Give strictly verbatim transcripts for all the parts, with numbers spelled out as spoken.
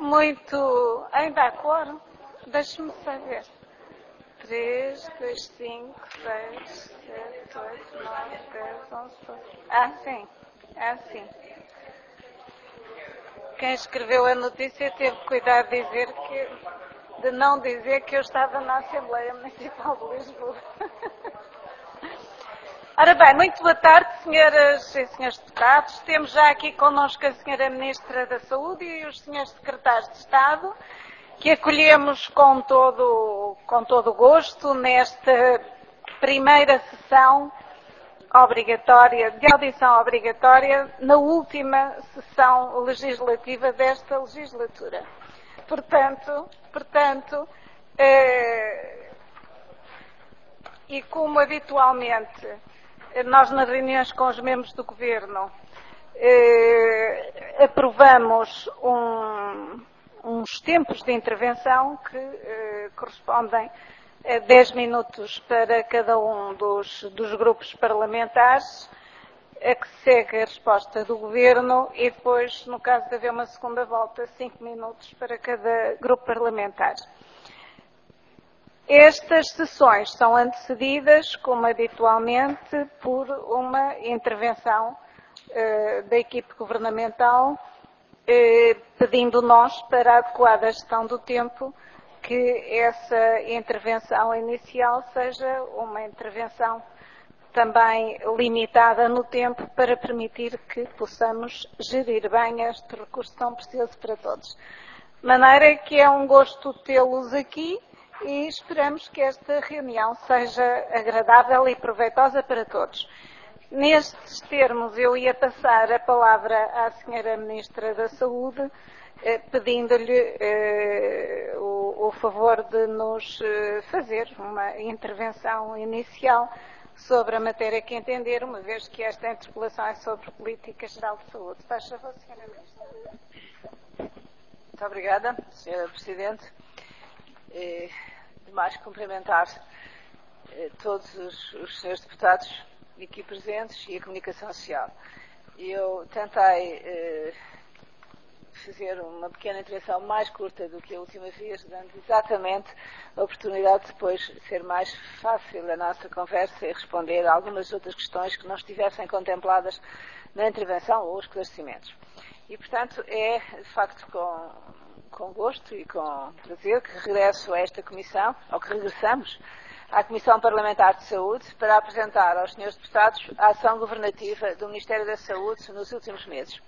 muito... Ainda há quórum? Deixe-me saber. três, dois, cinco, seis, sete, oito, nove, dez, onze, doze... Ah, sim. Ah, sim. Quem escreveu a notícia teve cuidado de dizer que... de não dizer que eu estava na Assembleia Municipal de Lisboa. Ora bem, muito boa tarde, senhoras e senhores deputados. Temos já aqui connosco a senhora Ministra da Saúde e os senhores secretários de Estado, que acolhemos com todo, com todo o gosto nesta primeira sessão obrigatória, de audição obrigatória, na última sessão legislativa desta legislatura. Portanto, portanto, eh, e como habitualmente nós nas reuniões com os membros do Governo eh, aprovamos um, uns tempos de intervenção que eh, correspondem a dez minutos para cada um dos, dos grupos parlamentares, a que segue a resposta do Governo e depois, no caso de haver uma segunda volta, cinco minutos para cada grupo parlamentar. Estas sessões são antecedidas, como habitualmente, por uma intervenção eh, da equipe governamental, eh, pedindo nós, para a adequada gestão do tempo, que essa intervenção inicial seja uma intervenção também limitada no tempo para permitir que possamos gerir bem este recurso tão precioso para todos. De maneira que é um gosto tê-los aqui e esperamos que esta reunião seja agradável e proveitosa para todos. Nestes termos, eu ia passar a palavra à senhora Ministra da Saúde, eh, pedindo-lhe eh, o, o favor de nos eh, fazer uma intervenção inicial sobre a matéria que entender, uma vez que esta interpelação é sobre política geral de saúde. Faz favor, senhora Ministra. Muito obrigada, senhora Presidente. Eh, demais cumprimentar eh, todos os, os senhores deputados aqui presentes e a comunicação social. Eu tentei eh, fazer uma pequena intervenção mais curta do que a última vez, dando exatamente a oportunidade de depois ser mais fácil a nossa conversa e responder a algumas outras questões que não estivessem contempladas na intervenção ou esclarecimentos. E, portanto, é de facto com, com gosto e com prazer que regresso a esta comissão, ou que regressamos à Comissão Parlamentar de Saúde, para apresentar aos senhores deputados a ação governativa do Ministério da Saúde nos últimos meses.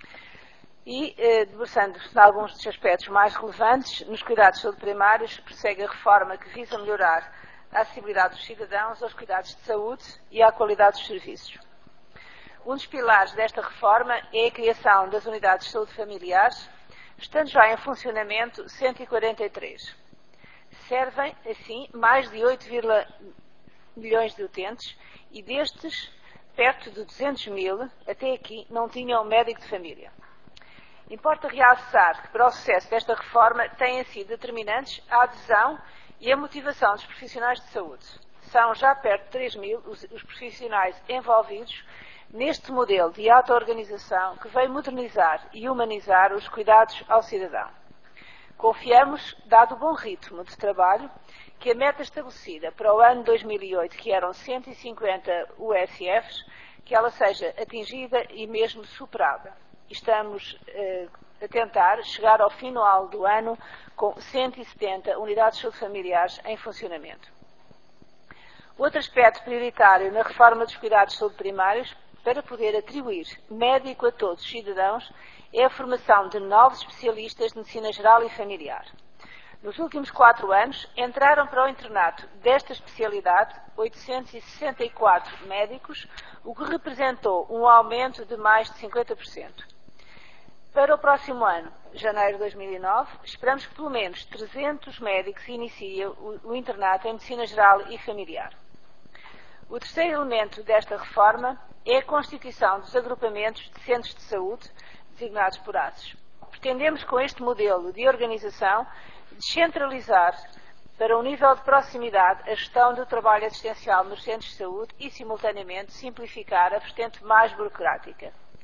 E, eh, debruçando-se em alguns dos aspectos mais relevantes, nos cuidados de saúde primários, persegue a reforma que visa melhorar a acessibilidade dos cidadãos aos cuidados de saúde e à qualidade dos serviços. Um dos pilares desta reforma é a criação das unidades de saúde familiares, estando já em funcionamento cento e quarenta e três. Servem, assim, mais de oito vírgula um milhões de utentes e destes, perto de duzentos mil, até aqui, não tinham médico de família. Importa realçar que para o sucesso desta reforma têm sido determinantes a adesão e a motivação dos profissionais de saúde. São já perto de três mil os, os profissionais envolvidos neste modelo de auto-organização que veio modernizar e humanizar os cuidados ao cidadão. Confiamos, dado o bom ritmo de trabalho, que a meta estabelecida para o ano dois mil e oito, que eram cento e cinquenta U S Fs, que ela seja atingida e mesmo superada. Estamos eh, a tentar chegar ao final do ano com cento e setenta unidades de saúde familiares em funcionamento. Outro aspecto prioritário na reforma dos cuidados de saúde primários, para poder atribuir médico a todos os cidadãos, é a formação de novos especialistas de medicina geral e familiar. Nos últimos quatro anos, entraram para o internato desta especialidade oitocentos e sessenta e quatro médicos, o que representou um aumento de mais de cinquenta por cento. Para o próximo ano, janeiro de dois mil e nove, esperamos que pelo menos trezentos médicos iniciem o, o internato em medicina geral e familiar. O terceiro elemento desta reforma é a constituição dos agrupamentos de centros de saúde, designados por A C Es. Pretendemos, com este modelo de organização, descentralizar para um nível de proximidade a gestão do trabalho assistencial nos centros de saúde e, simultaneamente, simplificar a vertente mais burocrática.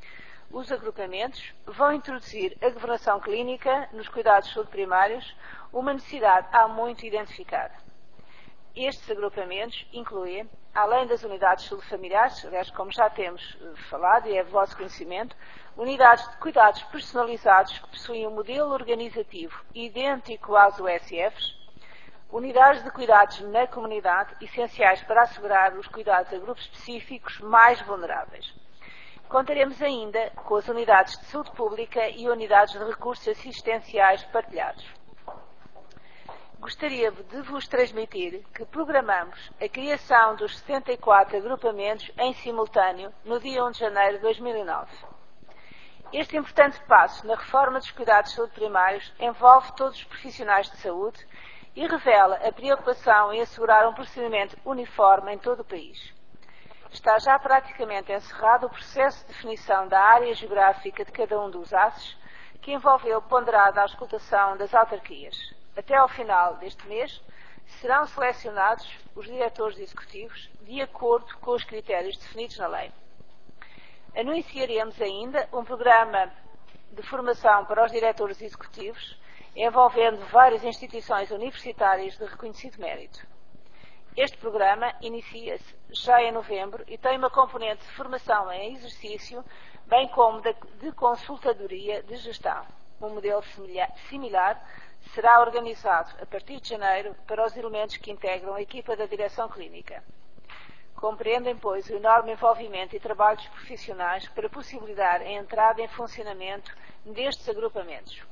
Os agrupamentos vão introduzir a governação clínica nos cuidados de saúde primários, uma necessidade há muito identificada. Estes agrupamentos incluem, além das unidades de saúde familiares, aliás, como já temos falado e é de vosso conhecimento, unidades de cuidados personalizados que possuem um modelo organizativo idêntico aos U S Fs, unidades de cuidados na comunidade, essenciais para assegurar os cuidados a grupos específicos mais vulneráveis. Contaremos ainda com as unidades de saúde pública e unidades de recursos assistenciais partilhados. Gostaria de vos transmitir que programamos a criação dos setenta e quatro agrupamentos em simultâneo no dia primeiro de janeiro de dois mil e nove. Este importante passo na reforma dos cuidados de saúde primários envolve todos os profissionais de saúde e revela a preocupação em assegurar um procedimento uniforme em todo o país. Está já praticamente encerrado o processo de definição da área geográfica de cada um dos A C Es, que envolveu ponderada auscultação das autarquias. Até ao final deste mês, serão selecionados os diretores executivos de acordo com os critérios definidos na lei. Anunciaremos ainda um programa de formação para os diretores executivos, envolvendo várias instituições universitárias de reconhecido mérito. Este programa inicia-se já em novembro e tem uma componente de formação em exercício, bem como de consultadoria de gestão. Um modelo similar será organizado a partir de janeiro para os elementos que integram a equipa da direção clínica. Compreendem, pois, o enorme envolvimento e trabalho dos profissionais para possibilitar a entrada em funcionamento destes agrupamentos.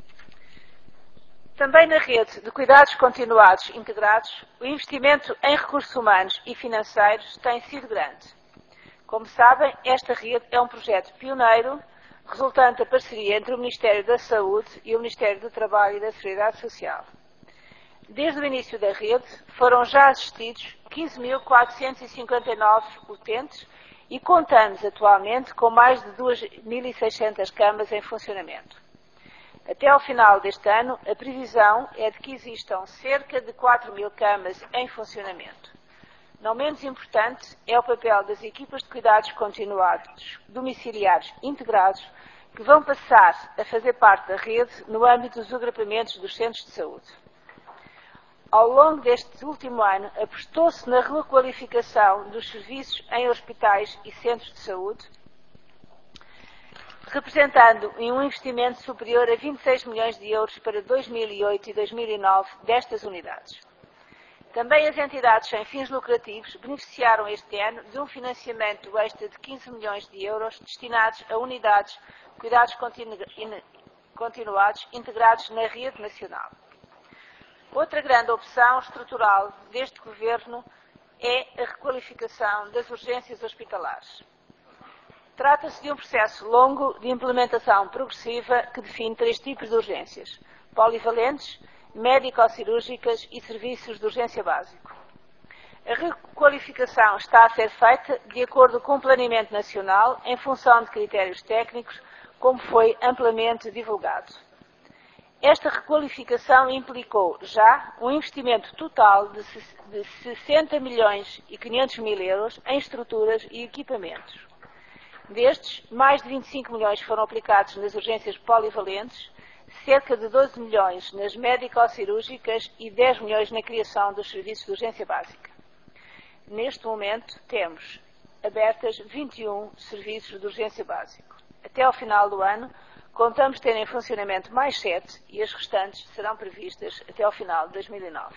Também na rede de cuidados continuados integrados, o investimento em recursos humanos e financeiros tem sido grande. Como sabem, esta rede é um projeto pioneiro, resultante da parceria entre o Ministério da Saúde e o Ministério do Trabalho e da Seguridade Social. Desde o início da rede, foram já assistidos quinze mil quatrocentos e cinquenta e nove utentes e contamos atualmente com mais de duas mil e seiscentas camas em funcionamento. Até ao final deste ano, a previsão é de que existam cerca de quatro mil camas em funcionamento. Não menos importante é o papel das equipas de cuidados continuados, domiciliares integrados, que vão passar a fazer parte da rede no âmbito dos agrupamentos dos centros de saúde. Ao longo deste último ano, apostou-se na requalificação dos serviços em hospitais e centros de saúde, representando um investimento superior a vinte e seis milhões de euros para dois mil e oito e dois mil e nove destas unidades. Também as entidades sem fins lucrativos beneficiaram este ano de um financiamento extra de quinze milhões de euros destinados a unidades de cuidados continu continuados integrados na rede nacional. Outra grande opção estrutural deste Governo é a requalificação das urgências hospitalares. Trata-se de um processo longo de implementação progressiva que define três tipos de urgências: polivalentes, médico-cirúrgicas e serviços de urgência básico. A requalificação está a ser feita de acordo com o planeamento nacional em função de critérios técnicos, como foi amplamente divulgado. Esta requalificação implicou já um investimento total de sessenta milhões e quinhentos mil euros em estruturas e equipamentos. Destes, mais de vinte e cinco milhões foram aplicados nas urgências polivalentes, cerca de doze milhões nas médico-cirúrgicas e dez milhões na criação dos serviços de urgência básica. Neste momento, temos abertas vinte e um serviços de urgência básico. Até ao final do ano, contamos ter em funcionamento mais sete e as restantes serão previstas até ao final de dois mil e nove.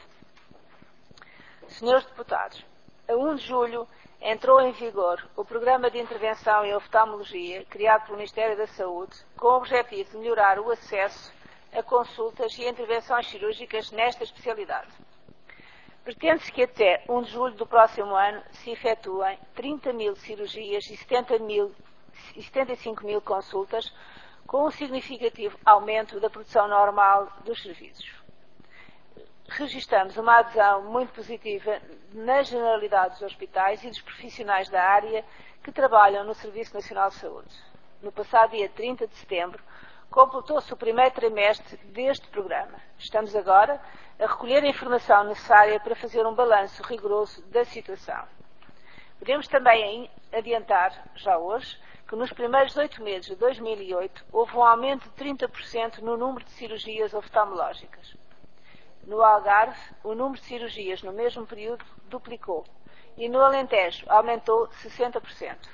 Senhores deputados, a primeiro de julho entrou em vigor o Programa de Intervenção em Oftalmologia, criado pelo Ministério da Saúde, com o objetivo de melhorar o acesso a consultas e intervenções cirúrgicas nesta especialidade. Pretende-se que até primeiro de julho do próximo ano se efetuem trinta mil cirurgias e setenta e cinco mil consultas, com um significativo aumento da produção normal dos serviços. Registramos uma adesão muito positiva na generalidade dos hospitais e dos profissionais da área que trabalham no Serviço Nacional de Saúde. No passado dia trinta de setembro, completou-se o primeiro trimestre deste programa. Estamos agora a recolher a informação necessária para fazer um balanço rigoroso da situação. Podemos também adiantar, já hoje, que nos primeiros oito meses de dois mil e oito houve um aumento de trinta por cento no número de cirurgias oftalmológicas. No Algarve, o número de cirurgias no mesmo período duplicou e no Alentejo aumentou sessenta por cento.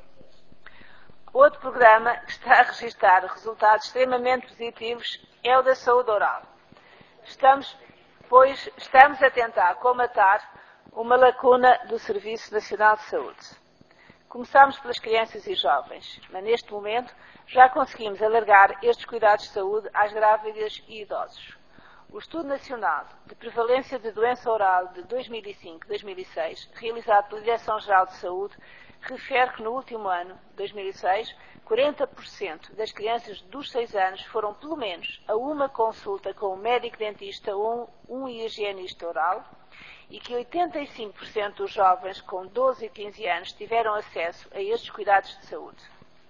Outro programa que está a registrar resultados extremamente positivos é o da saúde oral. Estamos, pois, estamos a tentar comatar uma lacuna do Serviço Nacional de Saúde. Começamos pelas crianças e jovens, mas neste momento já conseguimos alargar estes cuidados de saúde às grávidas e idosos. O Estudo Nacional de Prevalência de Doença Oral de dois mil e cinco a dois mil e seis, realizado pela Direção-Geral de Saúde, refere que no último ano, dois mil e seis, quarenta por cento das crianças dos seis anos foram pelo menos a uma consulta com um médico dentista ou um, um higienista oral e que oitenta e cinco por cento dos jovens com doze e quinze anos tiveram acesso a estes cuidados de saúde.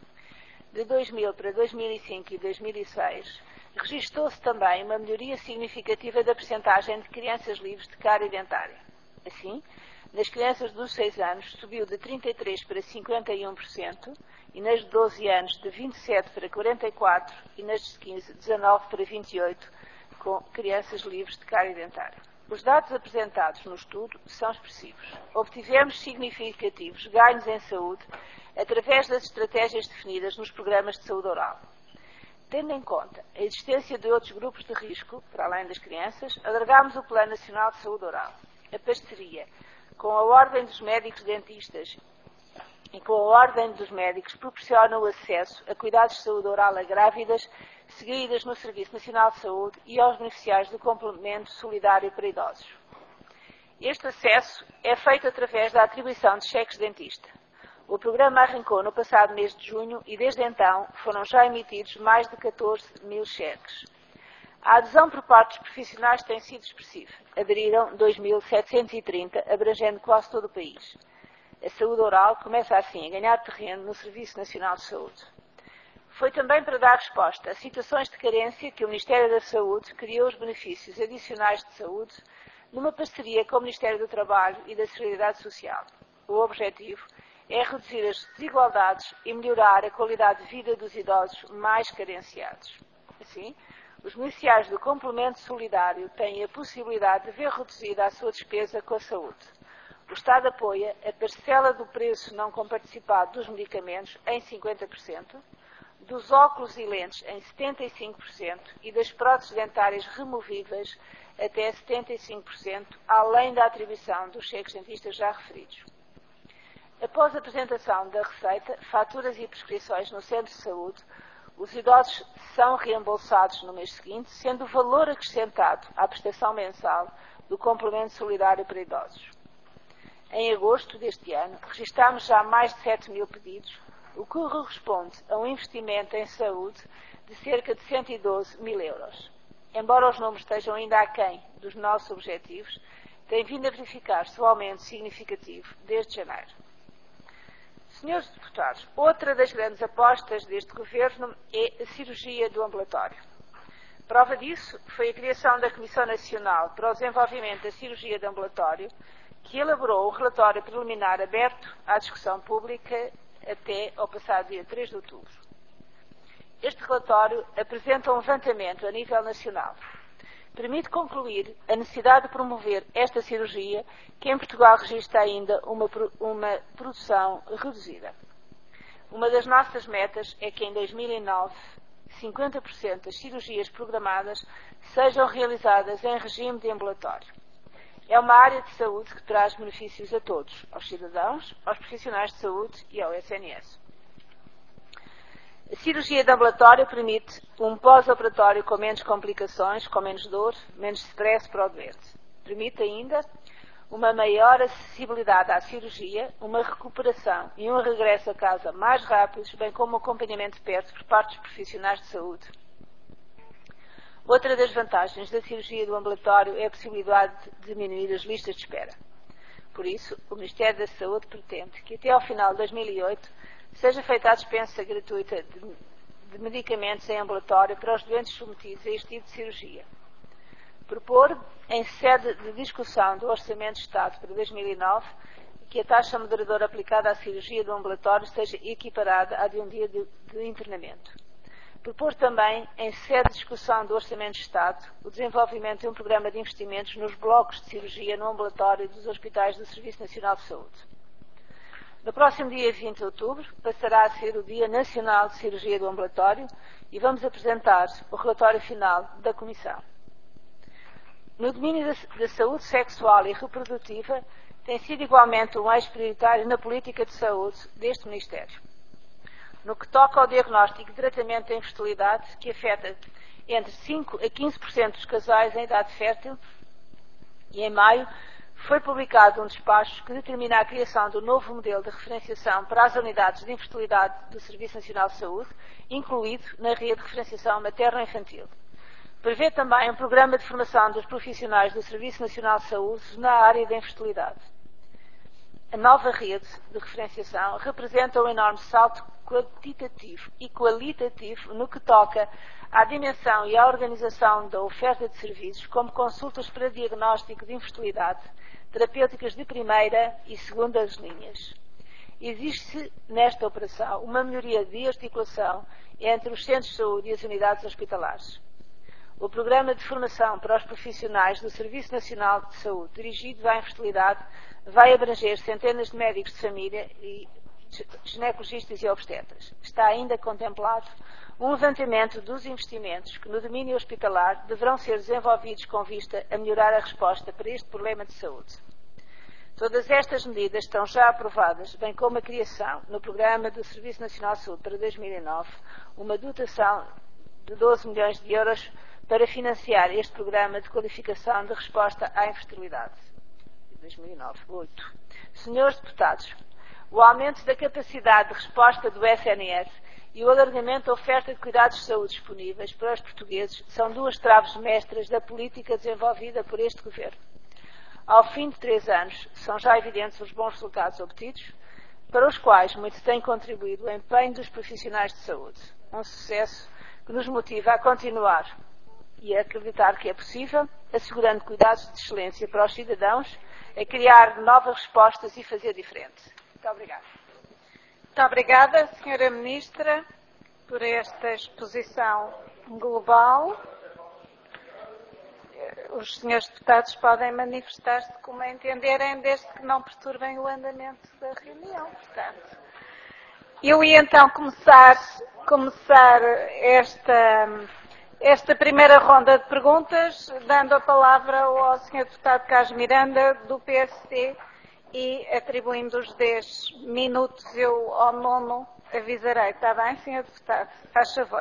De dois mil para dois mil e cinco e dois mil e seis, registou-se também uma melhoria significativa da percentagem de crianças livres de cárie dentária. Assim, nas crianças dos seis anos subiu de trinta e três por cento para cinquenta e um por cento e nas de doze anos de vinte e sete por cento para quarenta e quatro por cento e nas de quinze, dezanove por cento para vinte e oito por cento com crianças livres de cárie dentária. Os dados apresentados no estudo são expressivos. Obtivemos significativos ganhos em saúde através das estratégias definidas nos programas de saúde oral. Tendo em conta a existência de outros grupos de risco, para além das crianças, alargámos o Plano Nacional de Saúde Oral. A parceria com a Ordem dos Médicos Dentistas e com a Ordem dos Médicos proporciona o acesso a cuidados de saúde oral a grávidas, seguidas no Serviço Nacional de Saúde e aos beneficiários do complemento solidário para idosos. Este acesso é feito através da atribuição de cheques de dentista. O programa arrancou no passado mês de junho e, desde então, foram já emitidos mais de catorze mil cheques. A adesão por parte dos profissionais tem sido expressiva. Aderiram dois mil setecentos e trinta, abrangendo quase todo o país. A saúde oral começa assim a ganhar terreno no Serviço Nacional de Saúde. Foi também para dar resposta a situações de carência que o Ministério da Saúde criou os benefícios adicionais de saúde numa parceria com o Ministério do Trabalho e da Seguridade Social. O objetivo é reduzir as desigualdades e melhorar a qualidade de vida dos idosos mais carenciados. Assim, os beneficiários do complemento solidário têm a possibilidade de ver reduzida a sua despesa com a saúde. O Estado apoia a parcela do preço não comparticipado dos medicamentos em cinquenta por cento, dos óculos e lentes em setenta e cinco por cento e das próteses dentárias removíveis até setenta e cinco por cento, além da atribuição dos cheques dentistas já referidos. Após a apresentação da receita, faturas e prescrições no centro de saúde, os idosos são reembolsados no mês seguinte, sendo o valor acrescentado à prestação mensal do complemento solidário para idosos. Em agosto deste ano, registámos já mais de sete mil pedidos, o que corresponde a um investimento em saúde de cerca de cento e doze mil euros. Embora os números estejam ainda aquém dos nossos objetivos, tem vindo a verificar-se um aumento significativo desde janeiro. Senhores deputados, outra das grandes apostas deste Governo é a cirurgia do ambulatório. Prova disso foi a criação da Comissão Nacional para o Desenvolvimento da Cirurgia de Ambulatório, que elaborou o relatório preliminar aberto à discussão pública até ao passado dia três de outubro. Este relatório apresenta um levantamento a nível nacional. Permite concluir a necessidade de promover esta cirurgia, que em Portugal registra ainda uma, uma produção reduzida. Uma das nossas metas é que em dois mil e nove, cinquenta por cento das cirurgias programadas sejam realizadas em regime de ambulatório. É uma área de saúde que traz benefícios a todos, aos cidadãos, aos profissionais de saúde e ao S N S. A cirurgia de ambulatório permite um pós-operatório com menos complicações, com menos dor, menos stress para o doente. Permite ainda uma maior acessibilidade à cirurgia, uma recuperação e um regresso a casa mais rápidos, bem como um acompanhamento de perto por parte dos profissionais de saúde. Outra das vantagens da cirurgia do ambulatório é a possibilidade de diminuir as listas de espera. Por isso, o Ministério da Saúde pretende que até ao final de dois mil e oito seja feita a dispensa gratuita de, de medicamentos em ambulatório para os doentes submetidos a este tipo de cirurgia. Propor, em sede de discussão do Orçamento de Estado para dois mil e nove, que a taxa moderadora aplicada à cirurgia do ambulatório seja equiparada à de um dia de, de internamento. Propor também, em sede de discussão do Orçamento de Estado, o desenvolvimento de um programa de investimentos nos blocos de cirurgia no ambulatório dos hospitais do Serviço Nacional de Saúde. No próximo dia vinte de outubro, passará a ser o Dia Nacional de Cirurgia do Ambulatório e vamos apresentar o relatório final da Comissão. No domínio da, da saúde sexual e reprodutiva, tem sido igualmente um eixo prioritário na política de saúde deste Ministério. No que toca ao diagnóstico e tratamento da infertilidade, que afeta entre cinco a quinze por cento dos casais em idade fértil, e em maio foi publicado um despacho que determina a criação do novo modelo de referenciação para as unidades de infertilidade do Serviço Nacional de Saúde, incluído na rede de referenciação materno-infantil. Prevê também um programa de formação dos profissionais do Serviço Nacional de Saúde na área da infertilidade. A nova rede de referenciação representa um enorme salto quantitativo e qualitativo no que toca à dimensão e à organização da oferta de serviços, como consultas para diagnóstico de infertilidade, terapêuticas de primeira e segundas linhas. Existe nesta operação uma melhoria de articulação entre os centros de saúde e as unidades hospitalares. O programa de formação para os profissionais do Serviço Nacional de Saúde, dirigido à infertilidade, vai abranger centenas de médicos de família e ginecologistas e obstetras. Está ainda contemplado um levantamento dos investimentos que no domínio hospitalar deverão ser desenvolvidos com vista a melhorar a resposta para este problema de saúde. Todas estas medidas estão já aprovadas, bem como a criação, no programa do Serviço Nacional de Saúde para dois mil e nove, uma dotação de doze milhões de euros para financiar este programa de qualificação de resposta à infertilidade. dois mil e nove, oito. Senhores deputados, o aumento da capacidade de resposta do S N S e o alargamento da oferta de cuidados de saúde disponíveis para os portugueses são duas traves mestras da política desenvolvida por este Governo. Ao fim de três anos, são já evidentes os bons resultados obtidos, para os quais muito tem contribuído o empenho dos profissionais de saúde. Um sucesso que nos motiva a continuar e a acreditar que é possível, assegurando cuidados de excelência para os cidadãos, a criar novas respostas e fazer diferente. Muito obrigada. Muito obrigada, senhora Ministra, por esta exposição global. Os senhores deputados podem manifestar-se como entenderem, desde que não perturbem o andamento da reunião. Portanto, eu ia então começar, começar esta, esta primeira ronda de perguntas, dando a palavra ao senhor deputado Carlos Miranda, do P S D, e atribuindo os dez minutos, eu ao nono avisarei. Está bem, senhor deputado? Faz favor.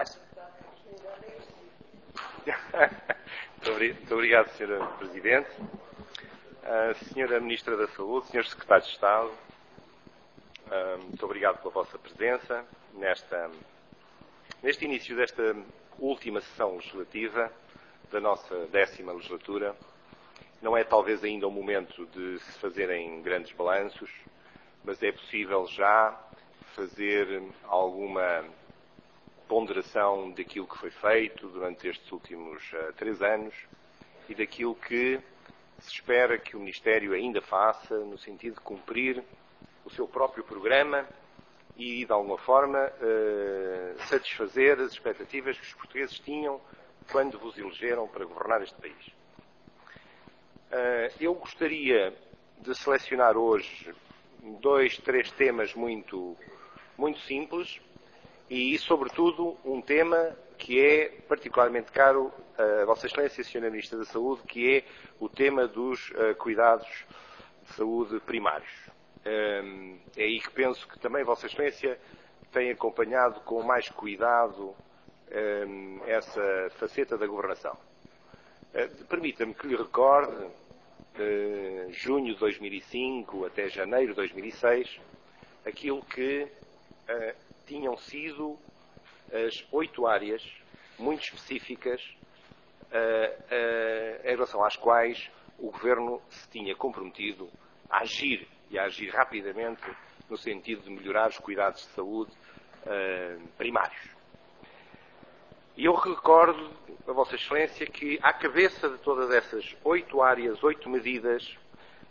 Muito obrigado, senhora Presidente. Uh, senhora Ministra da Saúde, senhores Secretários de Estado, uh, muito obrigado pela vossa presença nesta, neste início desta última sessão legislativa da nossa décima legislatura. Não é talvez ainda o momento de se fazerem grandes balanços, mas é possível já fazer alguma ponderação daquilo que foi feito durante estes últimos uh, três anos e daquilo que se espera que o Ministério ainda faça no sentido de cumprir o seu próprio programa e, de alguma forma, uh, satisfazer as expectativas que os portugueses tinham quando vos elegeram para governar este país. Uh, eu gostaria de selecionar hoje dois, três temas muito, muito simples e, sobretudo, um tema que é particularmente caro a Vossa Excelência, senhora Ministra da Saúde, que é o tema dos uh, cuidados de saúde primários. Um, é aí que penso que também Vossa Excelência tem acompanhado com mais cuidado um, essa faceta da governação. Uh, Permita-me que lhe recorde, uh, junho de dois mil e cinco até janeiro de dois mil e seis, aquilo que uh, tinham sido as oito áreas muito específicas uh, uh, em relação às quais o Governo se tinha comprometido a agir e a agir rapidamente no sentido de melhorar os cuidados de saúde uh, primários. E eu recordo a Vossa Excelência que, à cabeça de todas essas oito áreas, oito medidas,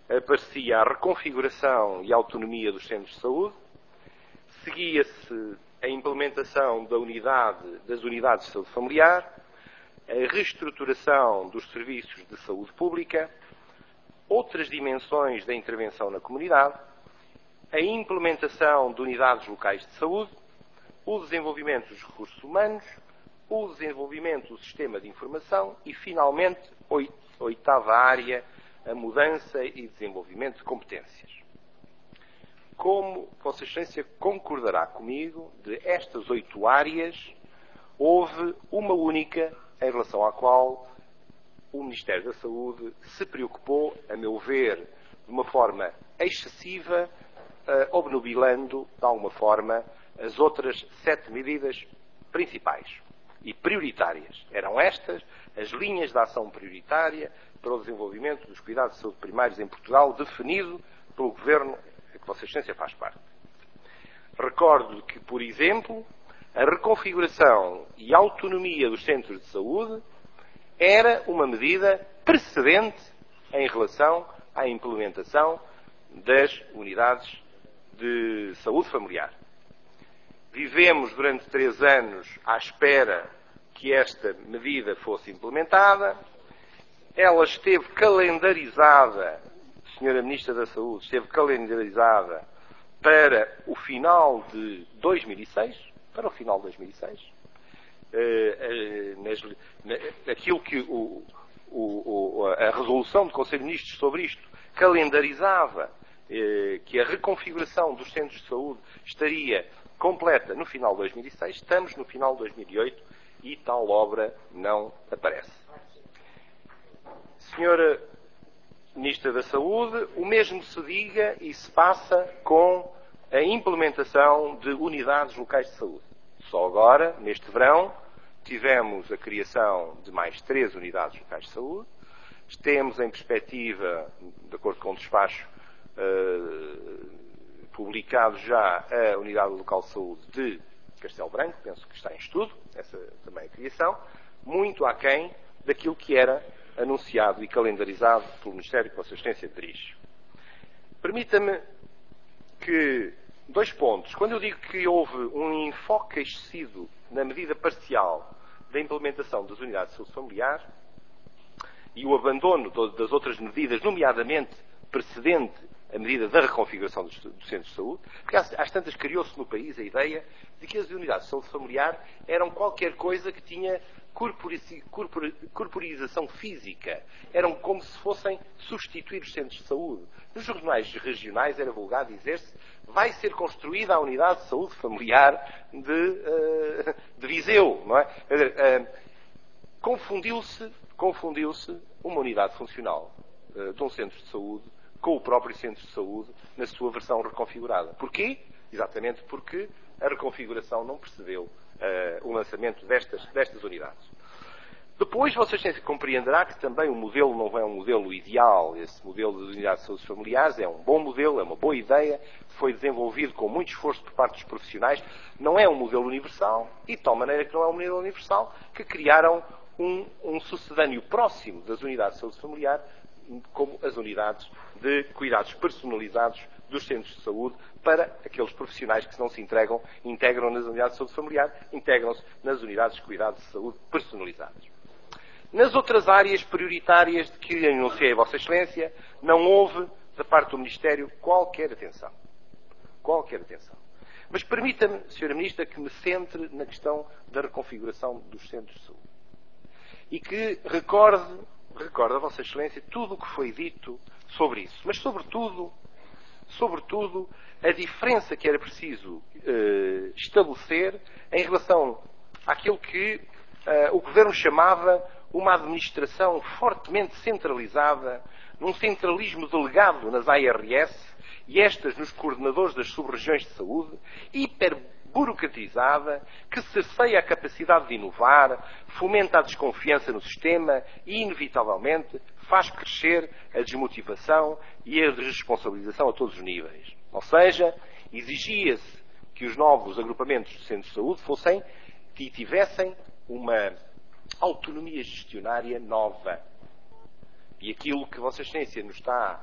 aparecia a reconfiguração e autonomia dos centros de saúde, seguia-se a implementação da unidade, das unidades de saúde familiar, a reestruturação dos serviços de saúde pública, outras dimensões da intervenção na comunidade, a implementação de unidades locais de saúde, o desenvolvimento dos recursos humanos, o desenvolvimento do sistema de informação e, finalmente, a oitava área, a mudança e desenvolvimento de competências. Como Vossa Excelência concordará comigo, de estas oito áreas, houve uma única em relação à qual o Ministério da Saúde se preocupou, a meu ver, de uma forma excessiva, uh, obnubilando, de alguma forma, as outras sete medidas principais e prioritárias. Eram estas as linhas de ação prioritária para o desenvolvimento dos cuidados de saúde primários em Portugal, definido pelo Governo a que Vossa Excelência faz parte. Recordo que, por exemplo, a reconfiguração e autonomia dos centros de saúde era uma medida precedente em relação à implementação das unidades de saúde familiar. Vivemos durante três anos à espera que esta medida fosse implementada. Ela esteve calendarizada, Senhora Ministra da Saúde, esteve calendarizada para o final de dois mil e seis, para o final de dois mil e seis. Uh, uh, nas, na, aquilo que o, o, o, a resolução do Conselho de Ministros sobre isto calendarizava, uh, que a reconfiguração dos centros de saúde estaria completa no final de dois mil e seis, estamos no final de dois mil e oito e tal obra não aparece. Senhora Ministra da Saúde, o mesmo se diga e se passa com a implementação de unidades locais de saúde. Só agora, neste verão, tivemos a criação de mais três unidades locais de saúde. Temos em perspectiva, de acordo com o despacho uh, publicado já, a unidade local de saúde de Castelo Branco, penso que está em estudo, essa também a criação, muito aquém daquilo que era anunciado e calendarizado pelo Ministério que Vossa Excelência dirige. Permita-me que, dois pontos. Quando eu digo que houve um enfoque excessivo na medida parcial da implementação das unidades de saúde familiar e o abandono das outras medidas, nomeadamente precedente a medida da reconfiguração dos, dos centros de saúde, porque às, às tantas criou-se no país a ideia de que as unidades de saúde familiar eram qualquer coisa que tinha corporização física. Eram como se fossem substituir os centros de saúde. Nos jornais regionais era vulgar dizer-se vai ser construída a unidade de saúde familiar de, uh, de Viseu, não é? Uh, confundiu-se, confundiu-se uma unidade funcional uh, de um centro de saúde com o próprio centro de saúde na sua versão reconfigurada. Porquê? Exatamente porque a reconfiguração não precedeu uh, o lançamento destas, destas unidades. Depois, Vossa Excelência compreenderá que também o modelo não é um modelo ideal. Esse modelo de unidades de saúde familiares é um bom modelo, é uma boa ideia, foi desenvolvido com muito esforço por parte dos profissionais. Não é um modelo universal, e de tal maneira que não é um modelo universal, que criaram um, um sucedâneo próximo das unidades de saúde familiar, como as unidades de cuidados personalizados dos centros de saúde para aqueles profissionais que não se entregam, integram nas unidades de saúde familiar, integram-se nas unidades de cuidados de saúde personalizadas. Nas outras áreas prioritárias de que anunciei a Vossa Excelência, não houve, da parte do Ministério, qualquer atenção. Qualquer atenção. Mas permita-me, Senhora Ministra, que me centre na questão da reconfiguração dos centros de saúde. E que recorde, recorde a Vossa Excelência tudo o que foi dito sobre isso. Mas, sobretudo, sobretudo a diferença que era preciso eh, estabelecer em relação àquilo que eh, o Governo chamava uma administração fortemente centralizada, num centralismo delegado nas A R S e estas nos coordenadores das sub-regiões de saúde, hiperburocratizada, que cerceia a capacidade de inovar, fomenta a desconfiança no sistema e, inevitavelmente, faz crescer a desmotivação e a desresponsabilização a todos os níveis. Ou seja, exigia-se que os novos agrupamentos de centros de saúde fossem e tivessem uma autonomia gestionária nova. E aquilo que Vossa Excelência nos está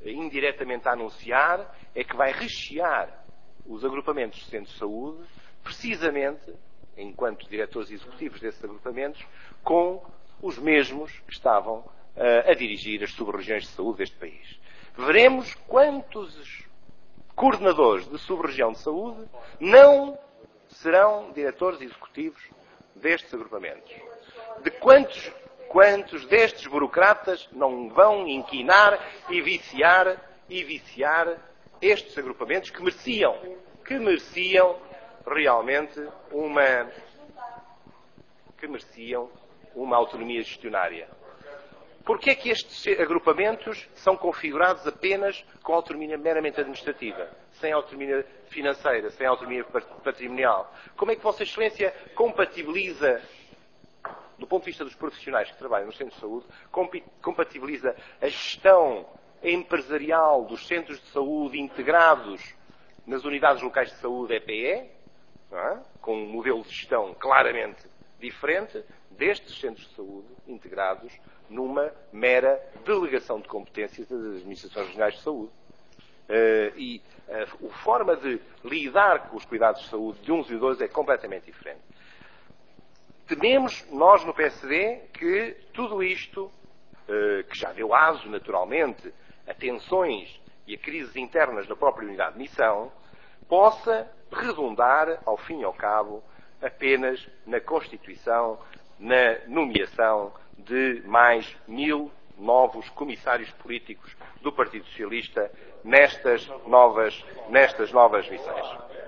indiretamente a anunciar é que vai rechear os agrupamentos de centros de saúde, precisamente, enquanto diretores executivos desses agrupamentos, com os mesmos que estavam uh, a dirigir as sub-regiões de saúde deste país. Veremos quantos coordenadores de sub-região de saúde não serão diretores executivos destes agrupamentos. De quantos, quantos destes burocratas não vão inquinar e viciar, e viciar estes agrupamentos que mereciam, que mereciam realmente uma, que mereciam uma autonomia gestionária. Porquê é que estes agrupamentos são configurados apenas com autonomia meramente administrativa, sem autonomia financeira, sem autonomia patrimonial? Como é que Vossa Excelência compatibiliza, do ponto de vista dos profissionais que trabalham nos centros de saúde, compatibiliza a gestão empresarial dos centros de saúde integrados nas unidades locais de saúde E P E, não é? Com um modelo de gestão claramente diferente destes centros de saúde integrados numa mera delegação de competências das administrações regionais de saúde. Uh, e uh, a forma de lidar com os cuidados de saúde de uns e de outros é completamente diferente. Tememos, nós no P S D, que tudo isto, uh, que já deu aso naturalmente a tensões e a crises internas da própria unidade de missão, possa redundar, ao fim e ao cabo, apenas na constituição, na nomeação de mais mil novos comissários políticos do Partido Socialista nestas novas, nestas novas missões.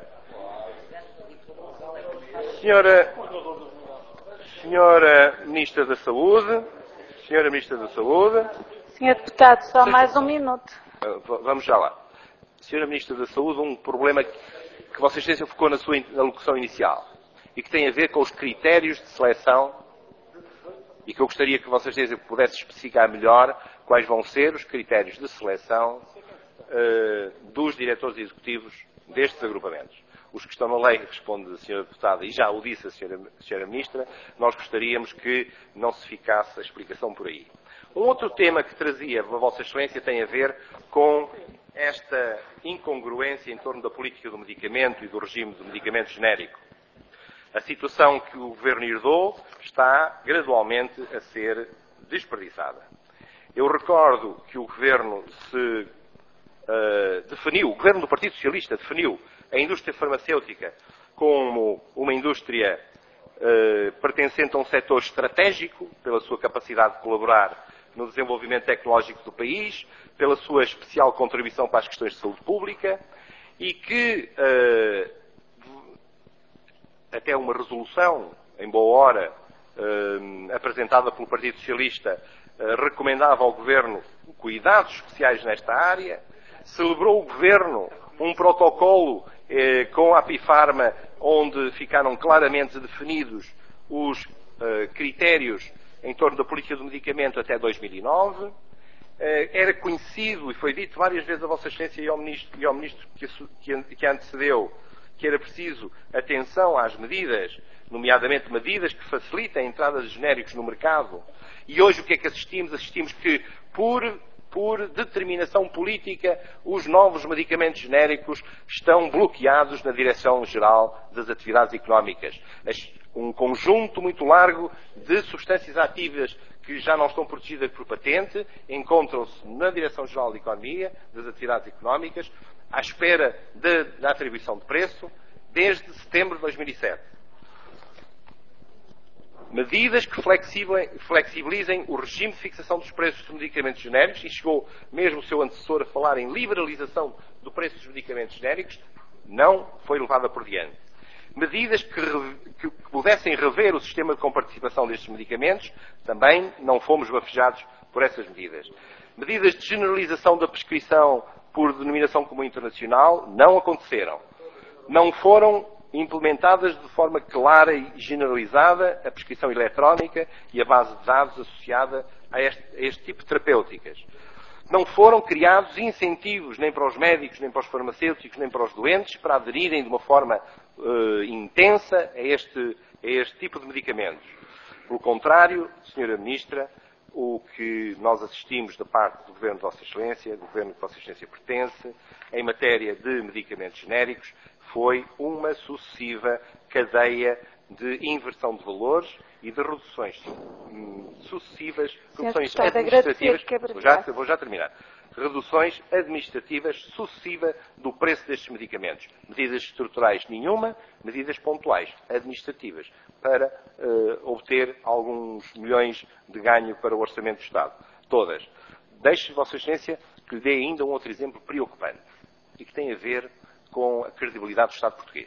Senhora, Senhora Ministra da Saúde, Senhora Ministra da Saúde... Senhor Deputado, só mais um minuto. Vamos já lá. Senhora Ministra da Saúde, um problema que Vossa Excelência focou na sua alocução inicial e que tem a ver com os critérios de seleção e que eu gostaria que Vossa Excelência pudesse especificar melhor quais vão ser os critérios de seleção uh, dos diretores executivos destes agrupamentos. Os que estão na lei, responde a senhora Deputada, e já o disse a senhora, a senhora Ministra, nós gostaríamos que não se ficasse a explicação por aí. Um outro tema que trazia a Vossa Excelência tem a ver com esta incongruência em torno da política do medicamento e do regime do medicamento genérico. A situação que o Governo herdou está gradualmente a ser desperdiçada. Eu recordo que o Governo se uh, definiu, o Governo do Partido Socialista definiu a indústria farmacêutica como uma indústria uh, pertencente a um setor estratégico, pela sua capacidade de colaborar no desenvolvimento tecnológico do país, pela sua especial contribuição para as questões de saúde pública, e que uh, até uma resolução, em boa hora, uh, apresentada pelo Partido Socialista, uh, recomendava ao Governo cuidados especiais nesta área. Celebrou o Governo um protocolo eh, com a Apifarma, onde ficaram claramente definidos os uh, critérios em torno da política do medicamento até dois mil e nove. Uh, era conhecido, e foi dito várias vezes a Vossa Excelência e ao Ministro, e ao ministro que, que, que antecedeu, que era preciso atenção às medidas, nomeadamente medidas que facilitem a entrada de genéricos no mercado. E hoje o que é que assistimos? Assistimos que, por, por determinação política, os novos medicamentos genéricos estão bloqueados na Direção-Geral das Atividades Económicas. Um conjunto muito largo de substâncias ativas que já não estão protegidas por patente encontram-se na Direção-Geral da Economia, das Atividades Económicas, à espera de, da atribuição de preço, desde setembro de dois mil e sete. Medidas que flexibilizem o regime de fixação dos preços dos medicamentos genéricos, e chegou mesmo o seu antecessor a falar em liberalização do preço dos medicamentos genéricos, não foi levada por diante. Medidas que, que, que pudessem rever o sistema de comparticipação destes medicamentos, também não fomos bafejados por essas medidas. Medidas de generalização da prescrição por denominação comum internacional não aconteceram. Não foram implementadas de forma clara e generalizada a prescrição eletrónica e a base de dados associada a este, a este tipo de terapêuticas. Não foram criados incentivos nem para os médicos, nem para os farmacêuticos, nem para os doentes para aderirem de uma forma uh, intensa a este, a este tipo de medicamentos. Pelo contrário, senhora Ministra, o que nós assistimos da parte do Governo de Vossa Excelência, do Governo que Vossa Excelência pertence, em matéria de medicamentos genéricos, foi uma sucessiva cadeia de inversão de valores e de reduções hum, sucessivas, reduções administrativas. Vou já, vou já terminar. Reduções administrativas sucessivas do preço destes medicamentos. Medidas estruturais nenhuma, medidas pontuais, administrativas, para uh, obter alguns milhões de ganho para o Orçamento do Estado. Todas. Deixe, Vossa Excelência, que lhe dê ainda um outro exemplo preocupante e que tem a ver com a credibilidade do Estado português.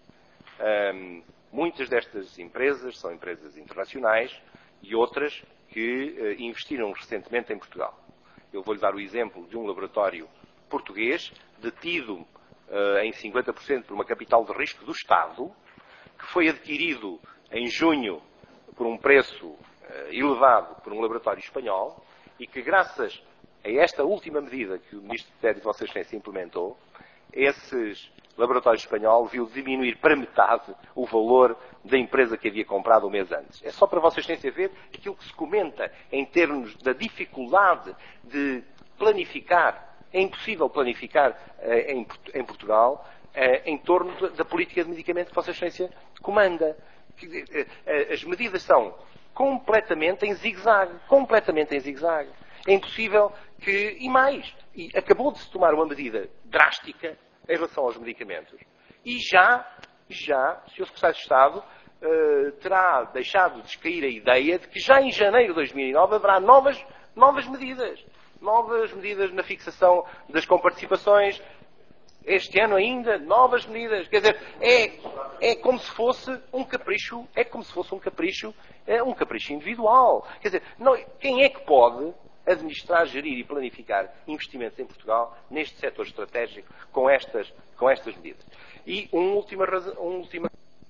Um, muitas destas empresas são empresas internacionais e outras que uh, investiram recentemente em Portugal. Eu vou-lhe dar o exemplo de um laboratório português detido uh, em cinquenta por cento por uma capital de risco do Estado, que foi adquirido em junho por um preço uh, elevado por um laboratório espanhol e que, graças a esta última medida que o Ministério de Vossa Excelência implementou, esses laboratório espanhol viu diminuir para metade o valor da empresa que havia comprado um mês antes. É só para Vossa Excelência ver aquilo que se comenta em termos da dificuldade de planificar, é impossível planificar eh, em, em Portugal, eh, em torno de, da política de medicamento que Vossa Excelência comanda. Que, eh, as medidas são completamente em zigue-zague, completamente em zigue-zague. É impossível que, e mais, e acabou de se tomar uma medida drástica em relação aos medicamentos. E já, já, o senhor Secretário de Estado uh, terá deixado descair a ideia de que já em janeiro de dois mil e nove haverá novas, novas medidas. Novas medidas na fixação das comparticipações. Este ano ainda, novas medidas. Quer dizer, é, é como se fosse um capricho, é como se fosse um capricho, é um capricho individual. Quer dizer, não, quem é que pode administrar, gerir e planificar investimentos em Portugal neste setor estratégico com estas, com estas medidas? E uma última razão, uma última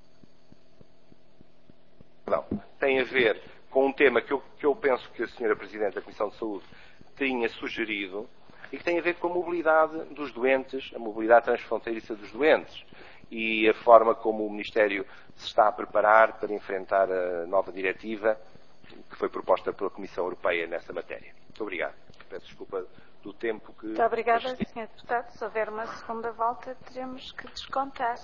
não, tem a ver com um tema que eu, que eu penso que a senhora Presidente da Comissão de Saúde tinha sugerido e que tem a ver com a mobilidade dos doentes, a mobilidade transfronteiriça dos doentes e a forma como o Ministério se está a preparar para enfrentar a nova diretiva que foi proposta pela Comissão Europeia nessa matéria. Muito obrigado. Peço desculpa do tempo que... Muito obrigada, senhor Deputado. Se houver uma segunda volta, teremos que descontar.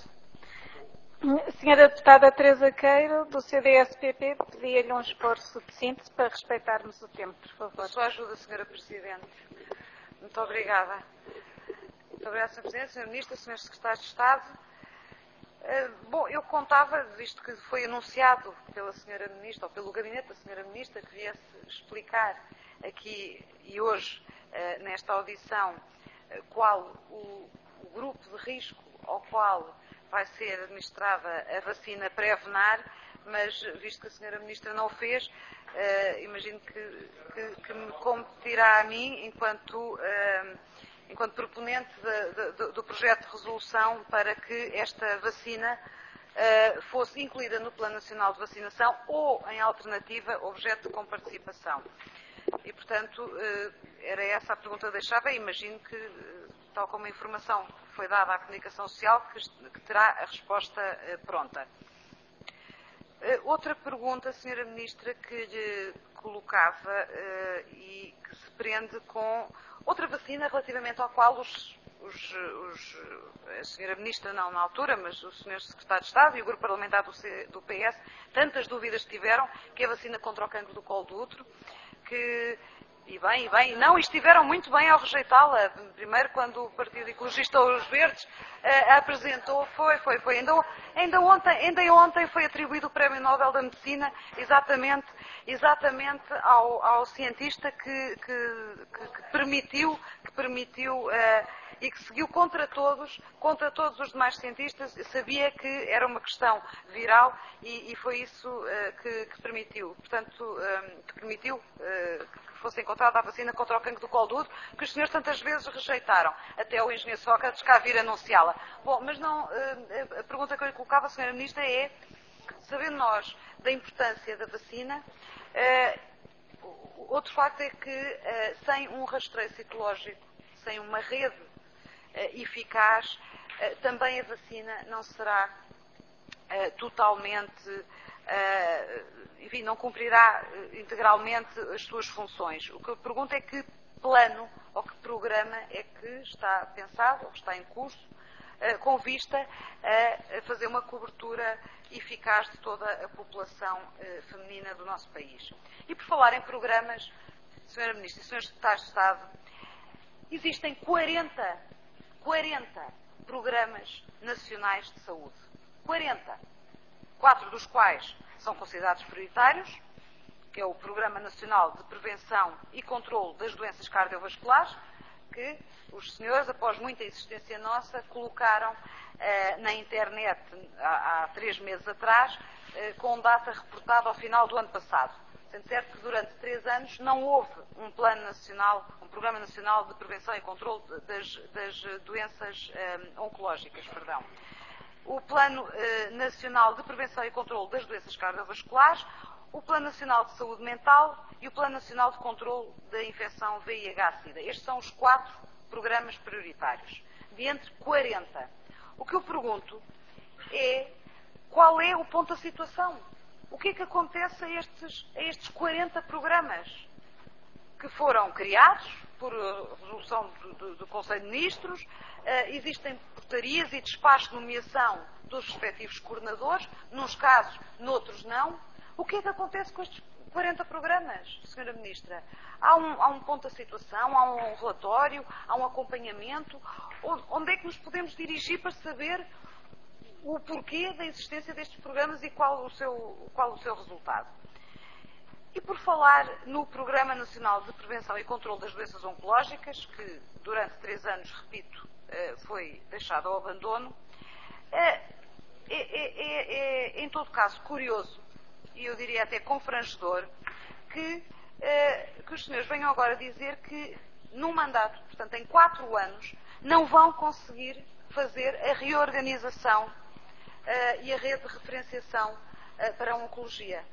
Senhora Deputada Teresa Queiro, do C D S P P, pedia-lhe um esforço de síntese para respeitarmos o tempo, por favor. Sua ajuda, senhora Presidente. Muito obrigada. Muito obrigada, senhora Presidente, senhor Ministro, senhores Secretários de Estado. Bom, eu contava, visto que foi anunciado pela senhora Ministra, ou pelo gabinete da senhora Ministra, que viesse explicar aqui e hoje, nesta audição, qual o, o grupo de risco ao qual vai ser administrada a vacina Prevenar, mas visto que a senhora Ministra não o fez, imagino que, que, que me competirá a mim, enquanto... enquanto proponente de, de, do projeto de resolução para que esta vacina uh, fosse incluída no Plano Nacional de Vacinação ou, em alternativa, objeto de comparticipação. E, portanto, uh, era essa a pergunta que eu deixava e imagino que, uh, tal como a informação foi dada à comunicação social, que, que terá a resposta uh, pronta. Uh, outra pergunta, senhora Ministra, que lhe colocava uh, e que se prende com outra vacina relativamente ao qual os, os, os, a senhora Ministra, não na altura, mas o senhor Secretário de Estado e o Grupo Parlamentar do, C, do P S, tantas dúvidas tiveram, que é a vacina contra o cancro do colo do útero, que, e bem, e bem, não, e estiveram muito bem ao rejeitá-la. Primeiro, quando o Partido Ecologista ou os Verdes a apresentou, foi, foi, foi. Ainda, ainda, ontem, ainda ontem foi atribuído o Prémio Nobel da Medicina exatamente, exatamente ao, ao cientista que, que, que, que permitiu, que permitiu uh, e que seguiu contra todos, contra todos os demais cientistas, sabia que era uma questão viral e, e foi isso uh, que, que permitiu, portanto, um, que permitiu uh, que fosse encontrada a vacina contra o cancro do colo do útero, que os senhores tantas vezes rejeitaram, até o engenheiro Sócrates cá vir anunciá-la. Bom, mas não, uh, a pergunta que eu lhe colocava, senhora Ministra, é, sabendo nós da importância da vacina, uh, outro facto é que uh, sem um rastreio citológico, sem uma rede uh, eficaz, uh, também a vacina não será uh, totalmente, uh, enfim, não cumprirá integralmente as suas funções. O que eu pergunto é que plano ou que programa é que está pensado ou que está em curso com vista a fazer uma cobertura eficaz de toda a população feminina do nosso país. E por falar em programas, senhora Ministra e senhores Secretários de Estado, existem quarenta, quarenta programas nacionais de saúde. quarenta. Quatro dos quais são considerados prioritários, que é o Programa Nacional de Prevenção e Controlo das Doenças Cardiovasculares, que os senhores, após muita insistência nossa, colocaram eh, na internet há, há três meses atrás, eh, com data reportada ao final do ano passado. Sendo certo que durante três anos não houve um plano nacional, um Programa Nacional de Prevenção e Controlo das, das doenças eh, oncológicas, perdão. O Plano eh, Nacional de Prevenção e Controlo das Doenças Cardiovasculares, o Plano Nacional de Saúde Mental e o Plano Nacional de Controlo da Infecção V I H-Sida. Estes são os quatro programas prioritários, de entre quarenta. O que eu pergunto é qual é o ponto da situação? O que é que acontece a estes, a estes quarenta programas que foram criados por resolução do, do, do Conselho de Ministros? Uh, existem portarias e despachos de nomeação dos respectivos coordenadores, nos casos, noutros não. O que é que acontece com estes quarenta programas, senhora Ministra? Há um, há um ponto da situação, há um relatório, há um acompanhamento? Onde é que nos podemos dirigir para saber o porquê da existência destes programas e qual o seu, qual o seu resultado? E por falar no Programa Nacional de Prevenção e Controlo das Doenças Oncológicas, que durante três anos, repito, foi deixado ao abandono, é, é, é, é em todo caso curioso, e eu diria até confrangedor, que, que os senhores venham agora dizer que num mandato, portanto em quatro anos, não vão conseguir fazer a reorganização uh, e a rede de referenciação uh, para a oncologia.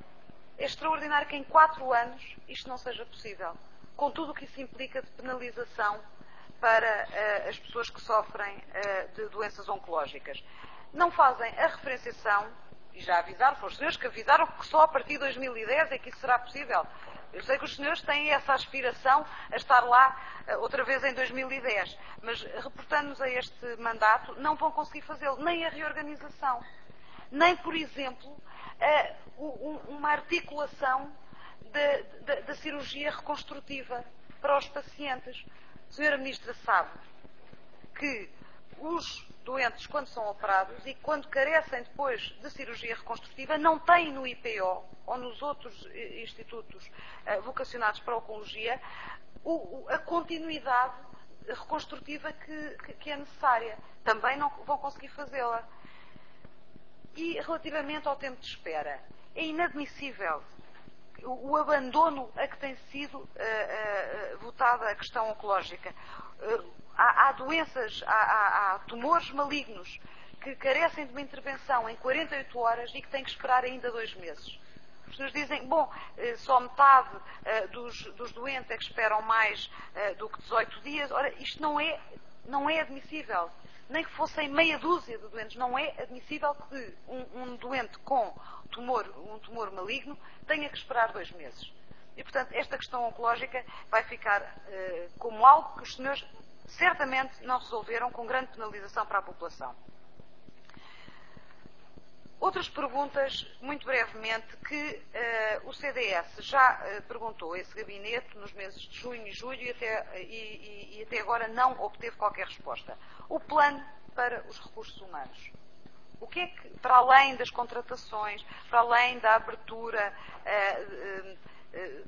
É extraordinário que em quatro anos isto não seja possível, com tudo o que isso implica de penalização para uh, as pessoas que sofrem uh, de doenças oncológicas. Não fazem a referenciação, e já avisaram, foram os senhores que avisaram que só a partir de dois mil e dez é que isso será possível. Eu sei que os senhores têm essa aspiração a estar lá uh, outra vez em dois mil e dez, mas reportando-nos a este mandato, não vão conseguir fazê-lo, nem a reorganização, nem, por exemplo, uh, um, uma articulação da cirurgia reconstrutiva para os pacientes. A senhora Ministra sabe que os doentes, quando são operados e quando carecem depois de cirurgia reconstrutiva, não têm no I P O ou nos outros institutos uh, vocacionados para a oncologia o, a continuidade reconstrutiva que, que, que é necessária. Também não vão conseguir fazê-la. E relativamente ao tempo de espera, é inadmissível o, o abandono a que tem sido uh, uh, votada a questão oncológica. Uh, há, há doenças, há, há, há tumores malignos que carecem de uma intervenção em quarenta e oito horas e que têm que esperar ainda dois meses. As pessoas dizem, bom, só metade uh, dos, dos doentes é que esperam mais uh, do que dezoito dias. Ora, isto não é, não é admissível. Nem que fossem meia dúzia de doentes, não é admissível que um, um doente com tumor, um tumor maligno tenha que esperar dois meses. E, portanto, esta questão oncológica vai ficar uh, como algo que os senhores certamente não resolveram com grande penalização para a população. Outras perguntas, muito brevemente, que uh, o C D S já uh, perguntou a esse gabinete nos meses de junho e julho e até, e, e, e até agora não obteve qualquer resposta. O plano para os recursos humanos. O que é que, para além das contratações, para além da abertura uh, uh, uh,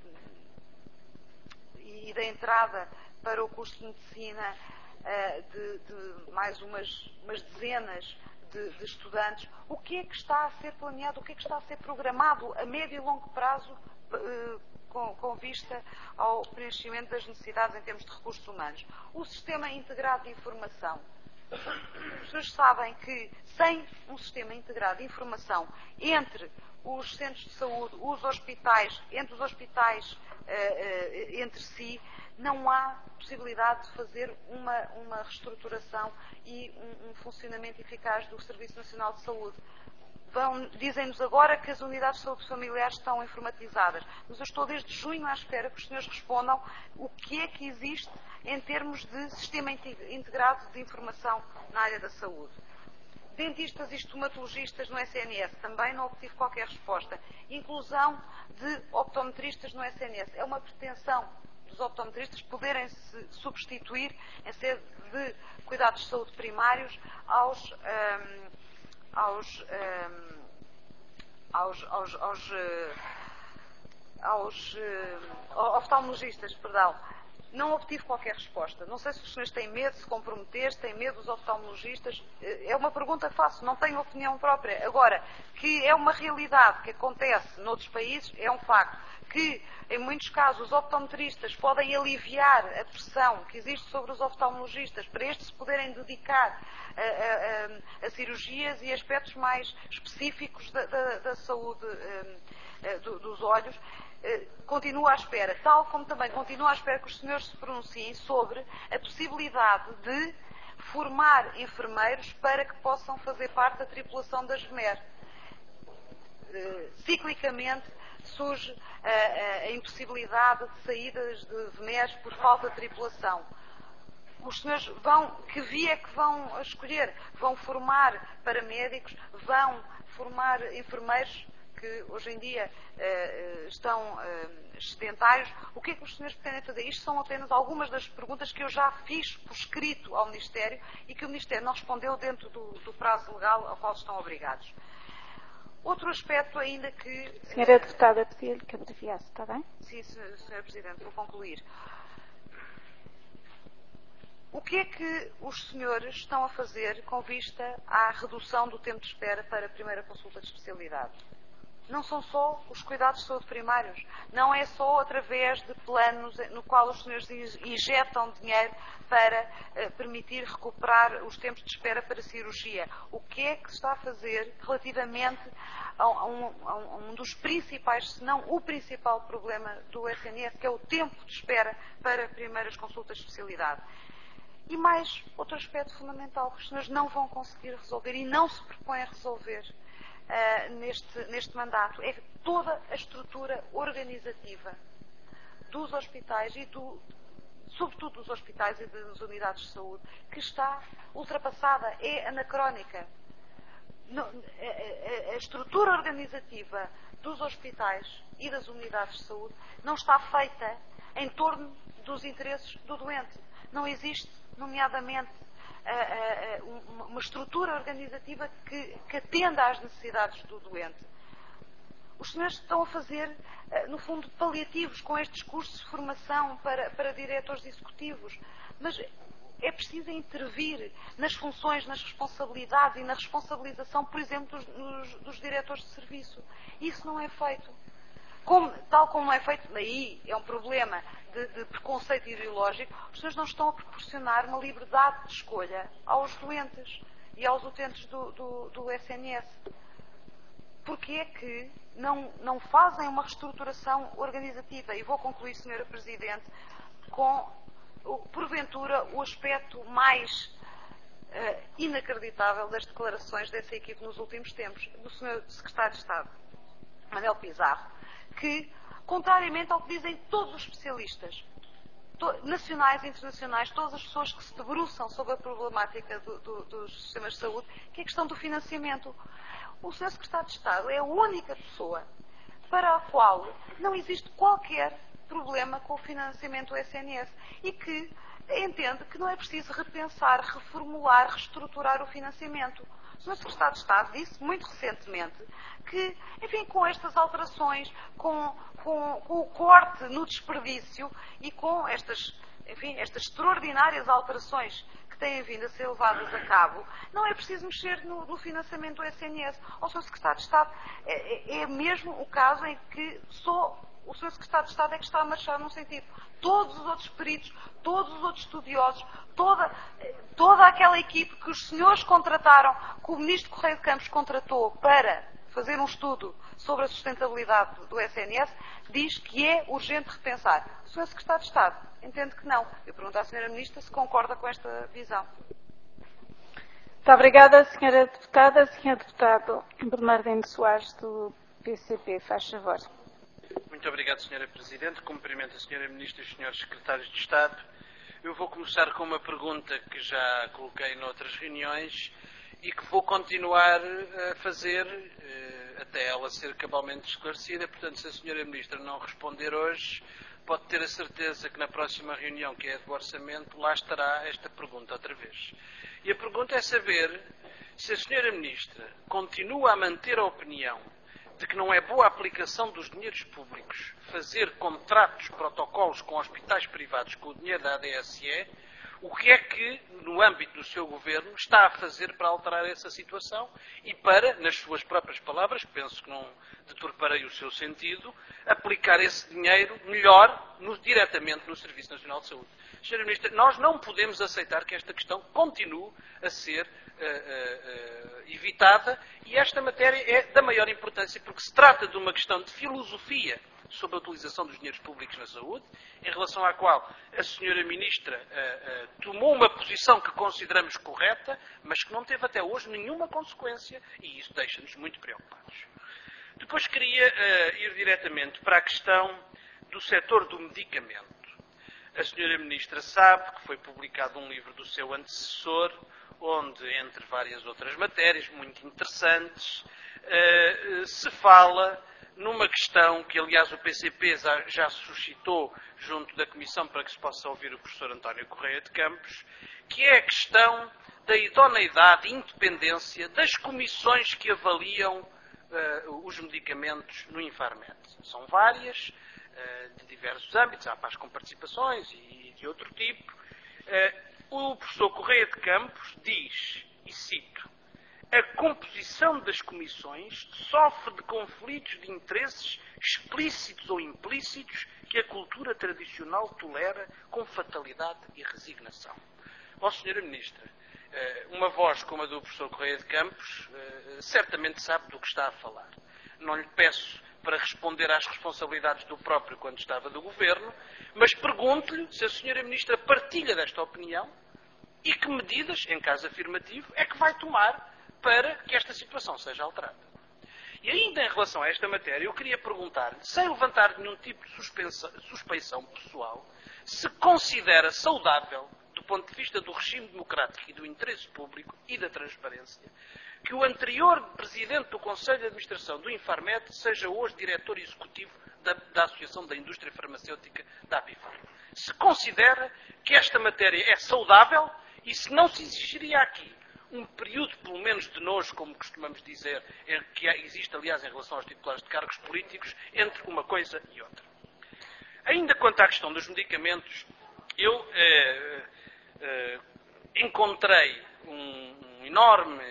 e da entrada para o curso de medicina uh, de, de mais umas, umas dezenas De, de estudantes, o que é que está a ser planeado, o que é que está a ser programado a médio e longo prazo eh, com, com vista ao preenchimento das necessidades em termos de recursos humanos? O sistema integrado de informação. As pessoas sabem que sem um sistema integrado de informação entre os centros de saúde, os hospitais, entre os hospitais eh, eh, entre si, não há possibilidade de fazer uma, uma reestruturação e um, um funcionamento eficaz do Serviço Nacional de Saúde. vão, dizem-nos agora que as unidades de saúde familiar estão informatizadas. Mas eu estou desde junho à espera que os senhores respondam o que é que existe em termos de sistema integrado de informação na área da saúde. Dentistas e estomatologistas no S N S, também não obtive qualquer resposta. Inclusão de optometristas no S N S. É uma pretensão dos optometristas poderem se substituir, em sede de cuidados de saúde primários, aos, um, aos, um, aos, aos, aos, uh, aos uh, oftalmologistas, perdão. Não obtive qualquer resposta. Não sei se os senhores têm medo de se comprometer, se têm medo dos oftalmologistas. É uma pergunta fácil, não tenho opinião própria. Agora, que é uma realidade que acontece noutros países, é um facto. Que, em muitos casos, os optometristas podem aliviar a pressão que existe sobre os oftalmologistas para estes se poderem dedicar a, a, a, a cirurgias e aspectos mais específicos da, da, da saúde a, a, do, dos olhos. Continuo à espera, tal como também continuo à espera que os senhores se pronunciem sobre a possibilidade de formar enfermeiros para que possam fazer parte da tripulação das V M E R. Ciclicamente surge a, a, a impossibilidade de saídas de V M E Rs por falta de tripulação. Os senhores vão, que via é que vão escolher? Vão formar paramédicos, vão formar enfermeiros que hoje em dia uh, estão uh, sedentários. O que é que os senhores pretendem fazer? Isto são apenas algumas das perguntas que eu já fiz por escrito ao Ministério e que o Ministério não respondeu dentro do, do prazo legal ao qual estão obrigados. Outro aspecto ainda que... Senhora Deputada, pedia-lhe que abreviasse, está bem? Sim, senhora Presidente, vou concluir. O que é que os senhores estão a fazer com vista à redução do tempo de espera para a primeira consulta de especialidade? Não são só os cuidados de saúde primários, não é só através de planos no qual os senhores injetam dinheiro para uh, permitir recuperar os tempos de espera para cirurgia. O que é que se está a fazer relativamente a, a, um, a um dos principais, se não o principal problema do S N S, que é o tempo de espera para primeiras consultas de especialidade? E mais outro aspecto fundamental que os senhores não vão conseguir resolver e não se propõem a resolver Uh, neste, neste mandato, é toda a estrutura organizativa dos hospitais e do, sobretudo dos hospitais e das unidades de saúde, que está ultrapassada, é anacrónica. No, a, a, a estrutura organizativa dos hospitais e das unidades de saúde não está feita em torno dos interesses do doente. Não existe, nomeadamente, uma estrutura organizativa que, que atenda às necessidades do doente. Os senhores estão a fazer, no fundo, paliativos com estes cursos de formação para, para diretores executivos, mas é preciso intervir nas funções, nas responsabilidades e na responsabilização, por exemplo, dos, dos, dos diretores de serviço. Isso não é feito. Como, tal como não é feito, aí é um problema de, de preconceito ideológico, os senhores não estão a proporcionar uma liberdade de escolha aos doentes e aos utentes do, do, do S N S. Porque é que não, não fazem uma reestruturação organizativa? E vou concluir, senhora Presidente, com, porventura, o aspecto mais uh, inacreditável das declarações dessa equipe nos últimos tempos, do senhor Secretário de Estado, Manuel Pizarro, que, contrariamente ao que dizem todos os especialistas, nacionais e internacionais, todas as pessoas que se debruçam sobre a problemática do, do, dos sistemas de saúde, que é a questão do financiamento. O senhor Secretário de Estado é a única pessoa para a qual não existe qualquer problema com o financiamento do S N S e que entende que não é preciso repensar, reformular, reestruturar o financiamento. O senhor Secretário de Estado disse muito recentemente que, enfim, com estas alterações, com, com, com o corte no desperdício e com estas, enfim, estas extraordinárias alterações que têm vindo a ser levadas a cabo, não é preciso mexer no, no financiamento do S N S. O senhor Secretário de Estado é, é mesmo o caso em que só o senhor Secretário de Estado é que está a marchar num sentido. Todos os outros peritos, todos os outros estudiosos, toda, toda aquela equipe que os senhores contrataram, que o Ministro Correia de Campos contratou para fazer um estudo sobre a sustentabilidade do S N S, diz que é urgente repensar. O senhor Secretário de Estado entende que não. Eu pergunto à senhora Ministra se concorda com esta visão. Muito obrigada, senhora Deputada. senhor Deputado Bernardino Soares, do P C P, faz favor. Muito obrigado, senhora Presidente. Cumprimento a senhora Ministra e os senhores Secretários de Estado. Eu vou começar com uma pergunta que já coloquei noutras reuniões e que vou continuar a fazer até ela ser cabalmente esclarecida. Portanto, se a senhora Ministra não responder hoje, pode ter a certeza que na próxima reunião, que é do Orçamento, lá estará esta pergunta outra vez. E a pergunta é saber se a senhora Ministra continua a manter a opinião de que não é boa aplicação dos dinheiros públicos fazer contratos, protocolos com hospitais privados com o dinheiro da A D S E, o que é que, no âmbito do seu governo, está a fazer para alterar essa situação e para, nas suas próprias palavras, penso que não deturparei o seu sentido, aplicar esse dinheiro melhor, no, diretamente no Serviço Nacional de Saúde. senhora Ministra, nós não podemos aceitar que esta questão continue a ser uh, uh, uh, evitada e esta matéria é da maior importância porque se trata de uma questão de filosofia sobre a utilização dos dinheiros públicos na saúde, em relação à qual a senhora Ministra uh, uh, tomou uma posição que consideramos correta, mas que não teve até hoje nenhuma consequência e isso deixa-nos muito preocupados. Depois queria uh, ir diretamente para a questão do setor do medicamento. A senhora Ministra sabe que foi publicado um livro do seu antecessor, onde, entre várias outras matérias muito interessantes, uh, se fala numa questão que, aliás, o P C P já suscitou junto da Comissão para que se possa ouvir o professor António Correia de Campos, que é a questão da idoneidade e independência das comissões que avaliam uh, os medicamentos no Infarmed. São várias, uh, de diversos âmbitos, há paz com participações e de outro tipo. Uh, o professor Correia de Campos diz, e cito, a composição das comissões sofre de conflitos de interesses explícitos ou implícitos que a cultura tradicional tolera com fatalidade e resignação. Ó, senhora Ministra, uma voz como a do professor Correia de Campos certamente sabe do que está a falar. Não lhe peço para responder às responsabilidades do próprio quando estava do Governo, mas pergunto-lhe se a senhora Ministra partilha desta opinião e que medidas, em caso afirmativo, é que vai tomar para que esta situação seja alterada. E ainda em relação a esta matéria, eu queria perguntar-lhe, sem levantar nenhum tipo de suspeição pessoal, se considera saudável, do ponto de vista do regime democrático e do interesse público e da transparência, que o anterior presidente do Conselho de Administração do Infarmed seja hoje diretor executivo da, da Associação da Indústria Farmacêutica da Apifar. Se considera que esta matéria é saudável e se não se exigiria aqui um período, pelo menos de nojo, como costumamos dizer, que existe, aliás, em relação aos titulares de cargos políticos, entre uma coisa e outra. Ainda quanto à questão dos medicamentos, eu eh, eh, encontrei um, um enorme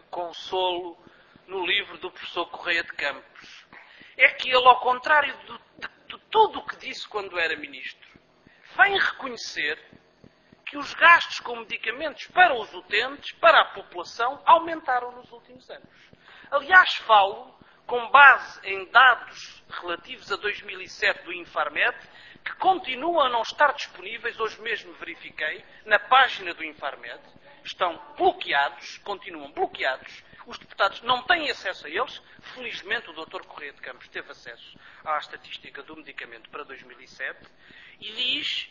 consolo no livro do professor Correia de Campos. É que ele, ao contrário de, de, de tudo o que disse quando era ministro, vem reconhecer que os gastos com medicamentos para os utentes, para a população, aumentaram nos últimos anos. Aliás, falo com base em dados relativos a dois mil e sete do Infarmed, que continuam a não estar disponíveis, hoje mesmo verifiquei, na página do Infarmed, estão bloqueados, continuam bloqueados, os deputados não têm acesso a eles, felizmente o doutor Correia de Campos teve acesso à estatística do medicamento para dois mil e sete, e diz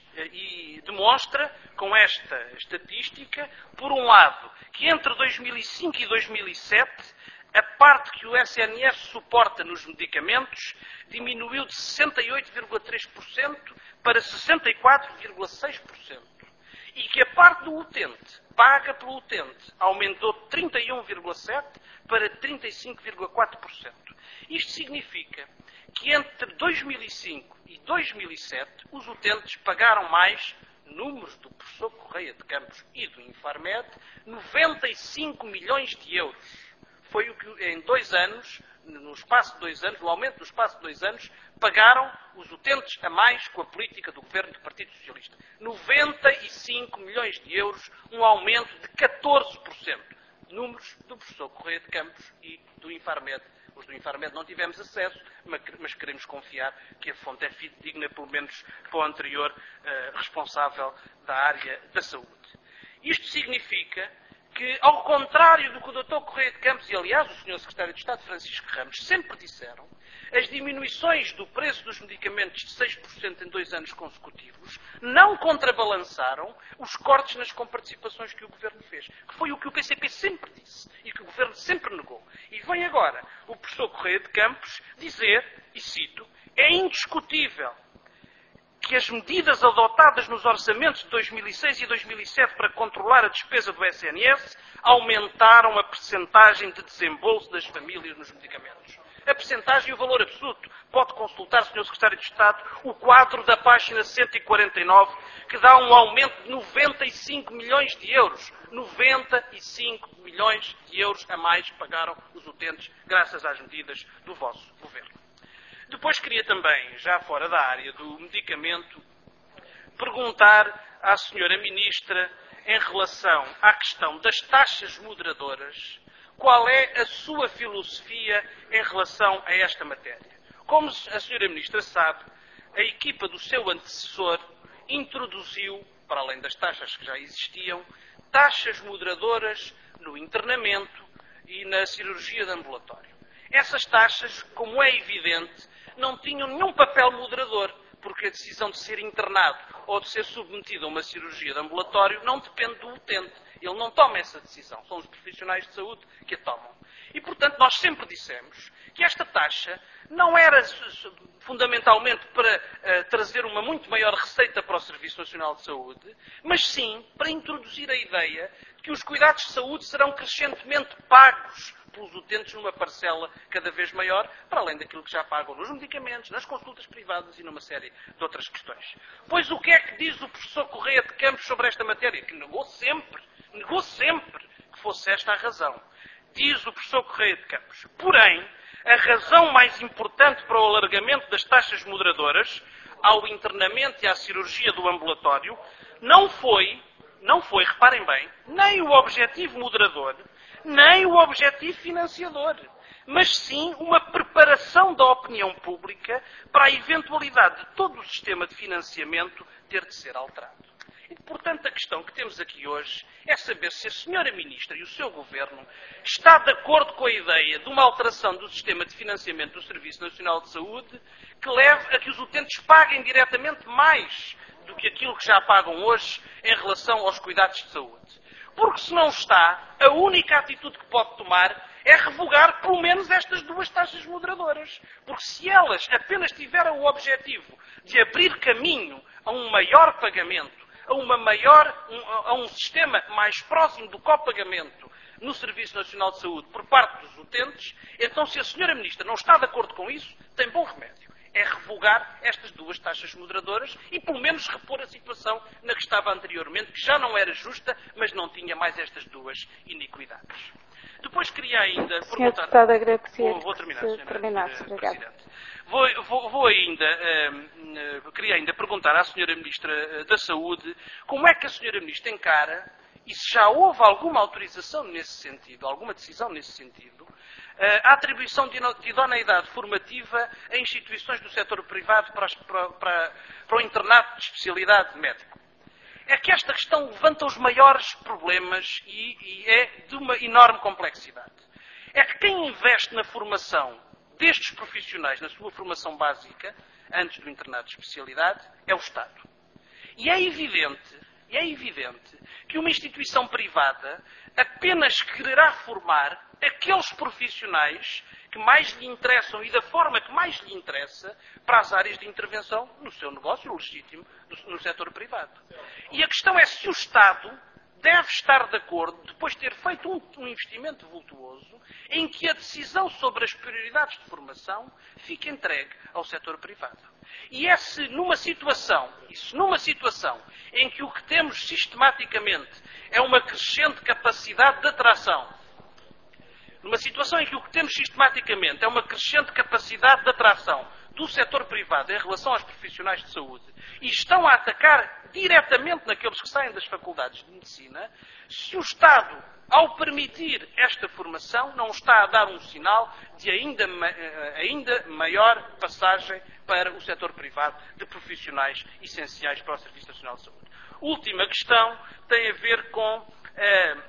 e demonstra com esta estatística, por um lado, que entre dois mil e cinco e dois mil e sete, a parte que o S N S suporta nos medicamentos diminuiu de sessenta e oito vírgula três por cento para sessenta e quatro vírgula seis por cento. E que a parte do utente, paga pelo utente, aumentou de trinta e um vírgula sete por cento para trinta e cinco vírgula quatro por cento. Isto significa que entre dois mil e cinco e dois mil e sete, os utentes pagaram mais, números do professor Correia de Campos e do Infarmed, noventa e cinco milhões de euros. Foi o que em dois anos, no espaço de dois anos, no aumento do espaço de dois anos, pagaram os utentes a mais com a política do governo do Partido Socialista. noventa e cinco milhões de euros, um aumento de catorze por cento. Números do professor Correia de Campos e do Infarmed. Os do Infarmed não tivemos acesso, mas queremos confiar que a fonte é fidedigna, pelo menos para o anterior uh, responsável da área da saúde. Isto significa que, ao contrário do que o doutor Correia de Campos e, aliás, o senhor Secretário de Estado, Francisco Ramos, sempre disseram, as diminuições do preço dos medicamentos de seis por cento em dois anos consecutivos não contrabalançaram os cortes nas comparticipações que o Governo fez, que foi o que o P C P sempre disse e que o Governo sempre negou. E vem agora o professor Correia de Campos dizer, e cito, é indiscutível que as medidas adotadas nos orçamentos de dois mil e seis e dois mil e sete para controlar a despesa do S N S aumentaram a percentagem de desembolso das famílias nos medicamentos. A percentagem e o valor absoluto. Pode consultar, senhor Secretário de Estado, o quadro da página cento e quarenta e nove, que dá um aumento de noventa e cinco milhões de euros. noventa e cinco milhões de euros a mais pagaram os utentes graças às medidas do vosso Governo. Depois queria também, já fora da área do medicamento, perguntar à senhora Ministra, em relação à questão das taxas moderadoras, qual é a sua filosofia em relação a esta matéria. Como a senhora Ministra sabe, a equipa do seu antecessor introduziu, para além das taxas que já existiam, taxas moderadoras no internamento e na cirurgia de ambulatório. Essas taxas, como é evidente, não tinham nenhum papel moderador, porque a decisão de ser internado ou de ser submetido a uma cirurgia de ambulatório não depende do utente. Ele não toma essa decisão, são os profissionais de saúde que a tomam. E, portanto, nós sempre dissemos que esta taxa não era fundamentalmente para uh, trazer uma muito maior receita para o Serviço Nacional de Saúde, mas sim para introduzir a ideia de que os cuidados de saúde serão crescentemente pagos pelos utentes numa parcela cada vez maior, para além daquilo que já pagam nos medicamentos, nas consultas privadas e numa série de outras questões. Pois o que é que diz o professor Correia de Campos sobre esta matéria? Que negou sempre, negou sempre que fosse esta a razão. Diz o professor Correia de Campos. Porém, a razão mais importante para o alargamento das taxas moderadoras ao internamento e à cirurgia do ambulatório não foi, não foi, reparem bem, nem o objetivo moderador, nem o objetivo financiador, mas sim uma preparação da opinião pública para a eventualidade de todo o sistema de financiamento ter de ser alterado. E, portanto, a questão que temos aqui hoje é saber se a senhora Ministra e o seu Governo está de acordo com a ideia de uma alteração do sistema de financiamento do Serviço Nacional de Saúde que leve a que os utentes paguem diretamente mais do que aquilo que já pagam hoje em relação aos cuidados de saúde. Porque se não está, a única atitude que pode tomar é revogar pelo menos estas duas taxas moderadoras. Porque se elas apenas tiveram o objetivo de abrir caminho a um maior pagamento, a, uma maior, a um sistema mais próximo do copagamento no Serviço Nacional de Saúde por parte dos utentes, então se a senhora Ministra não está de acordo com isso, tem bom remédio. É revogar estas duas taxas moderadoras e, pelo menos, repor a situação na que estava anteriormente, que já não era justa, mas não tinha mais estas duas iniquidades. Depois queria ainda senhor perguntar... Deputado, agradecer vou, vou terminar, se senhora terminasse. Presidente. Vou, vou, vou ainda, uh, uh, queria ainda perguntar à senhora Ministra da Saúde como é que a senhora Ministra encara, e se já houve alguma autorização nesse sentido, alguma decisão nesse sentido, a atribuição de idoneidade formativa a instituições do setor privado para, para, para, para o internato de especialidade médico. É que esta questão levanta os maiores problemas e, e é de uma enorme complexidade. É que quem investe na formação destes profissionais, na sua formação básica, antes do internato de especialidade, é o Estado. E é evidente, e é evidente que uma instituição privada apenas quererá formar aqueles profissionais que mais lhe interessam e da forma que mais lhe interessa para as áreas de intervenção no seu negócio legítimo no setor privado. E a questão é se o Estado deve estar de acordo, depois de ter feito um, um investimento vultuoso, em que a decisão sobre as prioridades de formação fique entregue ao setor privado. E é se numa situação, e se numa situação em que o que temos sistematicamente é uma crescente capacidade de atração, numa situação em que o que temos sistematicamente é uma crescente capacidade de atração do setor privado em relação aos profissionais de saúde e estão a atacar diretamente naqueles que saem das faculdades de medicina, se o Estado, ao permitir esta formação, não está a dar um sinal de ainda, ainda maior passagem para o setor privado de profissionais essenciais para o Serviço Nacional de Saúde. Última questão tem a ver com... Eh,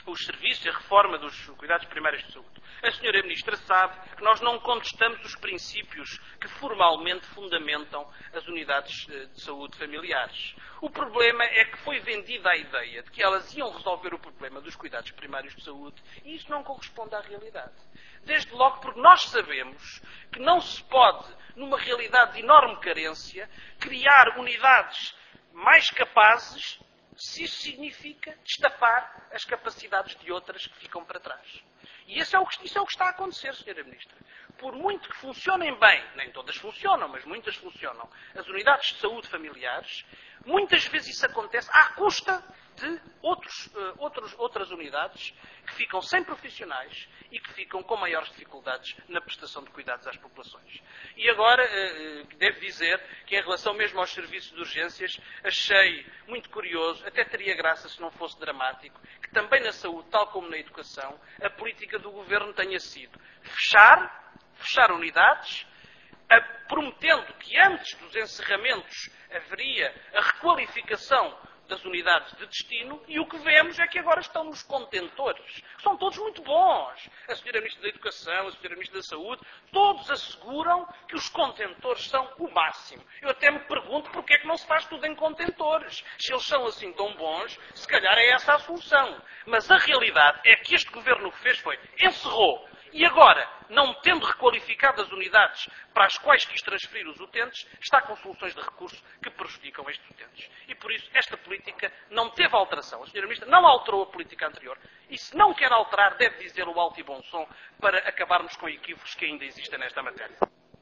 os serviços e a reforma dos cuidados primários de saúde. A senhora Ministra sabe que nós não contestamos os princípios que formalmente fundamentam as unidades de saúde familiares. O problema é que foi vendida a ideia de que elas iam resolver o problema dos cuidados primários de saúde e isso não corresponde à realidade. Desde logo porque nós sabemos que não se pode, numa realidade de enorme carência, criar unidades mais capazes se isso significa destapar as capacidades de outras que ficam para trás. E isso é, o que, isso é o que está a acontecer, senhora Ministra. Por muito que funcionem bem, nem todas funcionam, mas muitas funcionam, as unidades de saúde familiares, muitas vezes isso acontece à custa de outros, uh, outros, outras unidades que ficam sem profissionais e que ficam com maiores dificuldades na prestação de cuidados às populações. E agora, uh, devo dizer que em relação mesmo aos serviços de urgências, achei muito curioso, até teria graça se não fosse dramático, que também na saúde, tal como na educação, a política do Governo tenha sido fechar, fechar unidades, a, prometendo que antes dos encerramentos haveria a requalificação das unidades de destino, e o que vemos é que agora estão nos contentores, que são todos muito bons. A senhora Ministra da Educação, a senhora Ministra da Saúde, todos asseguram que os contentores são o máximo. Eu até me pergunto porque é que não se faz tudo em contentores. Se eles são assim tão bons, se calhar é essa a solução. Mas a realidade é que este Governo o que fez foi encerrou. E agora, não tendo requalificado as unidades para as quais quis transferir os utentes, está com soluções de recurso que prejudicam estes utentes. E por isso, esta política não teve alteração. A senhora Ministra não alterou a política anterior. E se não quer alterar, deve dizer-o alto e bom som para acabarmos com equívocos que ainda existem nesta matéria.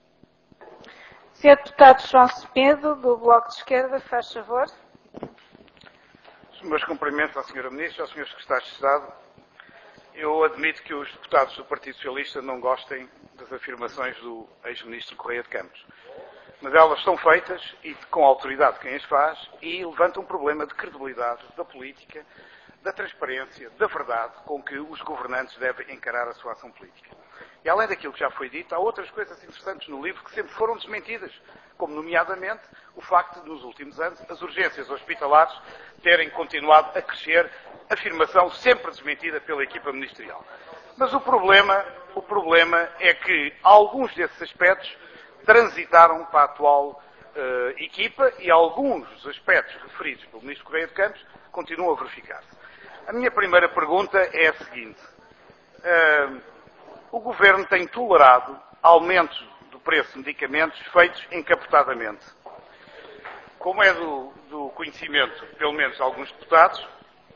senhor Deputado João Semedo, do Bloco de Esquerda, faz favor. Os meus cumprimentos à senhora Ministra e aos senhores Secretários de Estado. Eu admito que os deputados do Partido Socialista não gostem das afirmações do ex-ministro Correia de Campos. Mas elas são feitas, e com autoridade quem as faz, e levantam um problema de credibilidade da política, da transparência, da verdade com que os governantes devem encarar a sua ação política. E além daquilo que já foi dito, há outras coisas interessantes no livro que sempre foram desmentidas, como nomeadamente o facto de, nos últimos anos, as urgências hospitalares terem continuado a crescer, afirmação sempre desmentida pela equipa ministerial. Mas o problema, o problema é que alguns desses aspectos transitaram para a atual uh, equipa e alguns dos aspectos referidos pelo ministro Correia de Campos continuam a verificar-se. A minha primeira pergunta é a seguinte. Uh, o Governo tem tolerado aumentos do preço de medicamentos feitos encapotadamente. Como é do, do conhecimento, pelo menos de alguns deputados,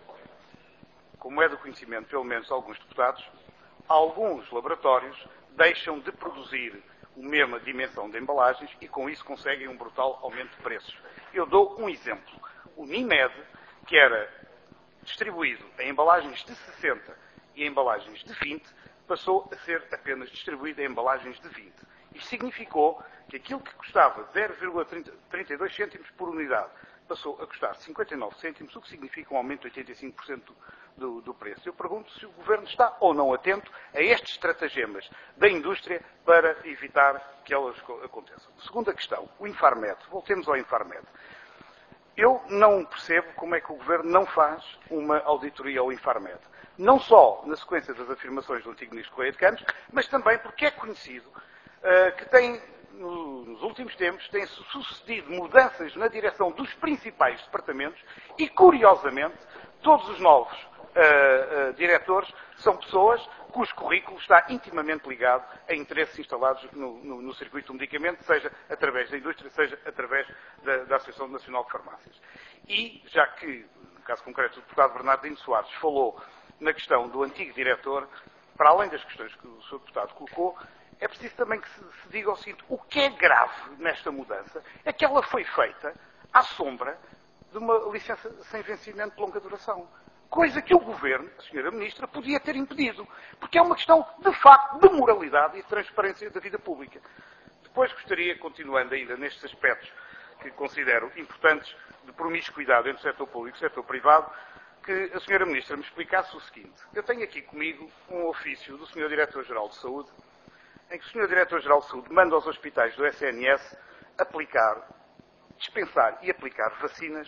como é do conhecimento, pelo menos de alguns deputados, alguns laboratórios deixam de produzir a mesma dimensão de embalagens e com isso conseguem um brutal aumento de preços. Eu dou um exemplo. O Nimed, que era distribuído em embalagens de sessenta e em embalagens de vinte, passou a ser apenas distribuído em embalagens de vinte. Isto significou que aquilo que custava zero vírgula trinta e dois cêntimos por unidade passou a custar cinquenta e nove cêntimos, o que significa um aumento de oitenta e cinco por cento do, do preço. Eu pergunto se o Governo está ou não atento a estes estratagemas da indústria para evitar que elas aconteçam. Segunda questão, o Infarmed. Voltemos ao Infarmed. Eu não percebo como é que o Governo não faz uma auditoria ao Infarmed. Não só na sequência das afirmações do antigo ministro Correia de Campos, mas também porque é conhecido uh, que tem, no, nos últimos tempos, têm sucedido mudanças na direção dos principais departamentos e, curiosamente, todos os novos uh, uh, diretores são pessoas cujo currículo está intimamente ligado a interesses instalados no, no, no circuito do medicamento, seja através da indústria, seja através da, da Associação Nacional de Farmácias. E, já que, no caso concreto, o deputado Bernardino Soares falou na questão do antigo diretor, para além das questões que o senhor deputado colocou, é preciso também que se, se diga o seguinte: o que é grave nesta mudança é que ela foi feita à sombra de uma licença sem vencimento de longa duração. Coisa que o Governo, a senhora Ministra, podia ter impedido, porque é uma questão, de facto, de moralidade e de transparência da vida pública. Depois gostaria, continuando ainda nestes aspectos que considero importantes de promiscuidade entre o setor público e o setor privado, que a senhora Ministra me explicasse o seguinte. Eu tenho aqui comigo um ofício do senhor Diretor-Geral de Saúde, em que o senhor Diretor-Geral de Saúde manda aos hospitais do S N S aplicar, dispensar e aplicar vacinas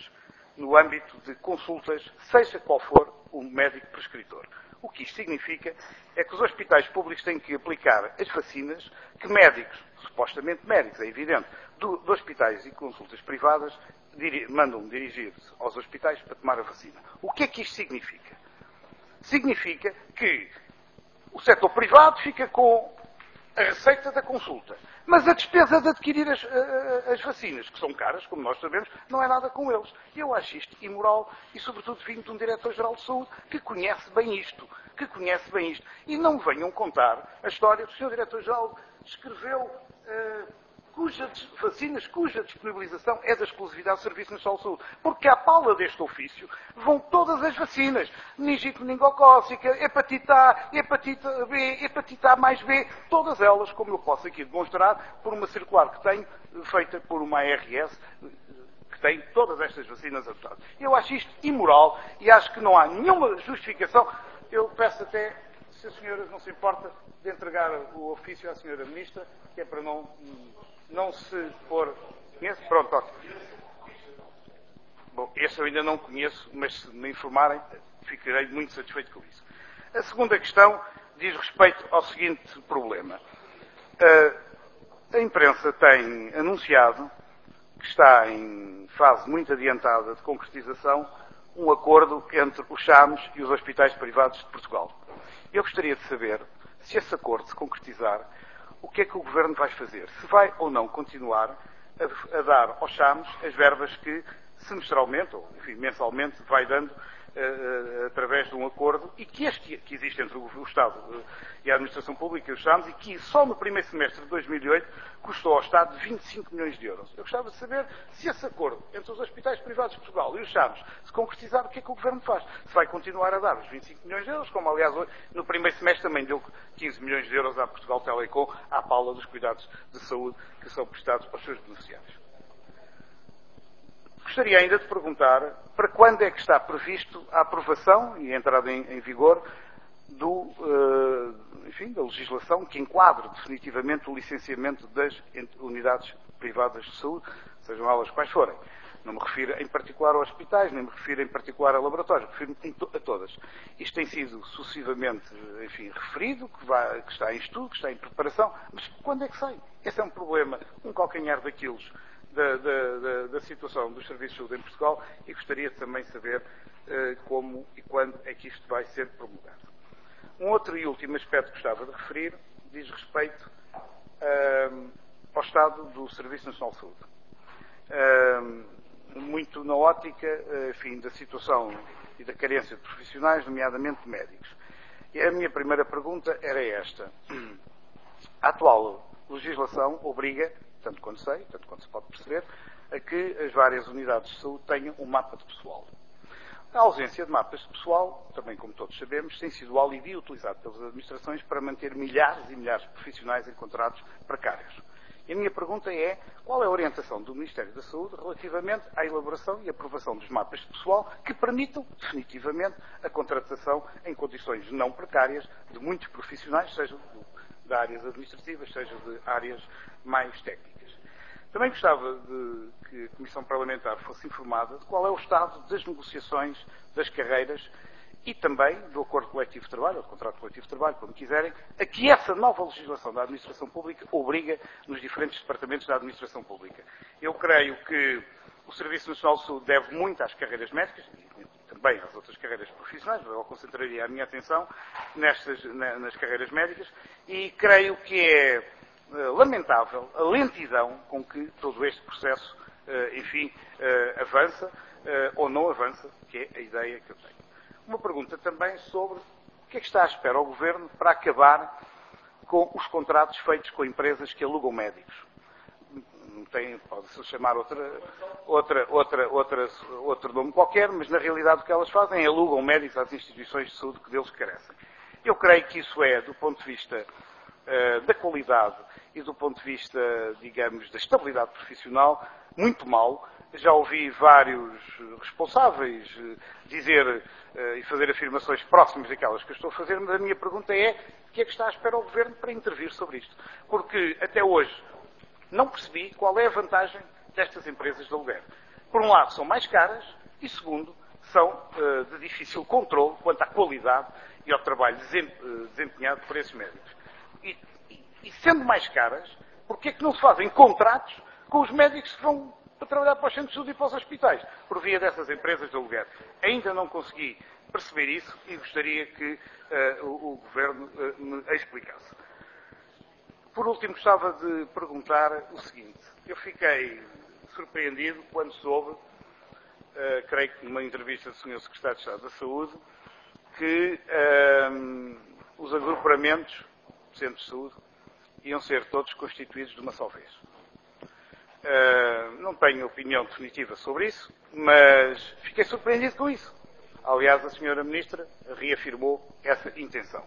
no âmbito de consultas, seja qual for o médico prescritor. O que isto significa é que os hospitais públicos têm que aplicar as vacinas que médicos, supostamente médicos, é evidente, do, de hospitais e consultas privadas, diri, mandam dirigir-se aos hospitais para tomar a vacina. O que é que isto significa? Significa que o setor privado fica com a receita da consulta, mas a despesa de adquirir as, as vacinas, que são caras, como nós sabemos, não é nada com eles. Eu acho isto imoral e, sobretudo, vindo de um Diretor-Geral de Saúde que conhece bem isto, que conhece bem isto. E não venham contar a história do senhor Diretor-Geral escreveu uh, cujas vacinas, cuja disponibilização é da exclusividade do Serviço Nacional de Saúde. Porque à pala deste ofício vão todas as vacinas. Meningite meningocócica, hepatite A, hepatite B, hepatite A mais B, todas elas, como eu posso aqui demonstrar, por uma circular que tenho, feita por uma A R S, que tem todas estas vacinas adotadas. Eu acho isto imoral e acho que não há nenhuma justificação. Eu peço até, se a senhora não se importa, de entregar o ofício à senhora Ministra, que é para não... não se pôr... Conhece? Pronto, ótimo. Bom, esse eu ainda não conheço, mas se me informarem, ficarei muito satisfeito com isso. A segunda questão diz respeito ao seguinte problema. A imprensa tem anunciado que está em fase muito adiantada de concretização um acordo entre os SAMs e os hospitais privados de Portugal. Eu gostaria de saber, se esse acordo se concretizar, o que é que o Governo vai fazer? Se vai ou não continuar a, a dar aos SAMs as verbas que semestralmente, ou enfim, mensalmente, vai dando uh, uh, através de um acordo e que este que existe entre o, o Estado uh, e a Administração Pública e os SAMs e que só no primeiro semestre de dois mil e oito custou ao Estado vinte e cinco milhões de euros. Eu gostava de saber se esse acordo entre os hospitais privados de Portugal e os SAMs se concretizar, o que é que o Governo faz? Se vai continuar a dar os vinte e cinco milhões de euros, como aliás no primeiro semestre também deu quinze milhões de euros à Portugal Telecom, à pala dos cuidados de saúde que são prestados aos seus beneficiários. Gostaria ainda de perguntar para quando é que está previsto a aprovação e a entrada em, em vigor do, uh, enfim, da legislação que enquadre definitivamente o licenciamento das unidades privadas de saúde, sejam elas quais forem. Não me refiro em particular a hospitais, nem me refiro em particular a laboratórios, refiro a todas. Isto tem sido sucessivamente, enfim, referido, que, vai, que está em estudo, que está em preparação, mas quando é que sai? Esse é um problema, um calcanhar daqueles da, da, da, da situação dos serviços de saúde em Portugal e gostaria de também saber uh, como e quando é que isto vai ser promulgado. Um outro e último aspecto que gostava de referir diz respeito uh, ao estado do Serviço Nacional de Saúde. Uh, muito na ótica, uh, enfim, da situação e da carência de profissionais, nomeadamente de médicos. E a minha primeira pergunta era esta. A atual legislação obriga, tanto quanto sei, tanto quanto se pode perceber, a que as várias unidades de saúde tenham um mapa de pessoal. A ausência de mapas de pessoal, também como todos sabemos, tem sido o alibi utilizado pelas administrações para manter milhares e milhares de profissionais em contratos precários. E a minha pergunta é, qual é a orientação do Ministério da Saúde relativamente à elaboração e aprovação dos mapas de pessoal que permitam, definitivamente, a contratação em condições não precárias de muitos profissionais, seja de áreas administrativas, seja de áreas mais técnicas. Também gostava de que a Comissão Parlamentar fosse informada de qual é o estado das negociações das carreiras e também do acordo coletivo de trabalho, ou do contrato coletivo de trabalho, como quiserem, a que essa nova legislação da administração pública obriga nos diferentes departamentos da administração pública. Eu creio que o Serviço Nacional de Saúde deve muito às carreiras médicas, e também às outras carreiras profissionais, mas eu concentraria a minha atenção nestas, nas carreiras médicas, e creio que é lamentável a lentidão com que todo este processo, enfim, avança ou não avança, que é a ideia que eu tenho. Uma pergunta também sobre o que é que está à espera ao Governo para acabar com os contratos feitos com empresas que alugam médicos. Tem, pode-se chamar outra, outra, outra, outra, outro nome qualquer, mas na realidade o que elas fazem é alugam médicos às instituições de saúde que deles carecem. Eu creio que isso é, do ponto de vista uh, da qualidade e do ponto de vista, digamos, da estabilidade profissional, muito mal. Já ouvi vários responsáveis dizer uh, e fazer afirmações próximas daquelas que eu estou a fazer, mas a minha pergunta é o que é que está à espera ao Governo para intervir sobre isto? Porque até hoje não percebi qual é a vantagem destas empresas de aluguer. Por um lado, são mais caras, e segundo, são uh, de difícil controle quanto à qualidade e ao trabalho desempenhado por esses médicos. E, e, e sendo mais caras, porque é que não se fazem contratos com os médicos que vão para trabalhar para os centros de saúde e para os hospitais, por via dessas empresas de aluguer? Ainda não consegui perceber isso e gostaria que uh, o, o Governo uh, me explicasse. Por último, gostava de perguntar o seguinte. Eu fiquei surpreendido quando soube, uh, creio que numa entrevista do senhor Secretário de Estado da Saúde, que uh, os agrupamentos de centros de saúde iam ser todos constituídos de uma só vez. Uh, não tenho opinião definitiva sobre isso, mas fiquei surpreendido com isso. Aliás, a senhora Ministra reafirmou essa intenção.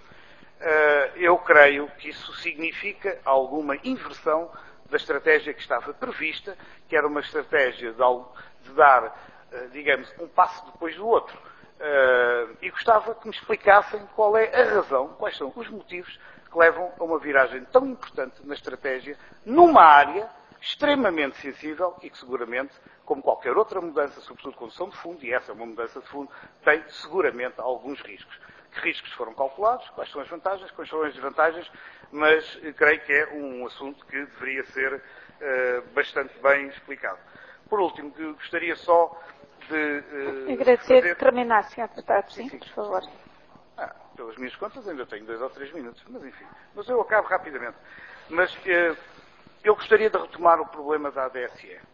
Uh, eu creio que isso significa alguma inversão da estratégia que estava prevista, que era uma estratégia de, de dar, uh, digamos, um passo depois do outro. Uh, e gostava que me explicassem qual é a razão, quais são os motivos que levam a uma viragem tão importante na estratégia, numa área extremamente sensível e que seguramente, como qualquer outra mudança, sobretudo quando são de fundo, e essa é uma mudança de fundo, tem seguramente alguns riscos. Que riscos foram calculados, quais são as vantagens, quais são as desvantagens, mas creio que é um assunto que deveria ser uh, bastante bem explicado. Por último, gostaria só de... Uh, Agradecer fazer... que terminasse, senhor Deputado, sim, sim, por favor. Ah, pelas minhas contas ainda tenho dois ou três minutos, mas enfim. Mas eu acabo rapidamente. Mas uh, eu gostaria de retomar o problema da A D S E.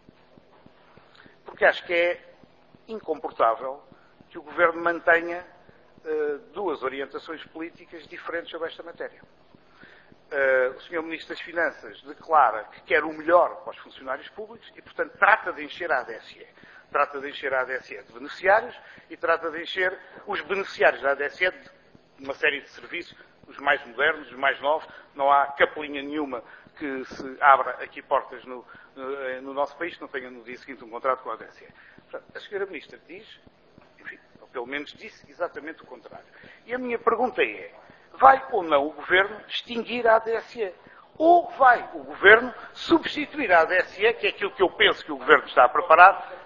Porque acho que é incomportável que o Governo mantenha uh, duas orientações políticas diferentes sobre esta matéria. Uh, o senhor Ministro das Finanças declara que quer o melhor para os funcionários públicos e, portanto, trata de encher a A D S E. Trata de encher a A D S E de beneficiários e trata de encher os beneficiários da A D S E de uma série de serviços, os mais modernos, os mais novos. Não há capelinha nenhuma que se abra aqui portas no, no, no nosso país que não tenha no dia seguinte um contrato com a A D S E. Portanto, a senhora Ministra diz, enfim, ou pelo menos disse exatamente o contrário. E a minha pergunta é, vai ou não o Governo extinguir a A D S E? Ou vai o Governo substituir a A D S E, que é aquilo que eu penso que o Governo está a preparar?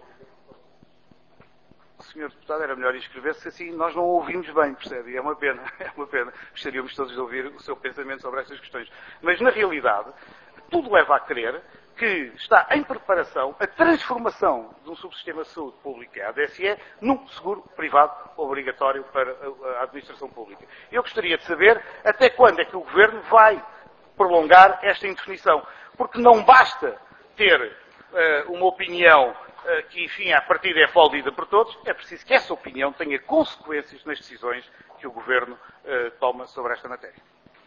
senhor Deputado, era melhor inscrever-se, assim nós não o ouvimos bem, percebe? E é uma pena, é uma pena. Gostaríamos todos de ouvir o seu pensamento sobre estas questões. Mas, na realidade, tudo leva a crer que está em preparação a transformação de um subsistema de saúde público, que é a A D S E, num seguro privado obrigatório para a administração pública. Eu gostaria de saber até quando é que o Governo vai prolongar esta indefinição. Porque não basta ter uh, uma opinião que, enfim, à partida é aplaudida por todos, é preciso que essa opinião tenha consequências nas decisões que o Governo uh, toma sobre esta matéria.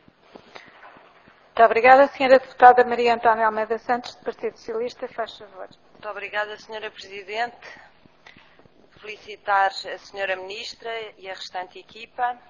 Muito obrigada, senhora Deputada Maria Antónia Almeida Santos, do Partido Socialista. Faz favor. Muito obrigada, senhora Presidente. Felicitar a senhora Ministra e a restante equipa.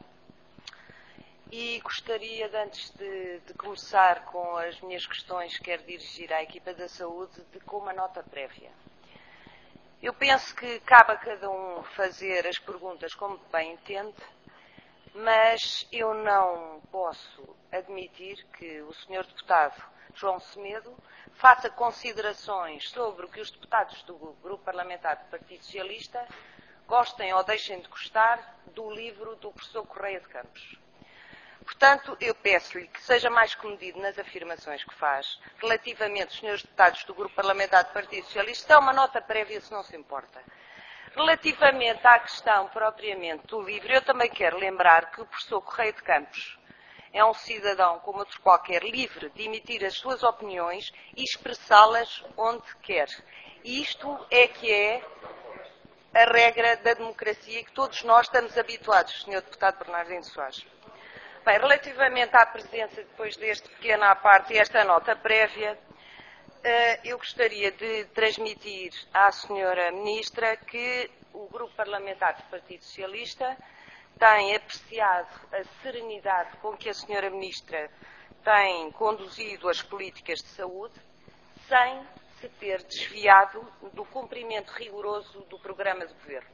E gostaria, de, antes de, de começar com as minhas questões, quero dirigir à equipa da saúde de, com uma nota prévia. Eu penso que cabe a cada um fazer as perguntas como bem entende, mas eu não posso admitir que o senhor Deputado João Semedo faça considerações sobre o que os deputados do Grupo Parlamentar do Partido Socialista gostem ou deixem de gostar do livro do professor Correia de Campos. Portanto, eu peço-lhe que seja mais comedido nas afirmações que faz relativamente aos senhores deputados do Grupo Parlamentar do Partido Socialista. É uma nota prévia, se não se importa. Relativamente à questão propriamente do livro, eu também quero lembrar que o professor Correia de Campos é um cidadão, como outro qualquer, livre de emitir as suas opiniões e expressá-las onde quer. E isto é que é a regra da democracia que todos nós estamos habituados, senhor Deputado Bernardino Soares. Bem, relativamente à presença, depois deste pequeno à parte e esta nota prévia, eu gostaria de transmitir à senhora Ministra que o Grupo Parlamentar do Partido Socialista tem apreciado a serenidade com que a senhora Ministra tem conduzido as políticas de saúde, sem se ter desviado do cumprimento rigoroso do programa de governo.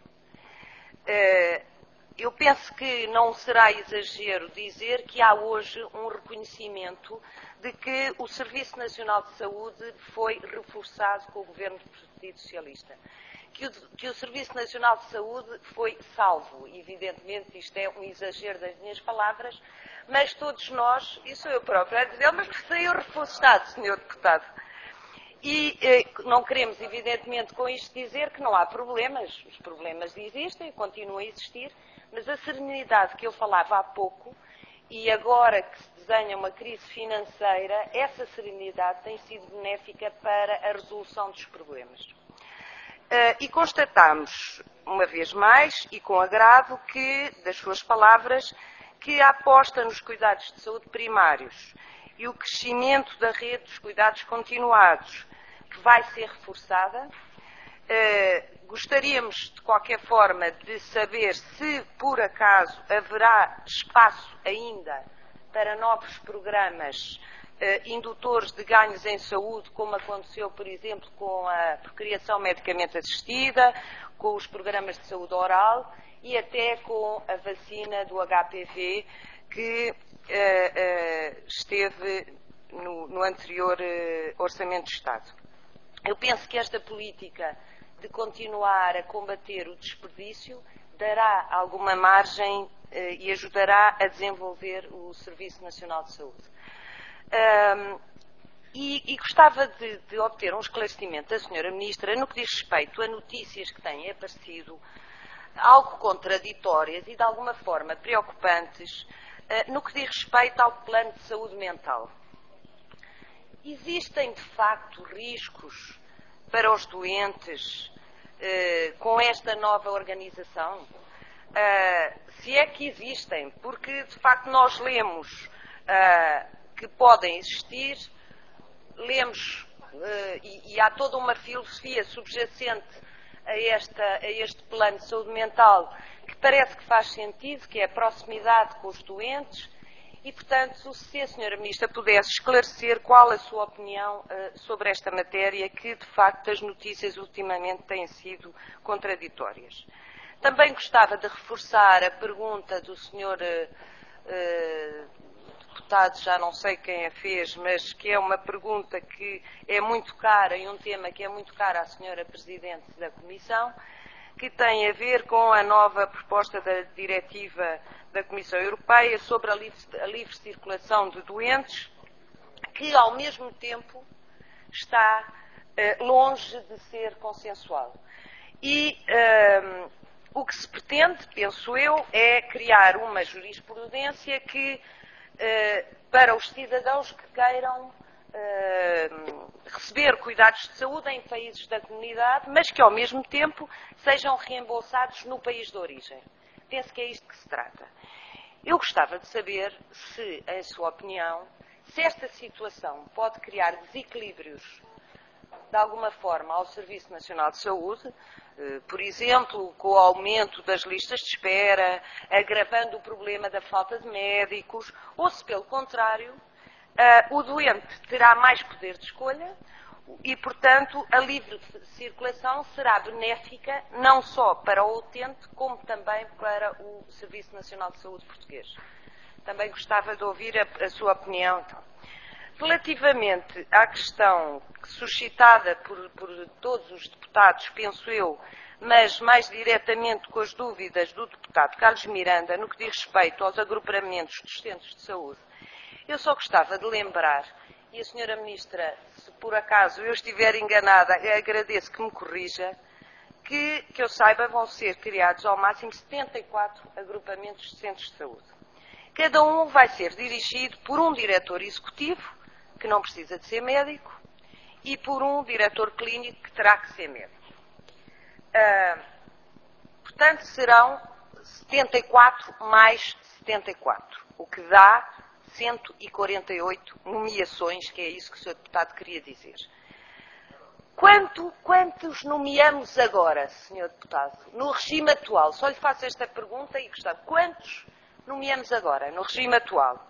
Eu penso que não será exagero dizer que há hoje um reconhecimento de que o Serviço Nacional de Saúde foi reforçado com o governo do Partido Socialista. que o, que o Serviço Nacional de Saúde foi salvo. Evidentemente, isto é um exagero das minhas palavras, mas todos nós, e sou eu própria a dizer, mas sei eu reforçado, senhor Deputado. E eh, não queremos, evidentemente, com isto dizer que não há problemas. Os problemas existem, continuam a existir, mas a serenidade que eu falava há pouco, e agora que se desenha uma crise financeira, essa serenidade tem sido benéfica para a resolução dos problemas. Uh, e constatamos, uma vez mais, e com agrado, que, das suas palavras, que a aposta nos cuidados de saúde primários e o crescimento da rede dos cuidados continuados, que vai ser reforçada. Uh, gostaríamos, de qualquer forma, de saber se, por acaso, haverá espaço ainda para novos programas uh, indutores de ganhos em saúde, como aconteceu, por exemplo, com a procriação medicamente assistida, com os programas de saúde oral e até com a vacina do H P V, que uh, uh, esteve no, no anterior uh, Orçamento de Estado. Eu penso que esta política de continuar a combater o desperdício dará alguma margem eh, e ajudará a desenvolver o Serviço Nacional de Saúde. Um, e, e gostava de, de obter um esclarecimento da senhora Ministra no que diz respeito a notícias que têm aparecido algo contraditórias e de alguma forma preocupantes uh, no que diz respeito ao plano de saúde mental. Existem, de facto, riscos para os doentes uh, com esta nova organização? Uh, se é que existem, porque, de facto, nós lemos uh, que podem existir, lemos, uh, e, e há toda uma filosofia subjacente a, esta, a este plano de saúde mental que parece que faz sentido, que é a proximidade com os doentes. E, portanto, se a senhora Ministra pudesse esclarecer qual a sua opinião uh, sobre esta matéria, que, de facto, as notícias ultimamente têm sido contraditórias. Também gostava de reforçar a pergunta do senhor uh, uh, deputado, já não sei quem a fez, mas que é uma pergunta que é muito cara e um tema que é muito caro à senhora Presidente da Comissão, que tem a ver com a nova proposta da diretiva da Comissão Europeia sobre a livre, a livre circulação de doentes, que ao mesmo tempo está uh, longe de ser consensual. E uh, o que se pretende, penso eu, é criar uma jurisprudência que, uh, para os cidadãos que queiram Uh, receber cuidados de saúde em países da comunidade, mas que ao mesmo tempo sejam reembolsados no país de origem. Penso que é isto que se trata. Eu gostava de saber se, em sua opinião, se esta situação pode criar desequilíbrios de alguma forma ao Serviço Nacional de Saúde, uh, por exemplo, com o aumento das listas de espera, agravando o problema da falta de médicos, ou se, pelo contrário, Uh, o doente terá mais poder de escolha e, portanto, a livre circulação será benéfica não só para o utente, como também para o Serviço Nacional de Saúde português. Também gostava de ouvir a, a sua opinião. Então. Relativamente à questão suscitada por, por todos os deputados, penso eu, mas mais diretamente com as dúvidas do deputado Carlos Miranda, no que diz respeito aos agrupamentos dos centros de saúde, eu só gostava de lembrar, e a senhora Ministra, se por acaso eu estiver enganada, agradeço que me corrija, que, que eu saiba, vão ser criados ao máximo setenta e quatro agrupamentos de centros de saúde. Cada um vai ser dirigido por um diretor executivo, que não precisa de ser médico, e por um diretor clínico, que terá que ser médico. Ah, portanto, serão setenta e quatro mais setenta e quatro, o que dá cento e quarenta e oito nomeações, que é isso que o senhor deputado queria dizer. Quanto, quantos nomeamos agora, senhor deputado, no regime atual? Só lhe faço esta pergunta e gostava. Quantos nomeamos agora, no regime atual?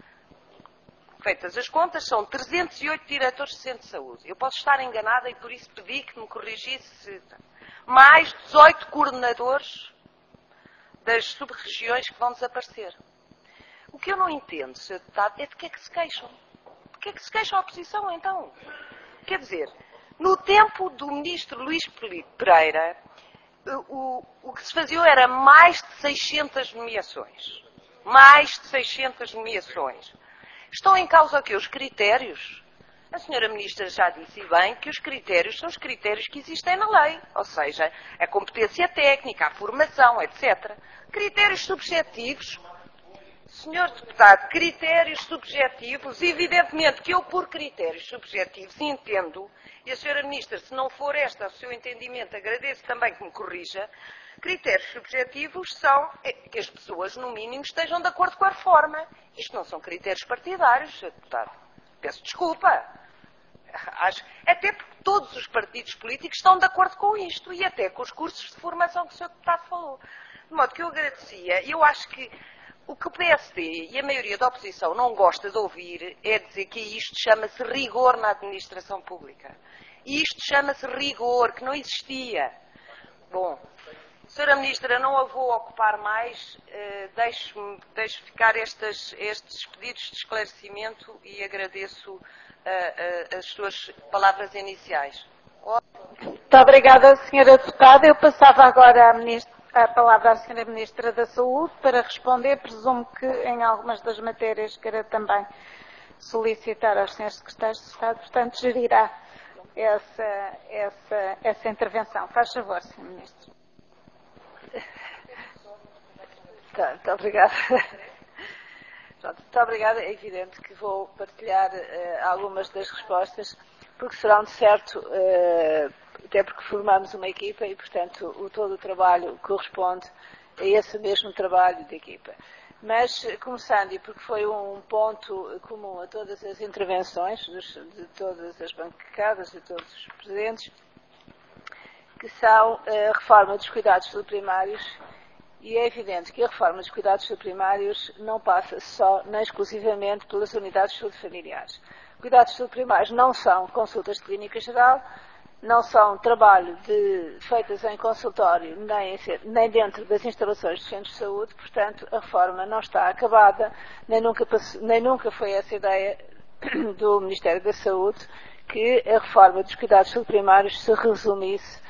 Feitas as contas, são trezentos e oito diretores de centro de saúde. Eu posso estar enganada e por isso pedi que me corrigisse. Mais dezoito coordenadores das sub-regiões que vão desaparecer. O que eu não entendo, senhor Deputado, é de que é que se queixam. De que é que se queixam a oposição, então? Quer dizer, No tempo do ministro Luís Pereira, o, o que se fazia era mais de seiscentas nomeações. Mais de seiscentas nomeações. Estão em causa aqui os critérios? A senhora Ministra já disse bem que os critérios são os critérios que existem na lei, ou seja, a competência técnica, a formação, etcétera. Critérios subjetivos. Senhor Deputado, critérios subjetivos, evidentemente que eu por critérios subjetivos entendo, e a senhora Ministra, se não for este o seu entendimento, agradeço também que me corrija, critérios subjetivos são que as pessoas, no mínimo, estejam de acordo com a reforma. Isto não são critérios partidários, senhor Deputado. Peço desculpa. Acho, até porque todos os partidos políticos estão de acordo com isto e até com os cursos de formação que o senhor Deputado falou. De modo que eu agradecia, e eu acho que o que o P S D e a maioria da oposição não gosta de ouvir é dizer que isto chama-se rigor na administração pública. E isto chama-se rigor, que não existia. Bom, senhora Ministra, não a vou ocupar mais, uh, deixe-me, deixe ficar estas, estes pedidos de esclarecimento e agradeço uh, uh, as suas palavras iniciais. Muito obrigada, senhora Deputada. Eu passava agora a, ministra, a palavra à senhora Ministra da Saúde para responder. Presumo que em algumas das matérias queira também solicitar aos senhores secretários de Estado, portanto, gerirá essa, essa, essa intervenção. Faz favor, senhor Ministro. Tá, muito obrigada. Pronto, muito obrigada. É evidente que vou partilhar uh, algumas das respostas, porque serão de certo, uh, até porque formamos uma equipa e, portanto, o, todo o trabalho corresponde a esse mesmo trabalho de equipa. Mas, começando, e porque foi um ponto comum a todas as intervenções dos, de todas as bancadas, de todos os presentes, que são a reforma dos cuidados primários, e é evidente que a reforma dos cuidados primários não passa só, nem exclusivamente, pelas unidades de saúde familiares. Cuidados primários não são consultas de clínica geral, não são trabalho de, feitas em consultório, nem, nem dentro das instalações dos centros de saúde, portanto, a reforma não está acabada, nem nunca, passou, nem nunca foi essa ideia do Ministério da Saúde, que a reforma dos cuidados primários se resumisse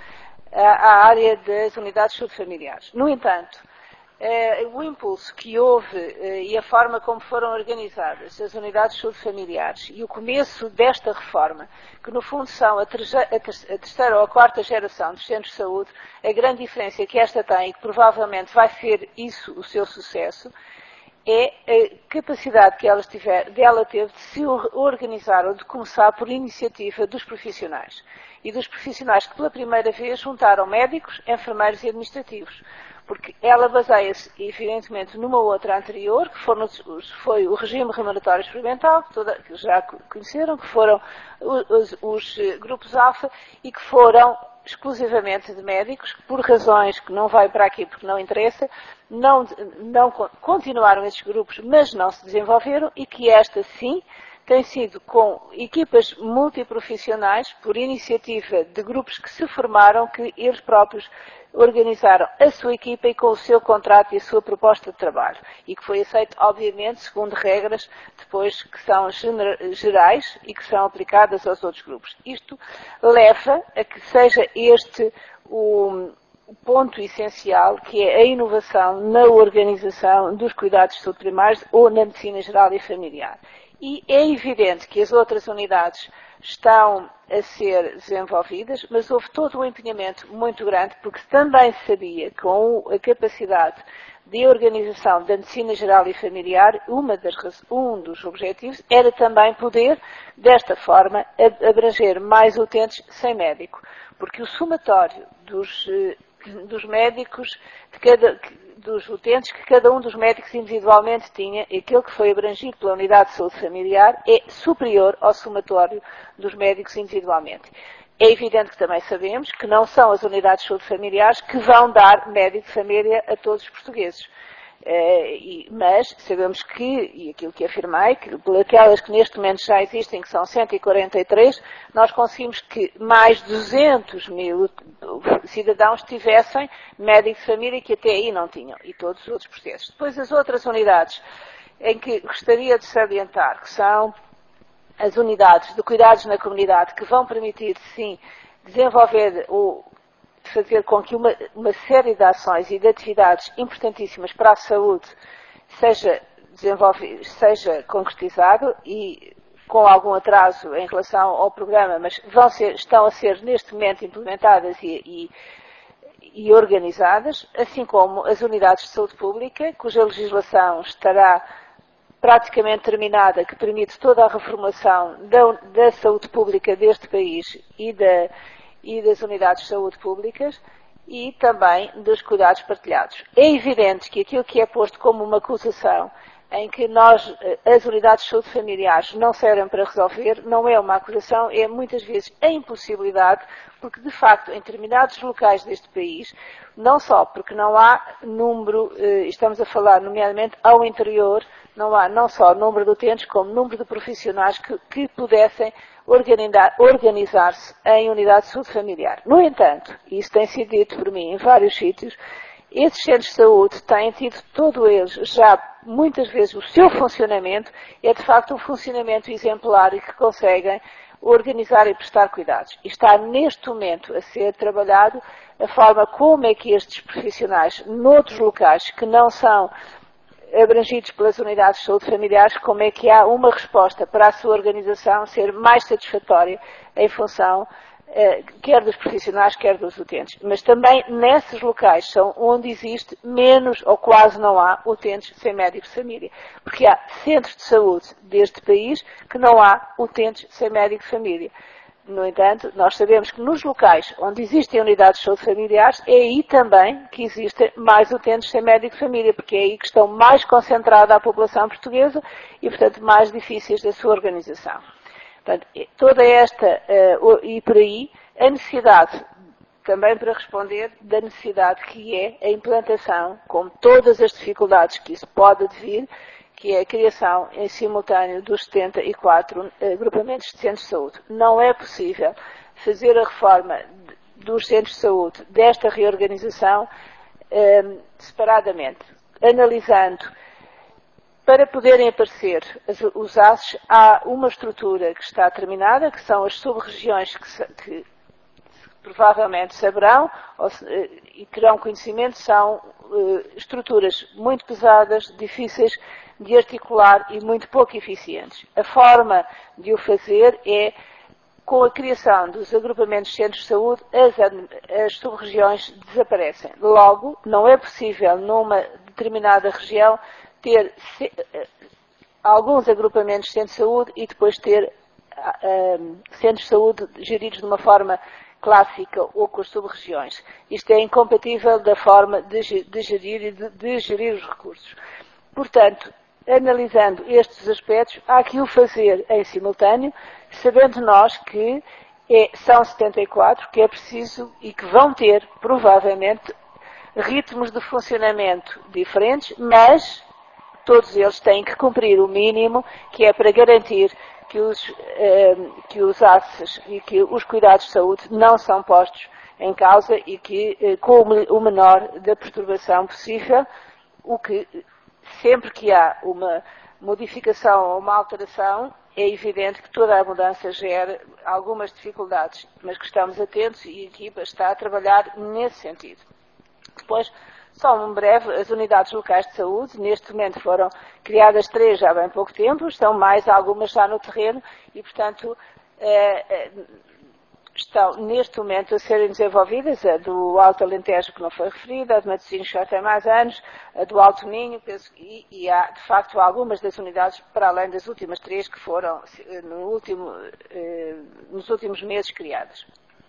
à área das unidades de saúde familiares. No entanto, eh, o impulso que houve eh, e a forma como foram organizadas as unidades de saúde familiares e o começo desta reforma, que no fundo são a, terceira, a terceira ou a quarta geração dos centros de saúde, a grande diferença que esta tem e que provavelmente vai ser isso o seu sucesso, é a capacidade que ela, tiver, dela teve de se organizar ou de começar por iniciativa dos profissionais. E dos profissionais que pela primeira vez juntaram médicos, enfermeiros e administrativos. Porque ela baseia-se, evidentemente, numa outra anterior, que foram, foi o regime remuneratório experimental, que, toda, que já conheceram, que foram os, os grupos alfa e que foram exclusivamente de médicos, que por razões que não vai para aqui porque não interessa, não, não continuaram esses grupos, mas não se desenvolveram e que esta sim tem sido com equipas multiprofissionais, por iniciativa de grupos que se formaram, que eles próprios organizaram a sua equipa e com o seu contrato e a sua proposta de trabalho. E que foi aceito, obviamente, segundo regras depois que são gerais e que são aplicadas aos outros grupos. Isto leva a que seja este o ponto essencial, que é a inovação na organização dos cuidados de saúde primários ou na medicina geral e familiar. E é evidente que as outras unidades estão a ser desenvolvidas, mas houve todo um empenhamento muito grande, porque também sabia que com a capacidade de organização da medicina geral e familiar, uma das, um dos objetivos era também poder, desta forma, abranger mais utentes sem médico. Porque o somatório dos, dos médicos, de cada, dos utentes que cada um dos médicos individualmente tinha, e aquele que foi abrangido pela unidade de saúde familiar, é superior ao somatório dos médicos individualmente. É evidente que também sabemos que não são as unidades de saúde familiares que vão dar médico de família a todos os portugueses. Uh, e, mas sabemos que, e aquilo que afirmei, que por aquelas que neste momento já existem, que são cento e quarenta e três, nós conseguimos que mais duzentos mil cidadãos tivessem médico de família que até aí não tinham, e todos os outros processos. Depois as outras unidades em que gostaria de salientar, que são as unidades de cuidados na comunidade que vão permitir, sim, desenvolver ou fazer com que uma, uma série de ações e de atividades importantíssimas para a saúde seja desenvolvido, seja concretizado e com algum atraso em relação ao programa, mas vão ser, estão a ser neste momento implementadas e, e, e organizadas, assim como as unidades de saúde pública, cuja legislação estará praticamente terminada, que permite toda a reformulação da, da saúde pública deste país e, da, e das unidades de saúde públicas e também dos cuidados partilhados. É evidente que aquilo que é posto como uma acusação em que nós, as unidades de saúde familiares não servem para resolver, não é uma acusação, é muitas vezes a impossibilidade, porque de facto em determinados locais deste país, não só porque não há número, estamos a falar nomeadamente ao interior, não há não só número de utentes, como número de profissionais que, que pudessem organizar-se em unidade de saúde familiar. No entanto, e isso tem sido dito por mim em vários sítios, esses centros de saúde têm tido, todos eles, já muitas vezes o seu funcionamento é de facto um funcionamento exemplar e que conseguem organizar e prestar cuidados. E está neste momento a ser trabalhado a forma como é que estes profissionais, noutros locais que não são abrangidos pelas unidades de saúde familiares, como é que há uma resposta para a sua organização ser mais satisfatória em função quer dos profissionais, quer dos utentes. Mas também nesses locais são onde existe menos ou quase não há utentes sem médico de família. Porque há centros de saúde deste país que não há utentes sem médico de família. No entanto, nós sabemos que nos locais onde existem unidades de saúde familiares, é aí também que existem mais utentes sem médico de família, porque é aí que estão mais concentrada a população portuguesa e, portanto, mais difíceis da sua organização. Portanto, toda esta, uh, e por aí, a necessidade, também para responder, da necessidade que é a implantação, com todas as dificuldades que isso pode vir, que é a criação em simultâneo dos setenta e quatro agrupamentos de centros de saúde. Não é possível fazer a reforma dos centros de saúde, desta reorganização, um, separadamente, analisando. Para poderem aparecer os A C Es, há uma estrutura que está terminada, que são as sub-regiões que, que provavelmente saberão ou, e terão conhecimento, são uh, estruturas muito pesadas, difíceis de articular e muito pouco eficientes. A forma de o fazer é, com a criação dos agrupamentos de centros de saúde, as, as sub-regiões desaparecem. Logo, não é possível, numa determinada região, ter se, alguns agrupamentos de centros de saúde e depois ter um, centros de saúde geridos de uma forma clássica ou com as sub-regiões. Isto é incompatível da forma de, de gerir e de, de gerir os recursos. Portanto, analisando estes aspectos, há que o fazer em simultâneo, sabendo nós que é, são setenta e quatro, que é preciso e que vão ter, provavelmente, ritmos de funcionamento diferentes, mas todos eles têm que cumprir o mínimo, que é para garantir que os, eh, que os A C Es e que os cuidados de saúde não são postos em causa e que, eh, com o menor da perturbação possível, o que, sempre que há uma modificação ou uma alteração, é evidente que toda a mudança gera algumas dificuldades, mas que estamos atentos e a equipa está a trabalhar nesse sentido. Depois, só um breve, as unidades locais de saúde, neste momento foram criadas três já há bem pouco tempo, estão mais algumas já no terreno e, portanto, eh, estão neste momento a serem desenvolvidas, a do Alto Alentejo que não foi referida, a de Matosinhos já tem mais anos, a do Alto Minho, penso, e, e há, de facto, algumas das unidades, para além das últimas três que foram no último, eh, nos últimos meses criadas.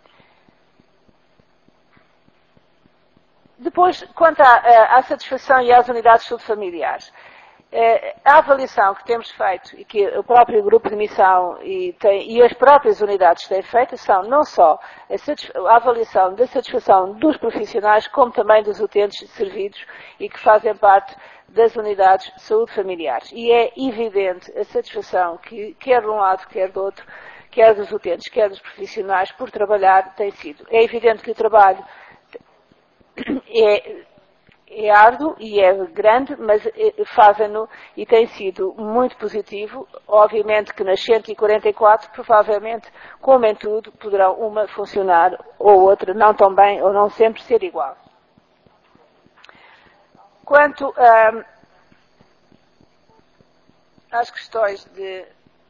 Depois, quanto à, à satisfação e às unidades de saúde familiares, a avaliação que temos feito e que o próprio grupo de missão e, tem, e as próprias unidades têm feito são não só a, a avaliação da satisfação dos profissionais, como também dos utentes servidos e que fazem parte das unidades de saúde familiares. E é evidente a satisfação que, quer de um lado, quer do outro, quer dos utentes, quer dos profissionais, por trabalhar, tem sido. É evidente que o trabalho é, é árduo e é grande, mas fazem-no e tem sido muito positivo. Obviamente que nas cento e quarenta e quatro, provavelmente, como em tudo, poderão uma funcionar ou outra não tão bem ou não sempre ser igual. Quanto hum, às questões de,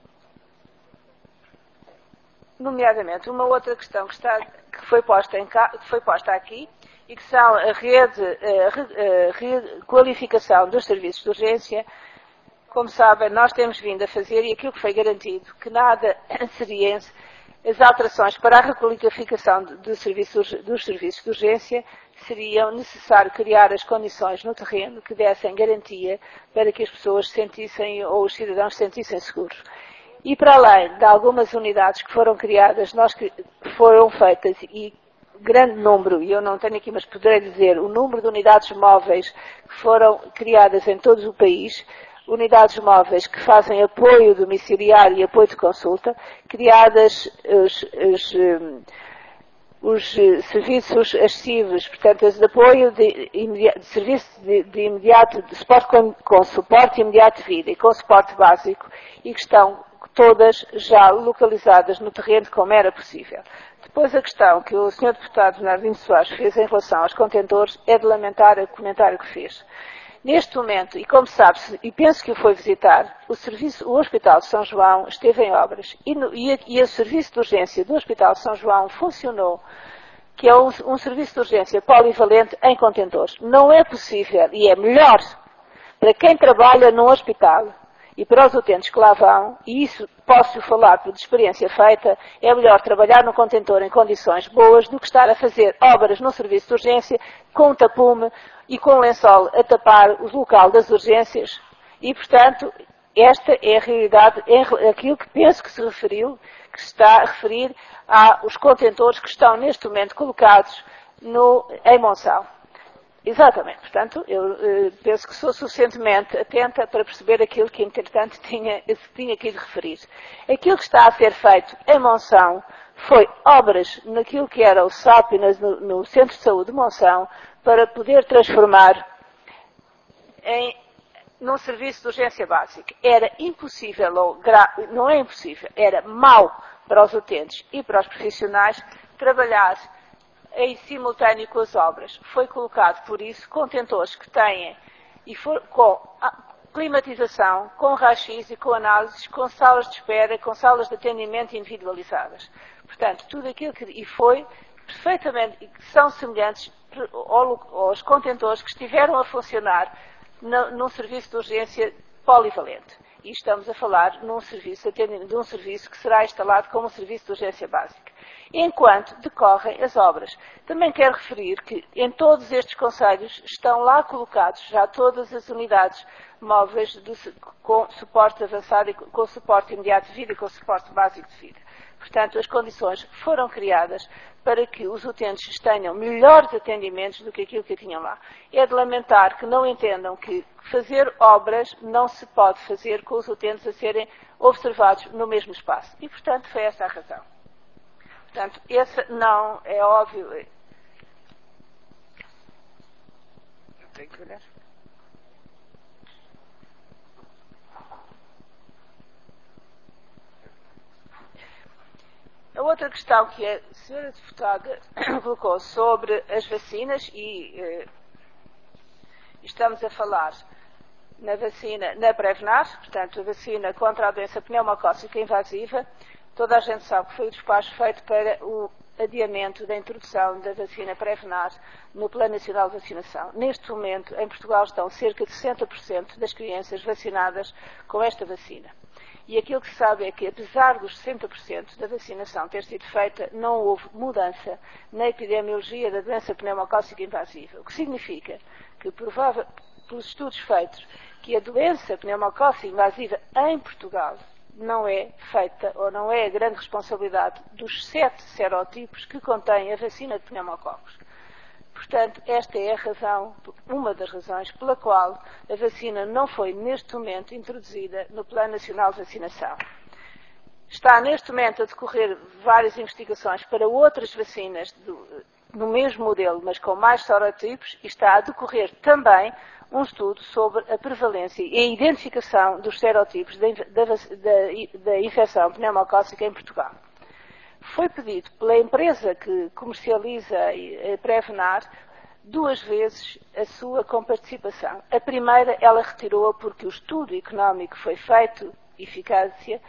nomeadamente, uma outra questão que, está, que, foi, posta em, que foi posta aqui, e que são a rede, a requalificação dos serviços de urgência. Como sabem, nós temos vindo a fazer, e aquilo que foi garantido, que nada seria as alterações para a requalificação de serviços, dos serviços de urgência, seriam necessário criar as condições no terreno que dessem garantia para que as pessoas se sentissem, ou os cidadãos se sentissem seguros. E para além de algumas unidades que foram criadas, nós que foram feitas e grande número, e eu não tenho aqui, mas poderei dizer, o número de unidades móveis que foram criadas em todo o país, unidades móveis que fazem apoio domiciliário e apoio de consulta, criadas os, os, os serviços acessíveis, portanto, os de apoio de, de serviço de, de imediato, de suporte com, com suporte imediato de vida e com suporte básico, e que estão todas já localizadas no terreno como era possível. Depois a questão que o senhor Deputado Bernardino Soares fez em relação aos contentores é de lamentar o comentário que fez. Neste momento, e como sabe-se, e penso que o foi visitar, o, serviço, o Hospital de São João esteve em obras e, no, e, a, e o serviço de urgência do Hospital de São João funcionou, que é um, um serviço de urgência polivalente em contentores. Não é possível, e é melhor, para quem trabalha num hospital, e para os utentes que lá vão, e isso posso falar por experiência feita, é melhor trabalhar no contentor em condições boas do que estar a fazer obras no serviço de urgência com um tapume e com um lençol a tapar o local das urgências. E, portanto, esta é a realidade, é aquilo que penso que se referiu, que se está a referir aos contentores que estão neste momento colocados no, em Monção. Exatamente. Portanto, eu eh, penso que sou suficientemente atenta para perceber aquilo que, entretanto, tinha, tinha aqui de referir. Aquilo que está a ser feito em Monção foi obras naquilo que era o Sápinas, no, no Centro de Saúde de Monção, para poder transformar em, num serviço de urgência básica. Era impossível, ou gra, não é impossível, era mau para os utentes e para os profissionais trabalhar em simultâneo com as obras. Foi colocado, por isso, contentores que têm, e for, com climatização, com raio-x e com análises, com salas de espera, com salas de atendimento individualizadas. Portanto, tudo aquilo que, e foi perfeitamente, e que são semelhantes aos contentores que estiveram a funcionar no, num serviço de urgência polivalente. E estamos a falar num serviço, de um serviço que será instalado como um serviço de urgência básica, enquanto decorrem as obras. Também quero referir que em todos estes concelhos estão lá colocados já todas as unidades móveis do, com suporte avançado e com suporte imediato de vida e com suporte básico de vida. Portanto, as condições foram criadas para que os utentes tenham melhores atendimentos do que aquilo que tinham lá. É de lamentar que não entendam que fazer obras não se pode fazer com os utentes a serem observados no mesmo espaço. E, portanto, foi essa a razão. Portanto, esse não é óbvio. Eu tenho que olhar. A outra questão que a senhora deputada colocou sobre as vacinas, e eh, estamos a falar na vacina, na Prevnar, portanto, a vacina contra a doença pneumocócica invasiva. Toda a gente sabe que foi o despacho feito para o adiamento da introdução da vacina Prevnar no Plano Nacional de Vacinação. Neste momento, em Portugal, estão cerca de sessenta por cento das crianças vacinadas com esta vacina. E aquilo que se sabe é que, apesar dos sessenta por cento da vacinação ter sido feita, não houve mudança na epidemiologia da doença pneumocócica invasiva. O que significa que, provável, pelos estudos feitos, que a doença pneumocócica invasiva em Portugal não é feita, ou não é a grande responsabilidade dos sete serotipos que contém a vacina de pneumococos. Portanto, esta é a razão, uma das razões pela qual a vacina não foi, neste momento, introduzida no Plano Nacional de Vacinação. Está, neste momento, a decorrer várias investigações para outras vacinas do, no mesmo modelo, mas com mais serotipos, e está a decorrer também um estudo sobre a prevalência e a identificação dos serotipos da, da, da, da infecção pneumocócica em Portugal. Foi pedido pela empresa que comercializa a Prevenar duas vezes a sua comparticipação. A primeira ela retirou porque o estudo económico que foi feito, eficácia,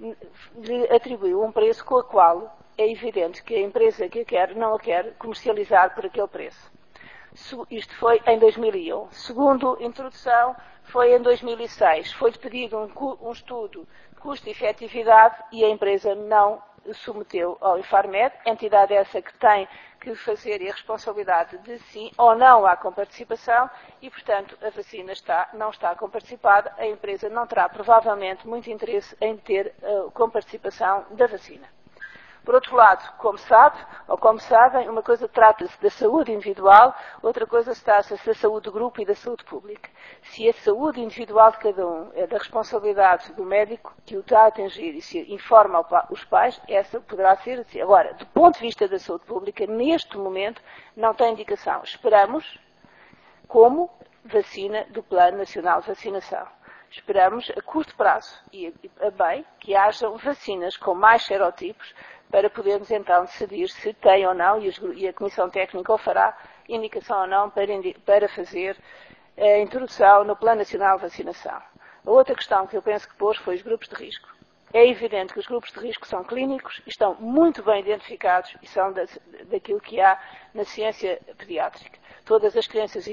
lhe atribuiu um preço com o qual é evidente que a empresa que a quer não a quer comercializar por aquele preço. Isto foi em dois mil e um. Segundo introdução, foi em dois mil e seis. Foi-lhe pedido um, um estudo custo e efetividade e a empresa não submeteu ao Infarmed, entidade essa que tem que fazer a responsabilidade de sim ou não à comparticipação e, portanto, a vacina está, não está comparticipada, a empresa não terá provavelmente muito interesse em ter a comparticipação da vacina. Por outro lado, como sabe, ou como sabem, uma coisa trata-se da saúde individual, outra coisa trata-se da saúde do grupo e da saúde pública. Se a saúde individual de cada um é da responsabilidade do médico que o está a atingir e se informa os pais, essa poderá ser assim. Agora, do ponto de vista da saúde pública, neste momento, não tem indicação. Esperamos como vacina do Plano Nacional de Vacinação. Esperamos a curto prazo e a bem que hajam vacinas com mais serotipos para podermos então decidir se tem ou não, e a Comissão Técnica o fará, indicação ou não para, para fazer a introdução no Plano Nacional de Vacinação. A outra questão que eu penso que pôs foi os grupos de risco. É evidente que os grupos de risco são clínicos e estão muito bem identificados e são da, daquilo que há na ciência pediátrica. Todas as crianças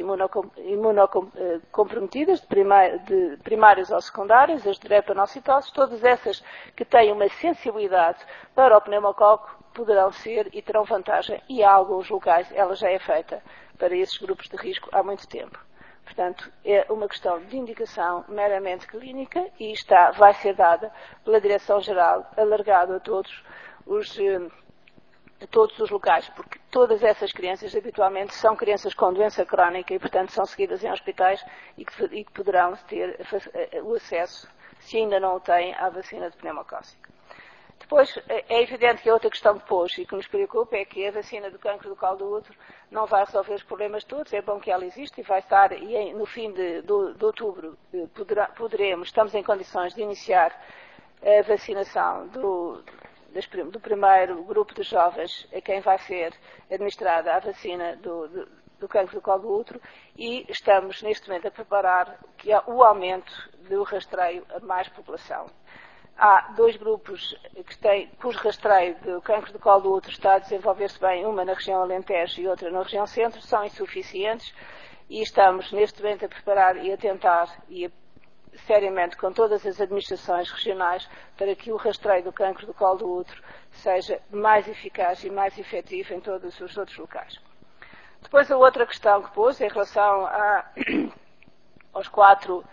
imunocomprometidas, de, de primárias ou secundárias, as drepanocitoses, todas essas que têm uma sensibilidade para o pneumococo poderão ser e terão vantagem, e há alguns locais ela já é feita para esses grupos de risco há muito tempo. Portanto, é uma questão de indicação meramente clínica e está, vai ser dada pela Direção-Geral, alargado a todos os... a todos os locais, porque todas essas crianças habitualmente são crianças com doença crónica e, portanto, são seguidas em hospitais e que, e que poderão ter o acesso, se ainda não o têm, à vacina de pneumocócica. Depois, é evidente que a outra questão que pôs e que nos preocupa é que a vacina do cancro do colo do útero não vai resolver os problemas todos. É bom que ela existe e vai estar, e no fim de, de, de outubro poderá, poderemos, estamos em condições de iniciar a vacinação do do primeiro grupo de jovens a quem vai ser administrada a vacina do, do, do cancro do colo do útero e estamos neste momento a preparar que há o aumento do rastreio a mais população. Há dois grupos que têm, cujo rastreio do cancro do colo do útero está a desenvolver-se bem, uma na região Alentejo e outra na região Centro, são insuficientes e estamos neste momento a preparar e a tentar e a seriamente com todas as administrações regionais para que o rastreio do cancro do colo do útero seja mais eficaz e mais efetivo em todos os outros locais. Depois a outra questão que pôs em relação a, aos quatro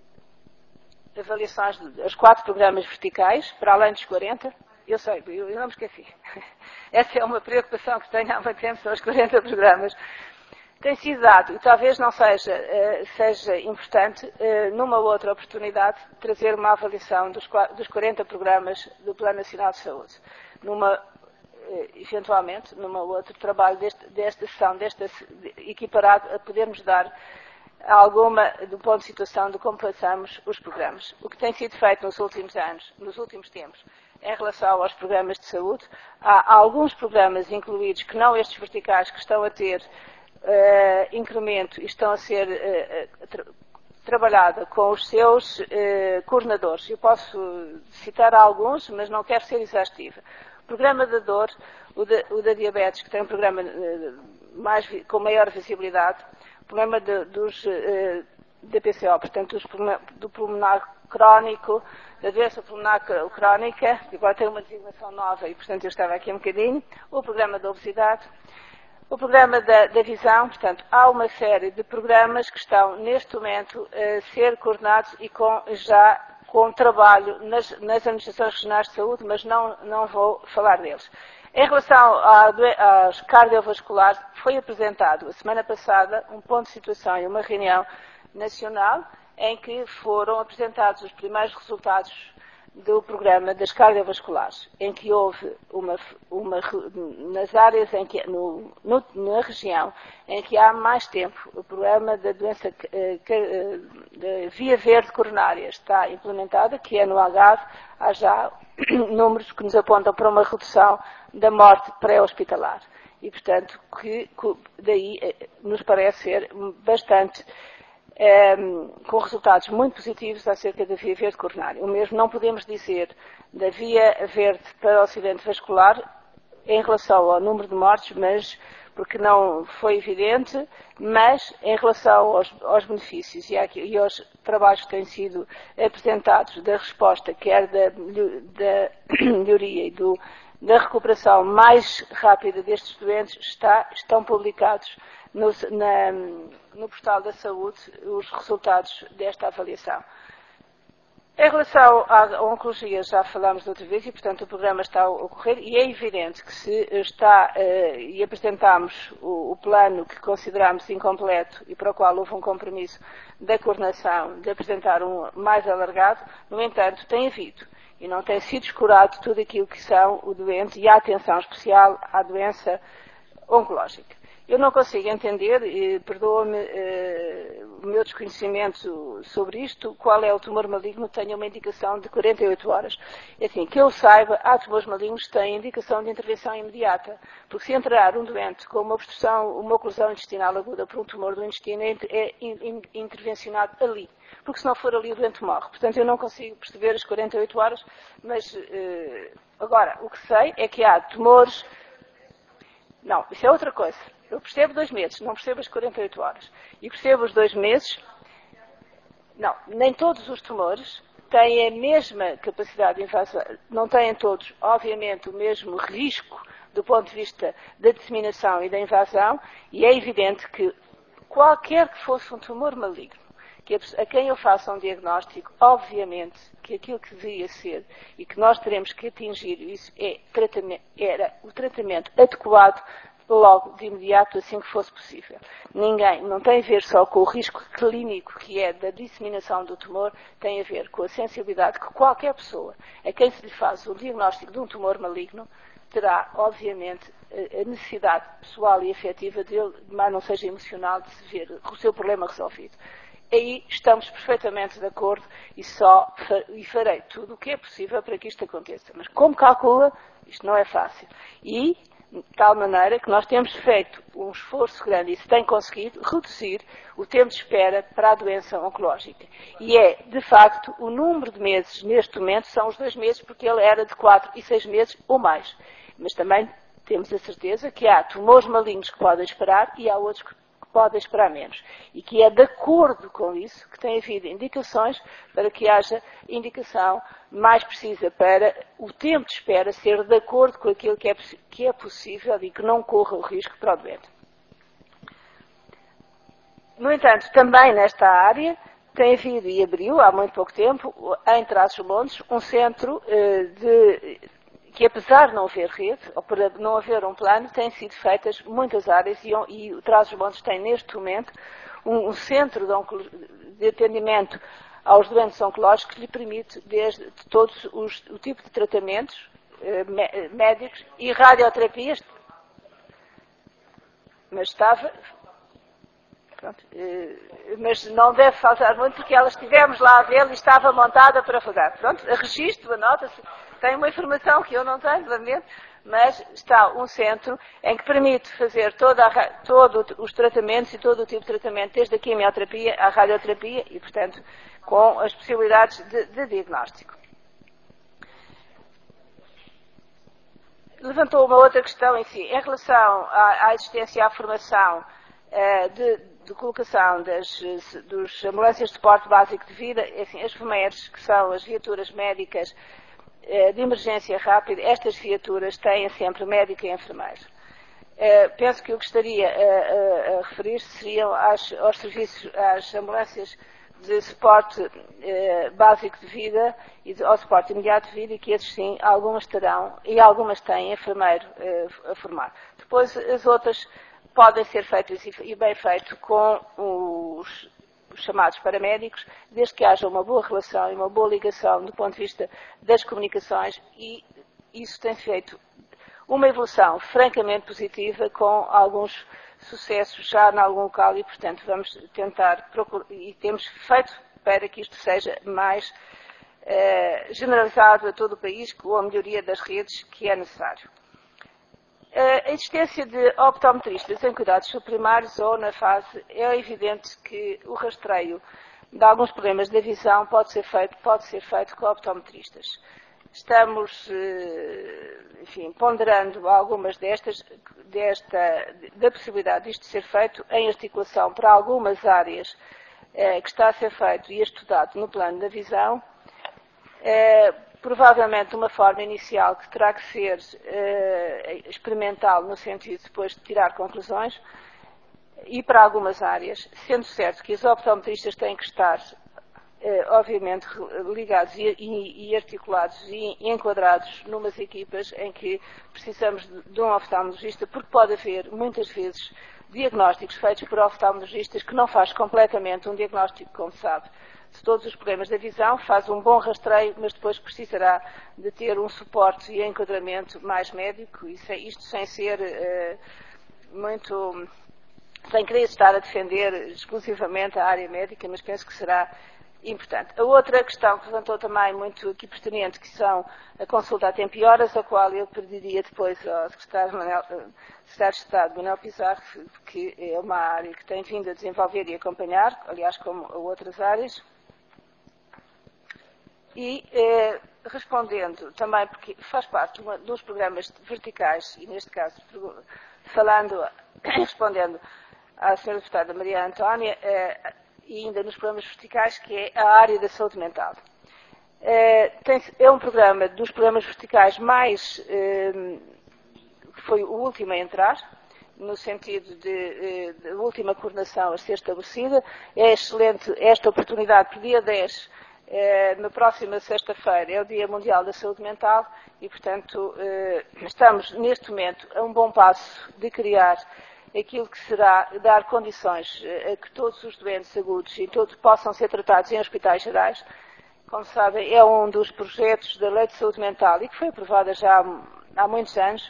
avaliações, aos quatro programas verticais, para além dos quarenta, eu sei, eu, eu não me esqueci. Essa é uma preocupação que tenho há muito tempo, são os quarenta programas. Tem sido dado, e talvez não seja, uh, seja importante, uh, numa outra oportunidade, trazer uma avaliação dos, dos quarenta programas do Plano Nacional de Saúde. Numa, uh, eventualmente, numa outro trabalho deste, desta sessão, desta, equiparado, a podermos dar alguma, do ponto de situação de como passamos os programas. O que tem sido feito nos últimos anos, nos últimos tempos, em relação aos programas de saúde, há alguns programas incluídos, que não estes verticais, que estão a ter Uh, incremento e estão a ser uh, tra trabalhada com os seus uh, coordenadores. Eu posso citar alguns, mas não quero ser exaustiva. O programa da dor, o, de, o da diabetes, que tem um programa uh, mais, com maior visibilidade, o programa de, dos uh, D P C O, portanto, dos, do pulmonar crónico, da doença pulmonar crónica, que agora tem uma designação nova e, portanto, eu estava aqui um bocadinho, o programa da obesidade, o programa da, da visão, portanto, há uma série de programas que estão, neste momento, a ser coordenados e com, já com trabalho nas, nas administrações regionais de saúde, mas não, não vou falar deles. Em relação a, aos cardiovasculares, foi apresentado, a semana passada, um ponto de situação e uma reunião nacional em que foram apresentados os primeiros resultados do programa das cardiovasculares, em que houve uma, uma nas áreas em que, no, no, na região em que há mais tempo, o programa da doença da via verde coronária está implementado, que é no Algarve, há já números que nos apontam para uma redução da morte pré-hospitalar. E, portanto, que, que daí nos parece ser bastante Um, com resultados muito positivos acerca da via verde coronária. O mesmo não podemos dizer da via verde para o acidente vascular em relação ao número de mortes, mas porque não foi evidente, mas em relação aos, aos benefícios e, aqui, e aos trabalhos que têm sido apresentados da resposta, quer da, da melhoria e do, da recuperação mais rápida destes doentes, está, estão publicados No, na, no portal da saúde os resultados desta avaliação. Em relação à oncologia, já falámos outra vez e, portanto, o programa está a ocorrer e é evidente que se está, uh, e apresentámos o, o plano que consideramos incompleto e para o qual houve um compromisso da coordenação de apresentar um mais alargado, no entanto, tem havido e não tem sido escurado tudo aquilo que são o doente e a atenção especial à doença oncológica. Eu não consigo entender, e perdoa-me eh, o meu desconhecimento sobre isto, qual é o tumor maligno que tenha uma indicação de quarenta e oito horas. É assim, que eu saiba, há tumores malignos que têm indicação de intervenção imediata, porque se entrar um doente com uma obstrução, uma oclusão intestinal aguda por um tumor do intestino, é, é in, intervencionado ali, porque se não for ali o doente morre. Portanto, eu não consigo perceber as quarenta e oito horas, mas eh, agora, o que sei é que há tumores. Não, isso é outra coisa. Eu percebo dois meses, não percebo as quarenta e oito horas. E percebo os dois meses. Não, nem todos os tumores têm a mesma capacidade de invasão, não têm todos, obviamente, o mesmo risco do ponto de vista da disseminação e da invasão, e é evidente que qualquer que fosse um tumor maligno, que a quem eu faça um diagnóstico, obviamente que aquilo que devia ser e que nós teremos que atingir, isso é tratamento, era o tratamento adequado logo de imediato, assim que fosse possível. Ninguém, não tem a ver só com o risco clínico que é da disseminação do tumor, tem a ver com a sensibilidade que qualquer pessoa, a quem se lhe faz o diagnóstico de um tumor maligno, terá, obviamente, a necessidade pessoal e afetiva dele, mas não seja emocional, de se ver o seu problema resolvido. Aí estamos perfeitamente de acordo e só e farei tudo o que é possível para que isto aconteça. Mas como calcula, isto não é fácil. E de tal maneira que nós temos feito um esforço grande e se tem conseguido reduzir o tempo de espera para a doença oncológica. E é, de facto, o número de meses neste momento são os dois meses, porque ele era de quatro e seis meses ou mais. Mas também temos a certeza que há tumores malignos que podem esperar e há outros que podem esperar menos. E que é de acordo com isso que tem havido indicações para que haja indicação mais precisa para o tempo de espera ser de acordo com aquilo que é, que é possível e que não corra o risco para o doente. No entanto, também nesta área tem havido e abriu há muito pouco tempo, em Trás-os-Montes, um centro eh, de... que apesar de não haver rede, ou por não haver um plano, têm sido feitas muitas áreas e, e o Trás-os-Montes tem neste momento um, um centro de, de atendimento aos doentes oncológicos que lhe permite, desde de todos os, o tipo de tratamentos eh, médicos e radioterapias, mas estava, pronto, eh, mas não deve faltar muito porque ela estivemos lá a vê-la e estava montada para fazer. Pronto, a registro, anota-se. Tem uma informação que eu não tenho, lamento, mas está um centro em que permite fazer toda a, todos os tratamentos e todo o tipo de tratamento, desde a quimioterapia à radioterapia e, portanto, com as possibilidades de, de diagnóstico. Levantou uma outra questão em si, em relação à, à existência e à formação eh, de, de colocação das dos ambulâncias de suporte básico de vida, assim, as FUMERs, que são as viaturas médicas de emergência rápida, estas viaturas têm sempre médico e enfermeiro. Uh, penso que eu gostaria a, a, a referir-se seriam às, aos serviços, às ambulâncias de suporte uh, básico de vida e de, ao suporte imediato de vida e que esses sim, algumas terão e algumas têm enfermeiro uh, a formar. Depois as outras podem ser feitas e, e bem feito com os os chamados paramédicos, desde que haja uma boa relação e uma boa ligação do ponto de vista das comunicações, e isso tem feito uma evolução francamente positiva, com alguns sucessos já em algum local, e portanto vamos tentar procurar, e temos feito para que isto seja mais eh, generalizado a todo o país, com a melhoria das redes que é necessário. A existência de optometristas em cuidados subprimários ou na fase, é evidente que o rastreio de alguns problemas da visão pode ser feito, pode ser feito com optometristas. Estamos, enfim, ponderando algumas destas, desta, da possibilidade disto ser feito em articulação para algumas áreas eh, que está a ser feito e estudado no plano da visão. Eh, provavelmente uma forma inicial que terá que ser eh, experimental, no sentido de depois de tirar conclusões, e para algumas áreas, sendo certo que os optometristas têm que estar eh, obviamente ligados e, e, e articulados e, e enquadrados numas equipas em que precisamos de, de um oftalmologista, porque pode haver muitas vezes diagnósticos feitos por oftalmologistas que não faz completamente um diagnóstico, como sabe, de todos os problemas da visão, faz um bom rastreio, mas depois precisará de ter um suporte e enquadramento mais médico, e sem, isto sem ser eh, muito, sem querer estar a defender exclusivamente a área médica, mas penso que será importante. A outra questão que levantou também muito aqui pertinente, que são a consulta a tempo e horas, a qual eu pediria depois ao secretário, Manuel, secretário de Estado, Manuel Pizarro, que é uma área que tem vindo a desenvolver e acompanhar, aliás, como a outras áreas. E, eh, respondendo também, porque faz parte de uma, dos programas verticais, e neste caso, falando, respondendo à senhora deputada Maria Antónia, eh, e ainda nos programas verticais, que é a área da saúde mental. Eh, tem, é um programa dos programas verticais mais, eh, foi o último a entrar, no sentido de, de, de última coordenação a ser estabelecida. É excelente esta oportunidade, por dia dez, Eh, na próxima sexta-feira é o Dia Mundial da Saúde Mental e, portanto, eh, estamos neste momento a um bom passo de criar aquilo que será dar condições eh, a que todos os doentes agudos e todos possam ser tratados em hospitais gerais. Como sabem, é um dos projetos da Lei de Saúde Mental e que foi aprovada já há, há muitos anos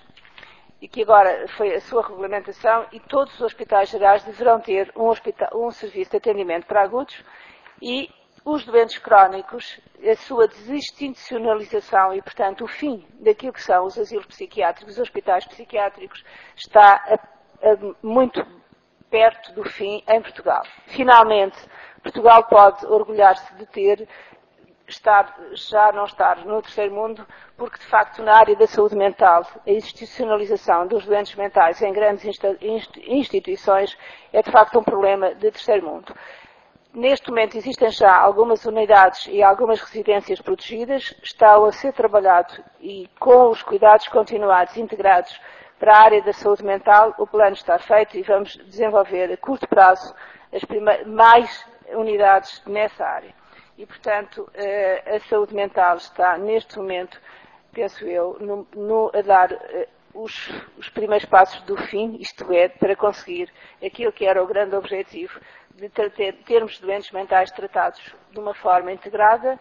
e que agora foi a sua regulamentação, e todos os hospitais gerais deverão ter um, hospital, um serviço de atendimento para agudos, e os doentes crónicos, a sua desinstitucionalização e, portanto, o fim daquilo que são os asilos psiquiátricos, os hospitais psiquiátricos, está a, a, muito perto do fim em Portugal. Finalmente, Portugal pode orgulhar-se de ter, estar, já não estar no terceiro mundo, porque, de facto, na área da saúde mental, a institucionalização dos doentes mentais em grandes instituições é, de facto, um problema de terceiro mundo. Neste momento existem já algumas unidades e algumas residências protegidas, estão a ser trabalhado e com os cuidados continuados integrados para a área da saúde mental, o plano está feito e vamos desenvolver a curto prazo as mais unidades nessa área. E, portanto, a saúde mental está neste momento, penso eu, no, no, a dar os, os primeiros passos do fim, isto é, para conseguir aquilo que era o grande objetivo, de ter, termos doentes mentais tratados de uma forma integrada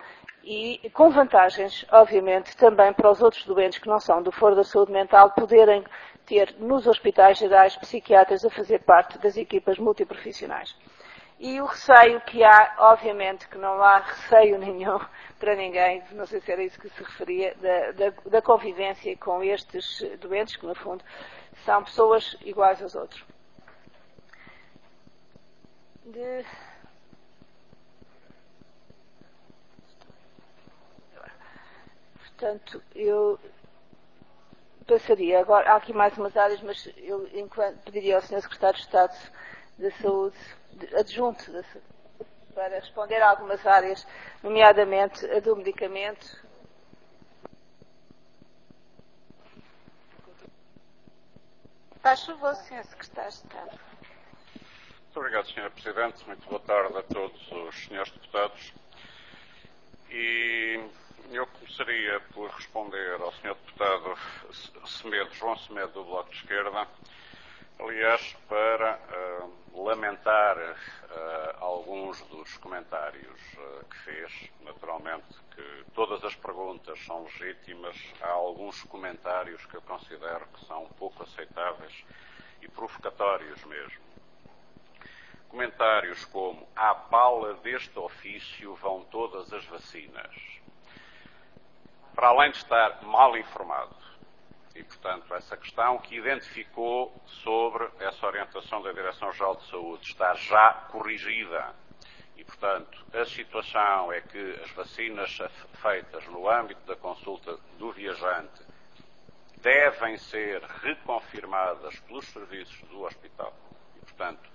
e com vantagens, obviamente, também para os outros doentes que não são do foro da saúde mental poderem ter nos hospitais gerais psiquiatras a fazer parte das equipas multiprofissionais. E o receio que há, obviamente que não há receio nenhum para ninguém, não sei se era isso que se referia, da, da, da convivência com estes doentes, que no fundo são pessoas iguais aos outros. De... Portanto, eu passaria agora, há aqui mais umas áreas, mas eu enquanto, pediria ao senhor Secretário de Estado da Saúde, de, adjunto da Saúde, para responder a algumas áreas, nomeadamente a do medicamento. Faz favor, senhor Secretário de Estado. Muito obrigado, senhora Presidente. Muito boa tarde a todos os senhores deputados. E eu começaria por responder ao senhor deputado Semedo, João Semedo, do Bloco de Esquerda, aliás, para uh, lamentar uh, alguns dos comentários uh, que fez. Naturalmente que todas as perguntas são legítimas. Há alguns comentários que eu considero que são pouco aceitáveis e provocatórios mesmo. Comentários como: à bala deste ofício vão todas as vacinas. Para além de estar mal informado. E, portanto, essa questão que identificou sobre essa orientação da Direção-Geral de Saúde está já corrigida. E, portanto, a situação é que as vacinas feitas no âmbito da consulta do viajante devem ser reconfirmadas pelos serviços do hospital. E, portanto,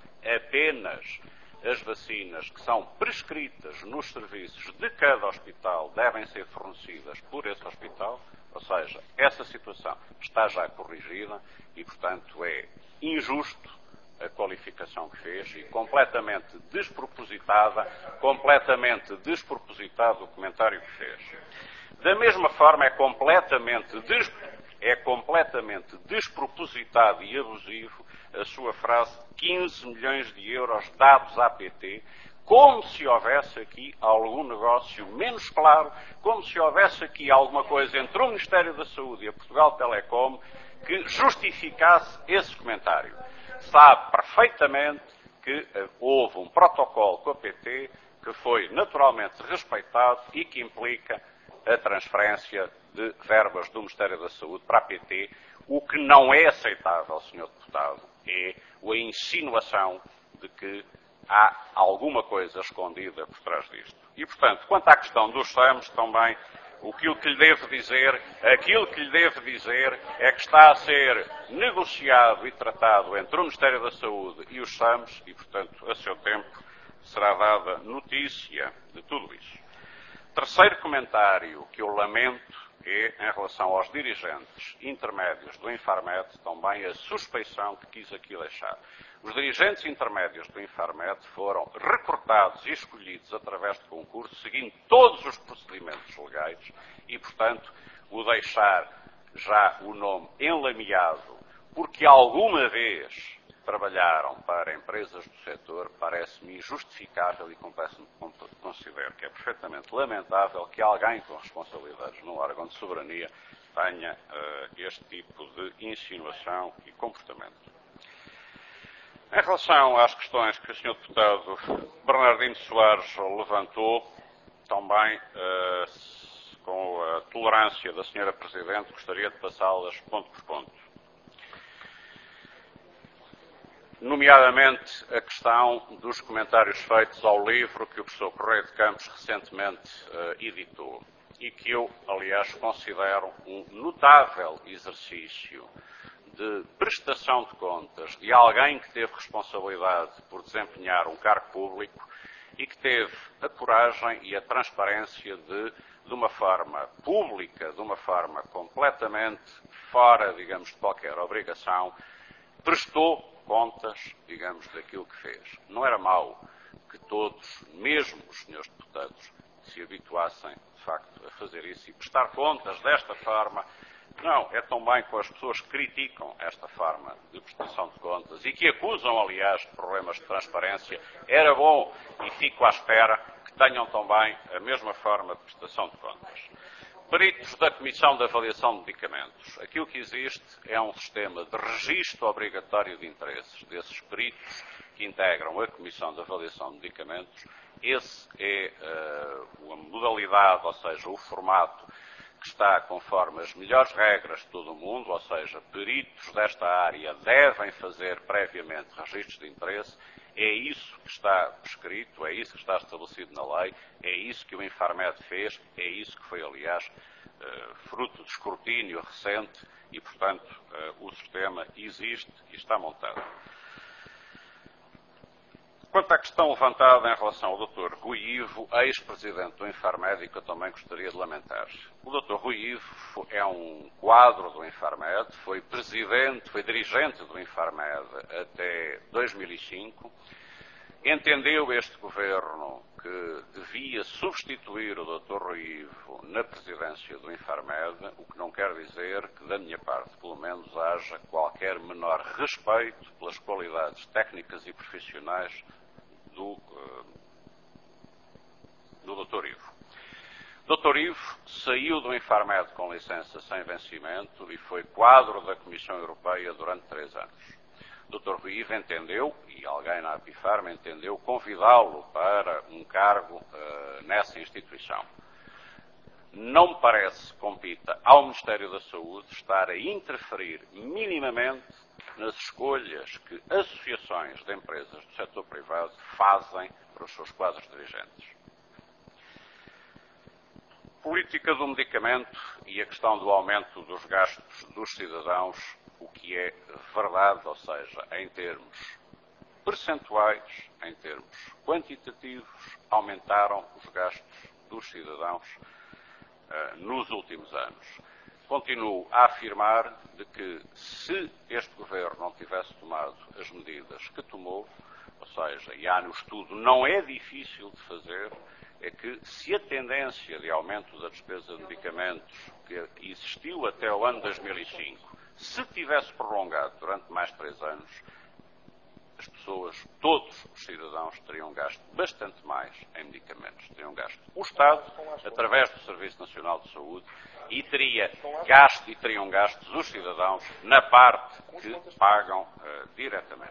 apenas as vacinas que são prescritas nos serviços de cada hospital devem ser fornecidas por esse hospital. Ou seja, essa situação está já corrigida e, portanto, é injusto a qualificação que fez e completamente despropositada, completamente despropositado o comentário que fez. Da mesma forma, é completamente, des... é completamente despropositado e abusivo a sua frase de quinze milhões de euros dados à P T, como se houvesse aqui algum negócio menos claro, como se houvesse aqui alguma coisa entre o Ministério da Saúde e a Portugal Telecom que justificasse esse comentário. Sabe perfeitamente que uh, houve um protocolo com a P T que foi naturalmente respeitado e que implica a transferência de verbas do Ministério da Saúde para a P T. O que não é aceitável, senhor Deputado, é a insinuação de que há alguma coisa escondida por trás disto. E, portanto, quanto à questão dos SAMs, também, aquilo que lhe devo dizer, aquilo que lhe devo dizer é que está a ser negociado e tratado entre o Ministério da Saúde e os SAMs e, portanto, a seu tempo será dada notícia de tudo isso. Terceiro comentário que eu lamento é em relação aos dirigentes intermédios do Infarmed, também a suspeição que quis aqui deixar. Os dirigentes intermédios do Infarmed foram recrutados e escolhidos através de concurso, seguindo todos os procedimentos legais e, portanto, o deixar já o nome enlameado, porque alguma vez trabalharam para empresas do setor, parece-me injustificável e considero que é perfeitamente lamentável que alguém com responsabilidades num órgão de soberania tenha uh, este tipo de insinuação e comportamento. Em relação às questões que o senhor Deputado Bernardino Soares levantou, também uh, com a tolerância da senhora Presidente, gostaria de passá-las ponto por ponto. Nomeadamente a questão dos comentários feitos ao livro que o professor Correia de Campos recentemente uh, editou e que eu, aliás, considero um notável exercício de prestação de contas de alguém que teve responsabilidade por desempenhar um cargo público e que teve a coragem e a transparência de, de uma forma pública, de uma forma completamente fora, digamos, de qualquer obrigação, prestou contas, digamos, daquilo que fez. Não era mau que todos, mesmo os senhores deputados, se habituassem, de facto, a fazer isso e prestar contas desta forma. Não, é também com as pessoas que criticam esta forma de prestação de contas e que acusam, aliás, de problemas de transparência. Era bom, e fico à espera, que tenham também a mesma forma de prestação de contas. Peritos da Comissão de Avaliação de Medicamentos. Aquilo que existe é um sistema de registro obrigatório de interesses desses peritos que integram a Comissão de Avaliação de Medicamentos. Esse é uh, a modalidade, ou seja, o formato que está conforme as melhores regras de todo o mundo, ou seja, peritos desta área devem fazer previamente registros de interesse. É isso que está prescrito, é isso que está estabelecido na lei, é isso que o Infarmed fez, é isso que foi, aliás, fruto de escrutínio recente e, portanto, o sistema existe e está montado. Quanto à questão levantada em relação ao doutor Rui Ivo, ex-presidente do Infarmed, que eu também gostaria de lamentar. O doutor Rui Ivo é um quadro do Infarmed, foi presidente, foi dirigente do Infarmed até dois mil e cinco. Entendeu este governo que devia substituir o doutor Rui Ivo na presidência do Infarmed, o que não quer dizer que, da minha parte, pelo menos, haja qualquer menor respeito pelas qualidades técnicas e profissionais do, uh, do doutor Ivo. O doutor Ivo saiu do Infarmed com licença sem vencimento e foi quadro da Comissão Europeia durante três anos. O doutor Rui Ivo entendeu, e alguém na Apifarma entendeu, convidá-lo para um cargo uh, nessa instituição. Não me parece que compita ao Ministério da Saúde estar a interferir minimamente nas escolhas que associações de empresas do setor privado fazem para os seus quadros dirigentes. Política do medicamento e a questão do aumento dos gastos dos cidadãos, o que é verdade, ou seja, em termos percentuais, em termos quantitativos, aumentaram os gastos dos cidadãos uh, nos últimos anos. Continuo a afirmar de que se este Governo não tivesse tomado as medidas que tomou, ou seja, e há no estudo, não é difícil de fazer, é que se a tendência de aumento da despesa de medicamentos que existiu até o ano dois mil e cinco, se tivesse prolongado durante mais três anos, as pessoas, todos os cidadãos, teriam gasto bastante mais em medicamentos. Teriam gasto o Estado, através do Serviço Nacional de Saúde, e teria gasto, e teriam gastos os cidadãos na parte que pagam uh, diretamente.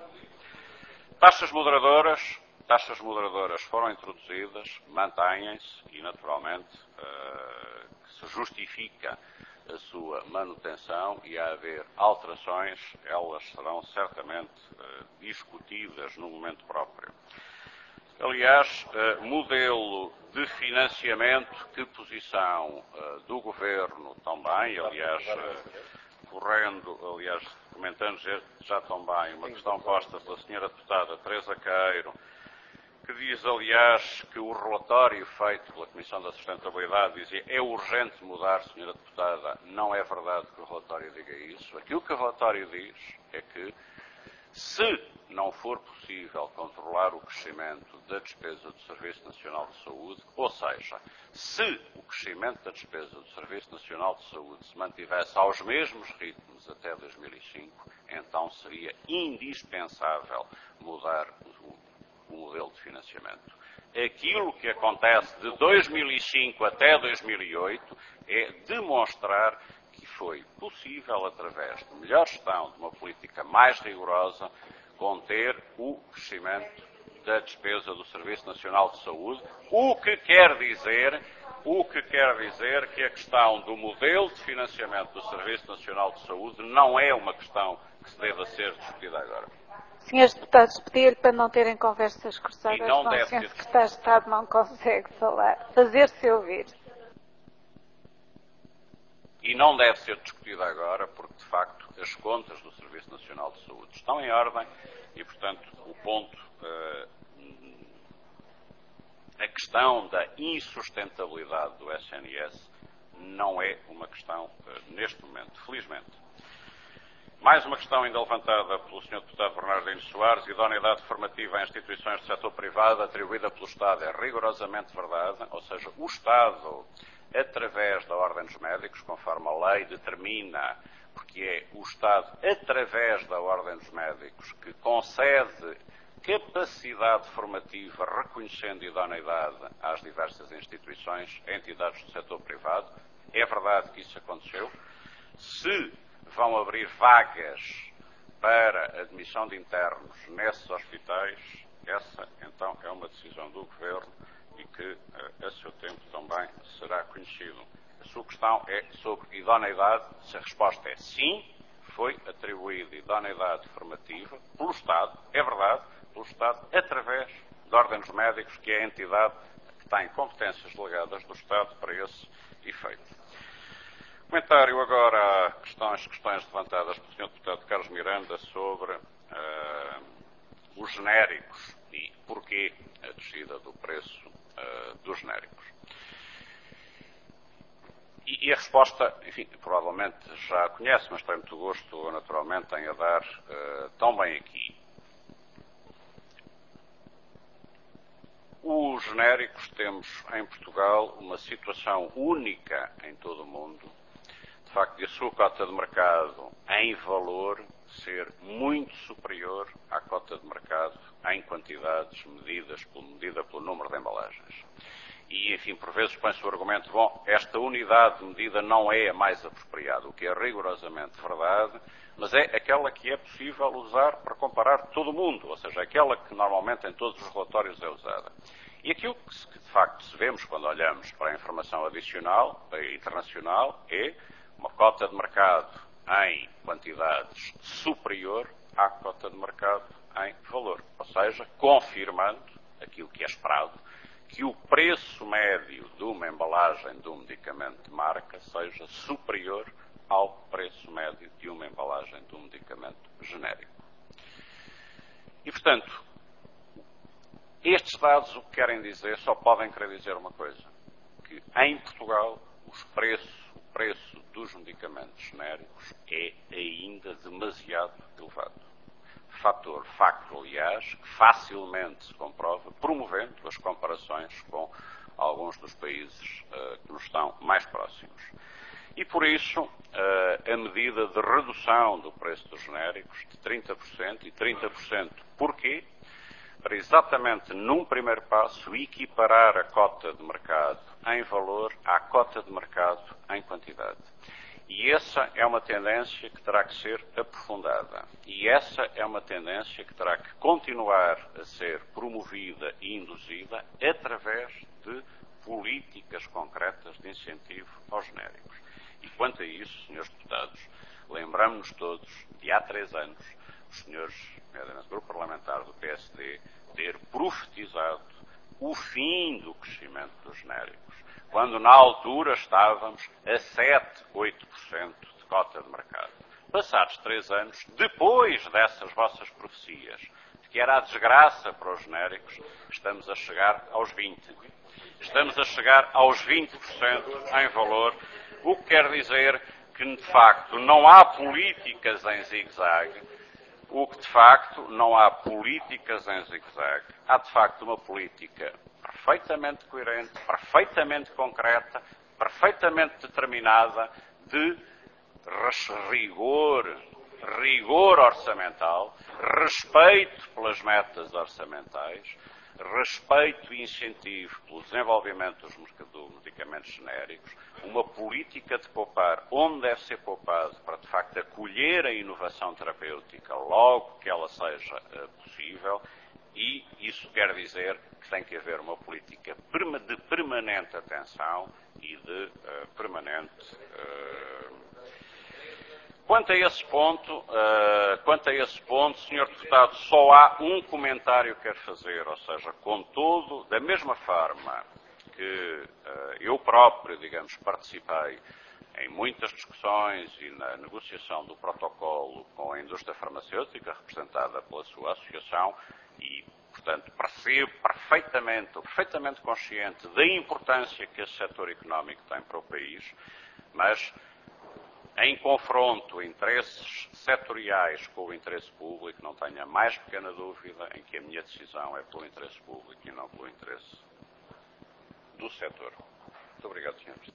Taxas moderadoras. Taxas moderadoras foram introduzidas, mantêm-se e, naturalmente, uh, se justifica a sua manutenção e a haver alterações, elas serão certamente uh, discutidas no momento próprio. Aliás, uh, modelo de financiamento, que posição uh, do Governo também, aliás, uh, correndo, aliás, comentando já também uma questão posta pela senhora deputada Teresa Queiro, que diz, aliás, que o relatório feito pela Comissão da Sustentabilidade dizia é urgente mudar, senhora deputada. Não é verdade que o relatório diga isso. Aquilo que o relatório diz é que, se não for possível controlar o crescimento da despesa do Serviço Nacional de Saúde, ou seja, se o crescimento da despesa do Serviço Nacional de Saúde se mantivesse aos mesmos ritmos até dois mil e cinco, então seria indispensável mudar o o modelo de financiamento. Aquilo que acontece de dois mil e cinco até dois mil e oito é demonstrar que foi possível, através de melhor gestão, de uma política mais rigorosa, conter o crescimento da despesa do Serviço Nacional de Saúde, o que quer dizer, o que quer dizer que a questão do modelo de financiamento do Serviço Nacional de Saúde não é uma questão que se deva ser discutida agora. Senhores deputados, pedir para não terem conversas cruzadas, não não, deve o senhor ter... Secretário de Estado não consegue falar, fazer-se ouvir. E não deve ser discutida agora, porque, de facto, as contas do Serviço Nacional de Saúde estão em ordem e, portanto, o ponto, uh, a questão da insustentabilidade do S N S não é uma questão uh, neste momento, felizmente. Mais uma questão ainda levantada pelo senhor Deputado Bernardino Soares, idoneidade formativa em instituições do setor privado atribuída pelo Estado. É rigorosamente verdade, ou seja, o Estado, através da Ordem dos Médicos, conforme a lei determina, porque é o Estado, através da Ordem dos Médicos, que concede capacidade formativa reconhecendo idoneidade às diversas instituições, entidades do setor privado. É verdade que isso aconteceu. Se vão abrir vagas para admissão de internos nesses hospitais, essa então é uma decisão do Governo e que a seu tempo também será conhecido. A sua questão é sobre idoneidade. Se a resposta é sim, foi atribuída idoneidade formativa pelo Estado, é verdade, pelo Estado, através da Ordem dos Médicos, que é a entidade que tem competências delegadas do Estado para esse efeito. Comentário agora a questões, questões levantadas pelo senhor Deputado Carlos Miranda sobre uh, os genéricos e porquê a descida do preço uh, dos genéricos. E, e a resposta, enfim, provavelmente já a conhece, mas tenho muito gosto, naturalmente, em a dar uh, também aqui. Os genéricos, temos em Portugal uma situação única em todo o mundo. De facto, a sua cota de mercado em valor ser muito superior à cota de mercado em quantidades medidas por, medida pelo número de embalagens. E, enfim, por vezes põe-se o argumento, bom, esta unidade de medida não é a mais apropriada, o que é rigorosamente verdade, mas é aquela que é possível usar para comparar todo o mundo, ou seja, aquela que normalmente em todos os relatórios é usada. E aquilo que, de facto, se vemos quando olhamos para a informação adicional, internacional, é uma cota de mercado em quantidades superior à cota de mercado em valor, ou seja, confirmando aquilo que é esperado, que o preço médio de uma embalagem de um medicamento de marca seja superior ao preço médio de uma embalagem de um medicamento genérico. E, portanto, estes dados o que querem dizer, só podem querer dizer uma coisa, que em Portugal os preços, o preço dos medicamentos genéricos é ainda demasiado elevado. Fator, facto, aliás, que facilmente se comprova, promovendo as comparações com alguns dos países uh, que nos estão mais próximos. E por isso, uh, a medida de redução do preço dos genéricos de trinta por cento e trinta por cento. Porquê? Para exatamente num primeiro passo equiparar a cota de mercado em valor à cota de mercado em quantidade. E essa é uma tendência que terá que ser aprofundada. E essa é uma tendência que terá que continuar a ser promovida e induzida através de políticas concretas de incentivo aos genéricos. E quanto a isso, senhores deputados, lembramos-nos todos de há três anos os senhores, nomeadamente o grupo parlamentar do P S D, ter profetizado o fim do crescimento dos genéricos, quando na altura estávamos a sete, oito por cento de cota de mercado. Passados três anos, depois dessas vossas profecias, de que era a desgraça para os genéricos, estamos a chegar aos vinte por cento. Estamos a chegar aos vinte por cento em valor, o que quer dizer que, de facto, não há políticas em zigue-zague, o que, de facto, não há políticas em zigue-zague. Há, de facto, uma política perfeitamente coerente, perfeitamente concreta, perfeitamente determinada de rigor, rigor orçamental, respeito pelas metas orçamentais, respeito e incentivo pelo desenvolvimento dos medicamentos genéricos, uma política de poupar onde deve ser poupado para, de facto, acolher a inovação terapêutica logo que ela seja uh, possível, e isso quer dizer que tem que haver uma política de permanente atenção e de uh, permanente... Uh... Quanto a esse ponto, uh, quanto a esse ponto, senhor Deputado, só há um comentário que quero fazer, ou seja, contudo, da mesma forma que uh, eu próprio, digamos, participei em muitas discussões e na negociação do protocolo com a indústria farmacêutica, representada pela sua associação, e, portanto, percebo perfeitamente, ou perfeitamente consciente da importância que esse setor económico tem para o país, mas em confronto interesses setoriais com o interesse público, não tenho a mais pequena dúvida em que a minha decisão é pelo interesse público e não pelo interesse do setor. Muito obrigado, senhores.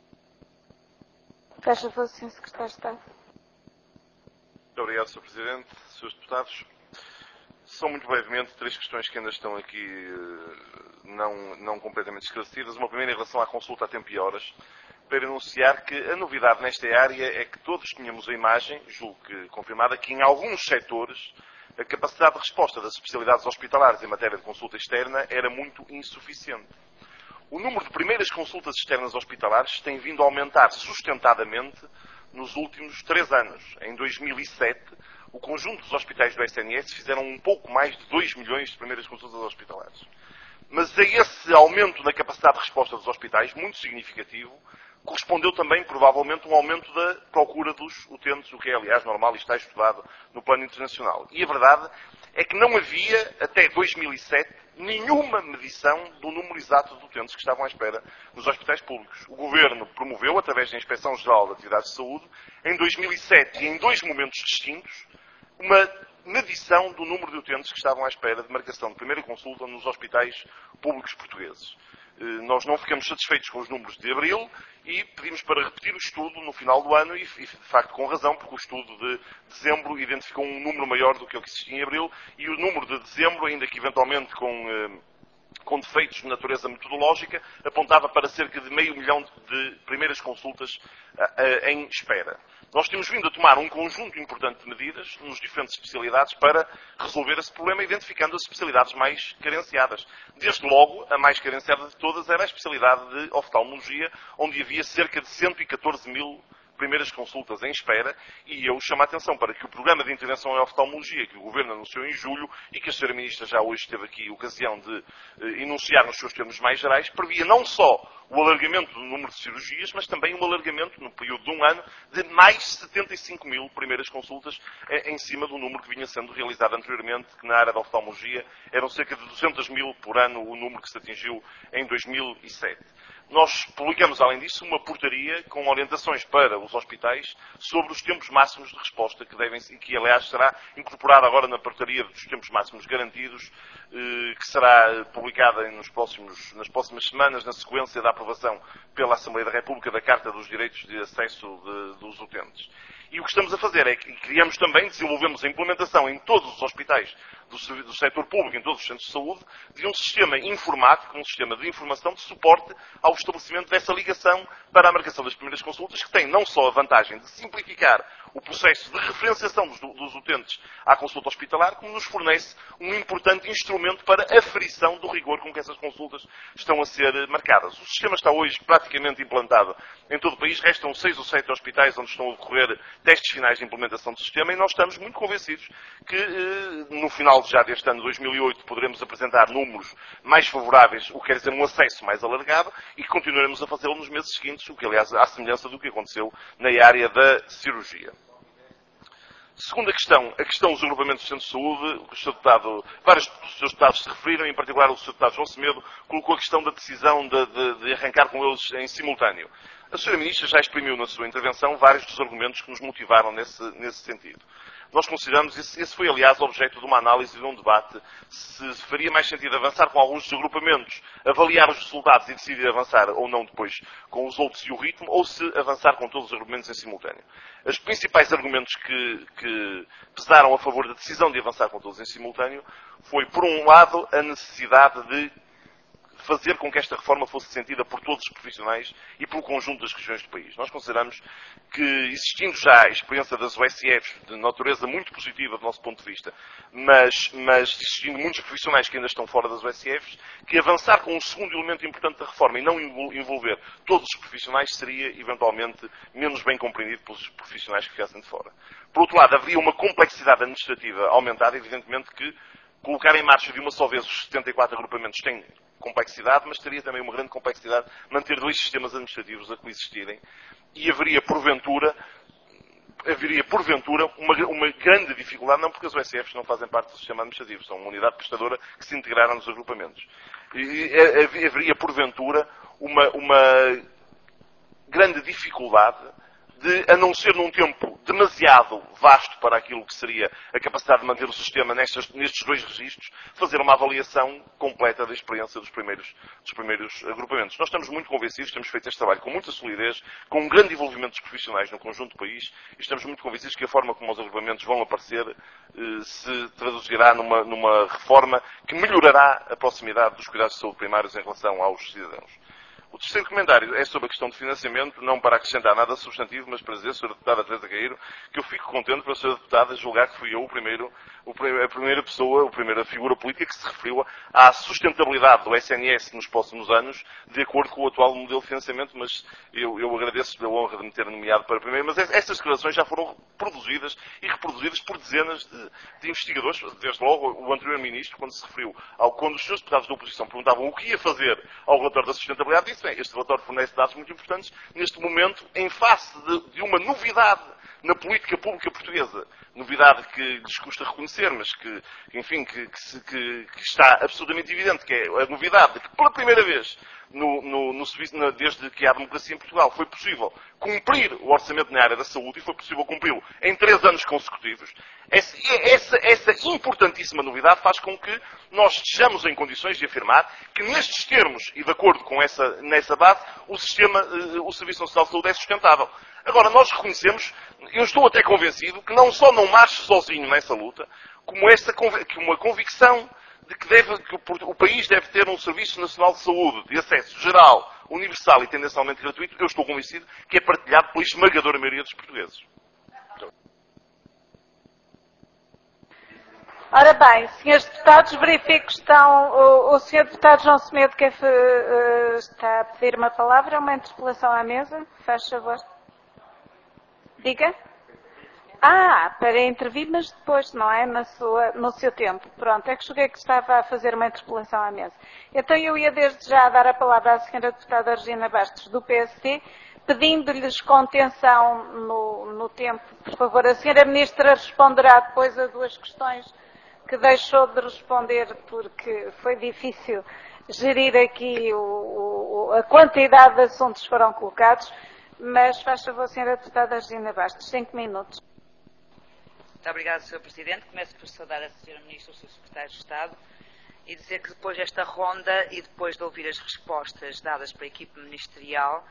Faz favor, senhor Secretário de Estado. Muito obrigado, senhor Presidente. senhores Deputados, são muito brevemente três questões que ainda estão aqui não, não completamente esclarecidas. Uma primeira em relação à consulta a tempo e horas, para anunciar que a novidade nesta área é que todos tínhamos a imagem, julgo que confirmada, que em alguns setores a capacidade de resposta das especialidades hospitalares em matéria de consulta externa era muito insuficiente. O número de primeiras consultas externas hospitalares tem vindo a aumentar sustentadamente nos últimos três anos. Em dois mil e sete, o conjunto dos hospitais do S N S fizeram um pouco mais de dois milhões de primeiras consultas hospitalares. Mas a esse aumento na capacidade de resposta dos hospitais, muito significativo, correspondeu também, provavelmente, um aumento da procura dos utentes, o que é, aliás, normal e está estudado no plano internacional. E a verdade é que não havia, até dois mil e sete, nenhuma medição do número exato de utentes que estavam à espera nos hospitais públicos. O Governo promoveu, através da Inspeção-Geral de Atividades de Saúde, em dois mil e sete e em dois momentos distintos, uma medição do número de utentes que estavam à espera de marcação de primeira consulta nos hospitais públicos portugueses. nós não ficamos satisfeitos com os números de abril e pedimos para repetir o estudo no final do ano e, de facto, com razão, porque o estudo de dezembro identificou um número maior do que o que existia em abril e o número de dezembro, ainda que eventualmente com, com defeitos de natureza metodológica, apontava para cerca de meio milhão de primeiras consultas em espera. Nós temos vindo a tomar um conjunto importante de medidas nos diferentes especialidades para resolver esse problema, identificando as especialidades mais carenciadas. Desde logo, a mais carenciada de todas era a especialidade de oftalmologia, onde havia cerca de cento e catorze mil primeiras consultas em espera, e eu chamo a atenção para que o programa de intervenção em oftalmologia que o Governo anunciou em julho e que a senhora Ministra já hoje teve aqui a ocasião de eh, enunciar nos seus termos mais gerais, previa não só o alargamento do número de cirurgias, mas também um alargamento, no período de um ano, de mais setenta e cinco mil primeiras consultas eh, em cima do número que vinha sendo realizado anteriormente, que na área da oftalmologia eram cerca de duzentos mil por ano o número que se atingiu em dois mil e sete. Nós publicamos, além disso, uma portaria com orientações para os hospitais sobre os tempos máximos de resposta que devem, e que, aliás, será incorporada agora na portaria dos tempos máximos garantidos, que será publicada nos próximos, nas próximas semanas, na sequência da aprovação pela Assembleia da República da Carta dos Direitos de Acesso de, dos Utentes. E o que estamos a fazer é que criamos também, desenvolvemos a implementação em todos os hospitais do, do setor público, em todos os centros de saúde, de um sistema informático, um sistema de informação de suporte ao estabelecimento dessa ligação para a marcação das primeiras consultas, que tem não só a vantagem de simplificar o processo de referenciação dos, dos utentes à consulta hospitalar, como nos fornece um importante instrumento para a aferição do rigor com que essas consultas estão a ser marcadas. O sistema está hoje praticamente implantado em todo o país, restam seis ou sete hospitais onde estão a decorrer testes finais de implementação do sistema e nós estamos muito convencidos que no final já deste ano dois mil e oito poderemos apresentar números mais favoráveis, o que quer dizer um acesso mais alargado, e que continuaremos a fazê-lo nos meses seguintes, o que aliás à semelhança do que aconteceu na área da cirurgia. Segunda questão, a questão dos agrupamentos de centros de saúde, o senhor Deputado, vários dos seus deputados se referiram, em particular o senhor Deputado João Semedo, colocou a questão da decisão de, de, de arrancar com eles em simultâneo. A senhora Ministra já exprimiu na sua intervenção vários dos argumentos que nos motivaram nesse, nesse sentido. Nós consideramos, esse, esse foi aliás objeto de uma análise e de um debate, se faria mais sentido avançar com alguns dos agrupamentos, avaliar os resultados e decidir avançar ou não depois com os outros e o ritmo, ou se avançar com todos os argumentos em simultâneo. Os principais argumentos que, que pesaram a favor da decisão de avançar com todos em simultâneo foi, por um lado, a necessidade de fazer com que esta reforma fosse sentida por todos os profissionais e pelo conjunto das regiões do país. Nós consideramos que, existindo já a experiência das U S I Fs de natureza muito positiva do nosso ponto de vista, mas, mas existindo muitos profissionais que ainda estão fora das U S I Fs, que avançar com um segundo elemento importante da reforma e não envolver todos os profissionais seria, eventualmente, menos bem compreendido pelos profissionais que ficassem de fora. Por outro lado, haveria uma complexidade administrativa aumentada, evidentemente que colocar em marcha de uma só vez os setenta e quatro agrupamentos tem complexidade, mas teria também uma grande complexidade manter dois sistemas administrativos a coexistirem e haveria, porventura, haveria, porventura uma, uma grande dificuldade, não porque as U S Fs não fazem parte do sistema administrativo, são uma unidade prestadora que se integraram nos agrupamentos. E haveria, porventura, uma, uma grande dificuldade de, a não ser num tempo demasiado vasto para aquilo que seria a capacidade de manter o sistema nestes, nestes dois registros, fazer uma avaliação completa da experiência dos primeiros, dos primeiros agrupamentos. Nós estamos muito convencidos, temos feito este trabalho com muita solidez, com um grande envolvimento dos profissionais no conjunto do país, e estamos muito convencidos que a forma como os agrupamentos vão aparecer eh, se traduzirá numa, numa reforma que melhorará a proximidade dos cuidados de saúde primários em relação aos cidadãos. O terceiro comentário é sobre a questão de financiamento, não para acrescentar nada substantivo, mas para dizer à senhora Deputada Teresa Caeiro que eu fico contente para a senhora Deputada julgar que fui eu o primeiro, a primeira pessoa, a primeira figura política que se referiu à sustentabilidade do S N S nos próximos anos, de acordo com o atual modelo de financiamento, mas eu, eu agradeço a honra de me ter nomeado para primeiro, mas essas declarações já foram produzidas e reproduzidas por dezenas de, de investigadores, desde logo o anterior Ministro, quando se referiu ao, quando os seus deputados da oposição perguntavam o que ia fazer ao relatório da sustentabilidade, disse, bem, este relatório fornece dados muito importantes, neste momento, em face de, de uma novidade na política pública portuguesa. Novidade que lhes custa reconhecer, mas que, enfim, que, que, que, que está absolutamente evidente, que é a novidade de que, pela primeira vez, no, no, no serviço, na, desde que há democracia em Portugal. Foi possível cumprir o orçamento na área da saúde e foi possível cumpri-lo em três anos consecutivos. Essa, essa, essa importantíssima novidade faz com que nós estejamos em condições de afirmar que nestes termos e de acordo com essa, nessa base, o sistema, o Serviço Nacional de Saúde é sustentável. Agora, nós reconhecemos, eu estou até convencido, que não só não marche sozinho nessa luta, como esta, que uma convicção de que, deve, que o país deve ter um Serviço Nacional de Saúde de acesso geral, universal e tendencialmente gratuito, eu estou convencido que é partilhado pela esmagadora maioria dos portugueses. Ora bem, senhores deputados, verifico que estão... O, o senhor deputado João Semedo quer, uh, está a pedir uma palavra, uma interpelação à mesa. Faz favor. Diga. Ah, para intervir, mas depois, não é? Na sua, no seu tempo. Pronto, é que julguei que estava a fazer uma interpelação à mesa. Então eu ia desde já dar a palavra à senhora deputada Regina Bastos, do P S D, pedindo-lhes contenção no, no tempo. Por favor, a senhora Ministra responderá depois a duas questões que deixou de responder porque foi difícil gerir aqui o, o, a quantidade de assuntos que foram colocados, mas faz favor, senhora deputada Regina Bastos, cinco minutos. Muito obrigada, senhor Presidente. Começo por saudar a senhora Ministra e o senhor Secretário de Estado e dizer que depois desta ronda e depois de ouvir as respostas dadas pela equipe ministerial,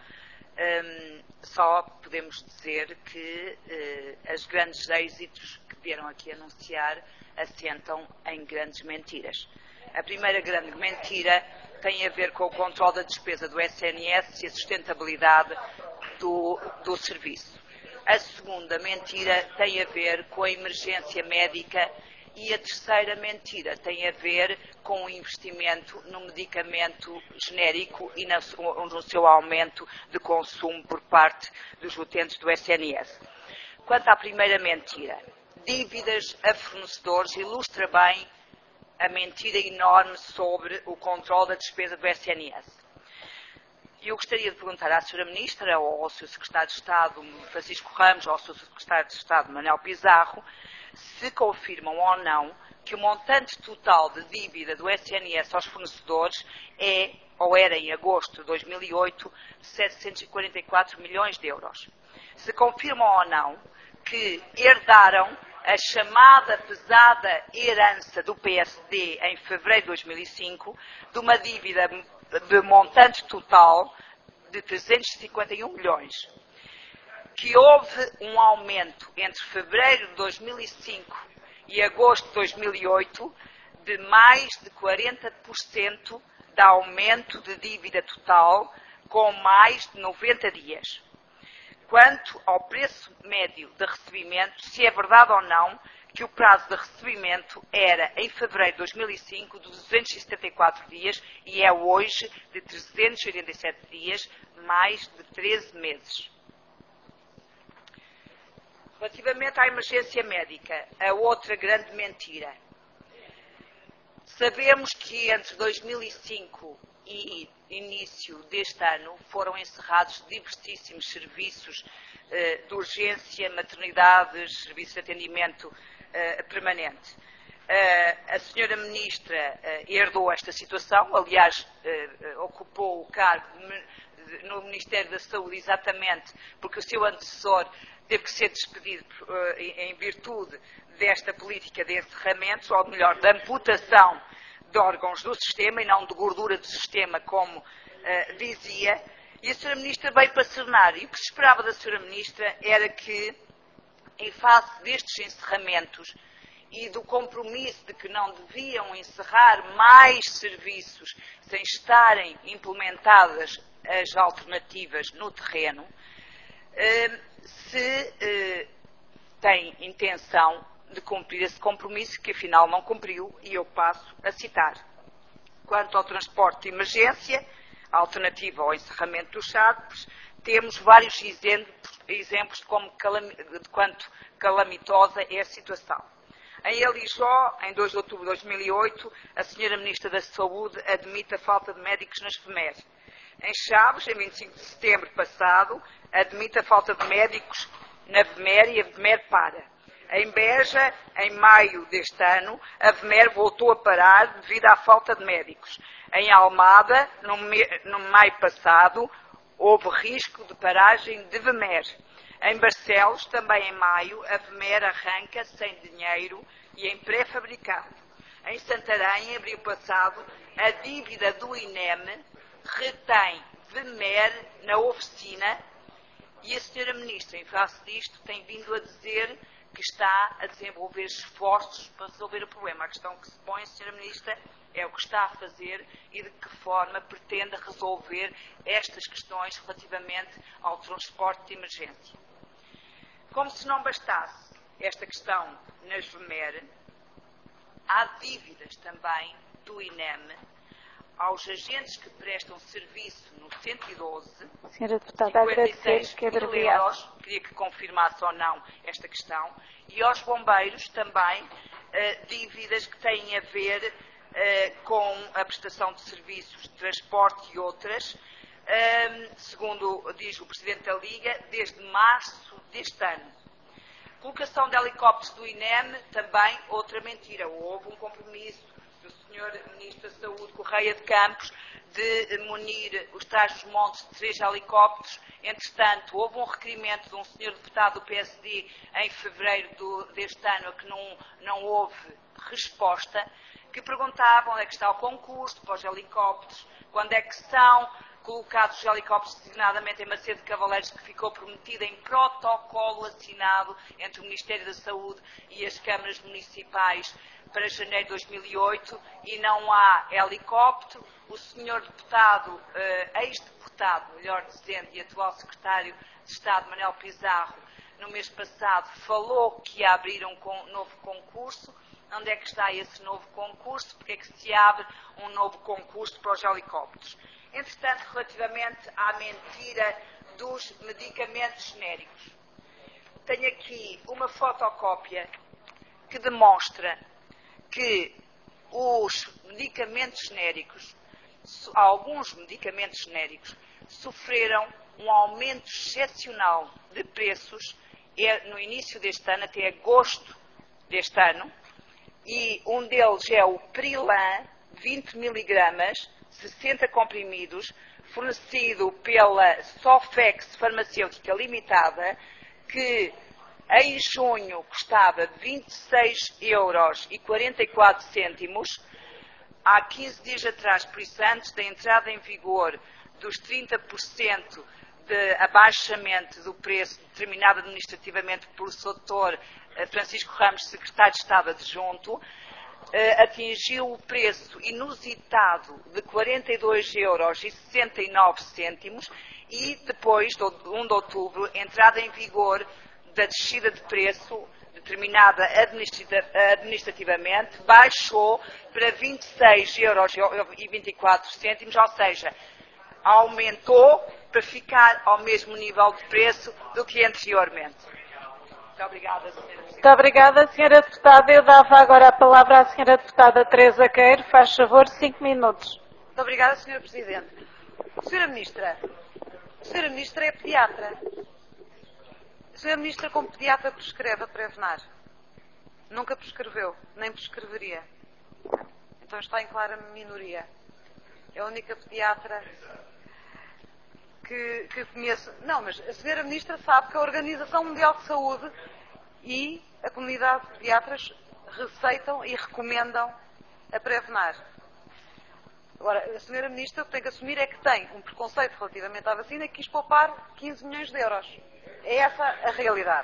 um, só podemos dizer que uh, os grandes êxitos que vieram aqui anunciar assentam em grandes mentiras. A primeira grande mentira tem a ver com o controle da despesa do S N S e a sustentabilidade do, do serviço. A segunda mentira tem a ver com a emergência médica e a terceira mentira tem a ver com o investimento no medicamento genérico e no seu aumento de consumo por parte dos utentes do S N S. Quanto à primeira mentira, dívidas a fornecedores, ilustra bem a mentira enorme sobre o controle da despesa do S N S. Eu gostaria de perguntar à senhora Ministra ou ao seu Secretário de Estado, Francisco Ramos, ou ao seu Secretário de Estado, Manuel Pizarro, se confirmam ou não que o montante total de dívida do S N S aos fornecedores é, ou era em agosto de dois mil e oito, setecentos e quarenta e quatro milhões de euros. Se confirmam ou não que herdaram a chamada pesada herança do P S D em fevereiro de dois mil e cinco de uma dívida de montante total de trezentos e cinquenta e um milhões, que houve um aumento entre fevereiro de dois mil e cinco e agosto de dois mil e oito de mais de quarenta por cento de aumento de dívida total com mais de noventa dias. Quanto ao preço médio de recebimento, se é verdade ou não que o prazo de recebimento era, em fevereiro de dois mil e cinco, de duzentos e setenta e quatro dias e é hoje de trezentos e oitenta e sete dias, mais de treze meses. Relativamente à emergência médica, a outra grande mentira. Sabemos que entre dois mil e cinco e início deste ano foram encerrados diversíssimos serviços eh, de urgência, maternidades, serviços de atendimento eh, permanente. Uh, a senhora Ministra uh, herdou esta situação, aliás, uh, uh, ocupou o cargo no Ministério da Saúde exatamente porque o seu antecessor teve que ser despedido uh, em virtude desta política de encerramentos, ou melhor, de amputação de órgãos do sistema e não de gordura do sistema, como uh, dizia, e a senhora Ministra veio para serenar. E o que se esperava da senhora Ministra era que, em face destes encerramentos e do compromisso de que não deviam encerrar mais serviços sem estarem implementadas as alternativas no terreno, se tem intenção de cumprir esse compromisso, que afinal não cumpriu, e eu passo a citar. Quanto ao transporte de emergência, a alternativa ao encerramento dos C A Ps, temos vários exemplos, exemplos de, como calam, de quanto calamitosa é a situação. Em Alijó, em dois de outubro de dois mil e oito, a senhora Ministra da Saúde admite a falta de médicos nas F M E R. Em Chaves, em vinte e cinco de setembro passado, admite a falta de médicos na F M E R e a F M E R para. Em Beja, em maio deste ano, a V M E R voltou a parar devido à falta de médicos. Em Almada, no, me, no maio passado, houve risco de paragem de V M E R. Em Barcelos, também em maio, a V M E R arranca sem dinheiro e em pré-fabricado. Em Santarém, em abril passado, a dívida do I N E M retém V M E R na oficina e a senhora Ministra, em face disto, tem vindo a dizer que está a desenvolver esforços para resolver o problema. A questão que se põe, senhora Ministra, é o que está a fazer e de que forma pretende resolver estas questões relativamente ao transporte de emergência. Como se não bastasse esta questão nas V M E R, há dívidas também do I N E M aos agentes que prestam serviço no cento e doze, senhora Deputada, agradecer que mil euros, queria que confirmasse ou não esta questão, e aos bombeiros também uh, dívidas que têm a ver uh, com a prestação de serviços de transporte e outras, uh, segundo diz o Presidente da Liga, desde março deste ano. Colocação de helicópteros do I N E M, também outra mentira. Houve um compromisso do senhor Ministro da Saúde, Correia de Campos, de munir os Trás-os-Montes de três helicópteros. Entretanto, houve um requerimento de um senhor deputado do P S D em fevereiro do, deste ano, a que não, não houve resposta, que perguntava onde é que está o concurso para os helicópteros, quando é que são colocados os helicópteros designadamente em Macedo de Cavaleiros, que ficou prometido em protocolo assinado entre o Ministério da Saúde e as câmaras municipais para janeiro de dois mil e oito, e não há helicóptero. O senhor deputado, eh, ex-deputado, melhor dizendo, e atual secretário de Estado, Manuel Pizarro, no mês passado, falou que ia abrir um con- novo concurso. Onde é que está esse novo concurso? Porque é que se abre um novo concurso para os helicópteros? Entretanto, relativamente à mentira dos medicamentos genéricos, tenho aqui uma fotocópia que demonstra que os medicamentos genéricos, alguns medicamentos genéricos, sofreram um aumento excepcional de preços no início deste ano, até agosto deste ano, e um deles é o Prilan, vinte miligramas, sessenta comprimidos, fornecido pela Sofex Farmacêutica Limitada, que em junho custava vinte e seis euros e quarenta e quatro cêntimos. Há quinze dias atrás, por isso antes da entrada em vigor dos trinta por cento de abaixamento do preço determinado administrativamente pelo doutor Francisco Ramos, secretário de Estado adjunto, atingiu o preço inusitado de quarenta e dois euros e sessenta e nove cêntimos e depois, de um de outubro, entrada em vigor da descida de preço determinada administrativamente, baixou para vinte e seis euros e vinte e quatro cêntimos, ou seja, aumentou para ficar ao mesmo nível de preço do que anteriormente. Muito obrigada, senhora Presidente. Muito obrigada, senhora Deputada. Eu dava agora a palavra à senhora Deputada Teresa Queiro. Faz favor, cinco minutos. Muito obrigada, senhora Presidente. Senhora Ministra, a senhora Ministra é pediatra. A senhora Ministra, como pediatra, prescreve a Prevenar. Nunca prescreveu, nem prescreveria. Então está em clara minoria. É a única pediatra que, que conheço. Não, mas a senhora Ministra sabe que a Organização Mundial de Saúde e a comunidade de pediatras receitam e recomendam a Prevenar. Agora, a senhora Ministra o que tem que assumir é que tem um preconceito relativamente à vacina e quis poupar quinze milhões de euros. É essa a realidade.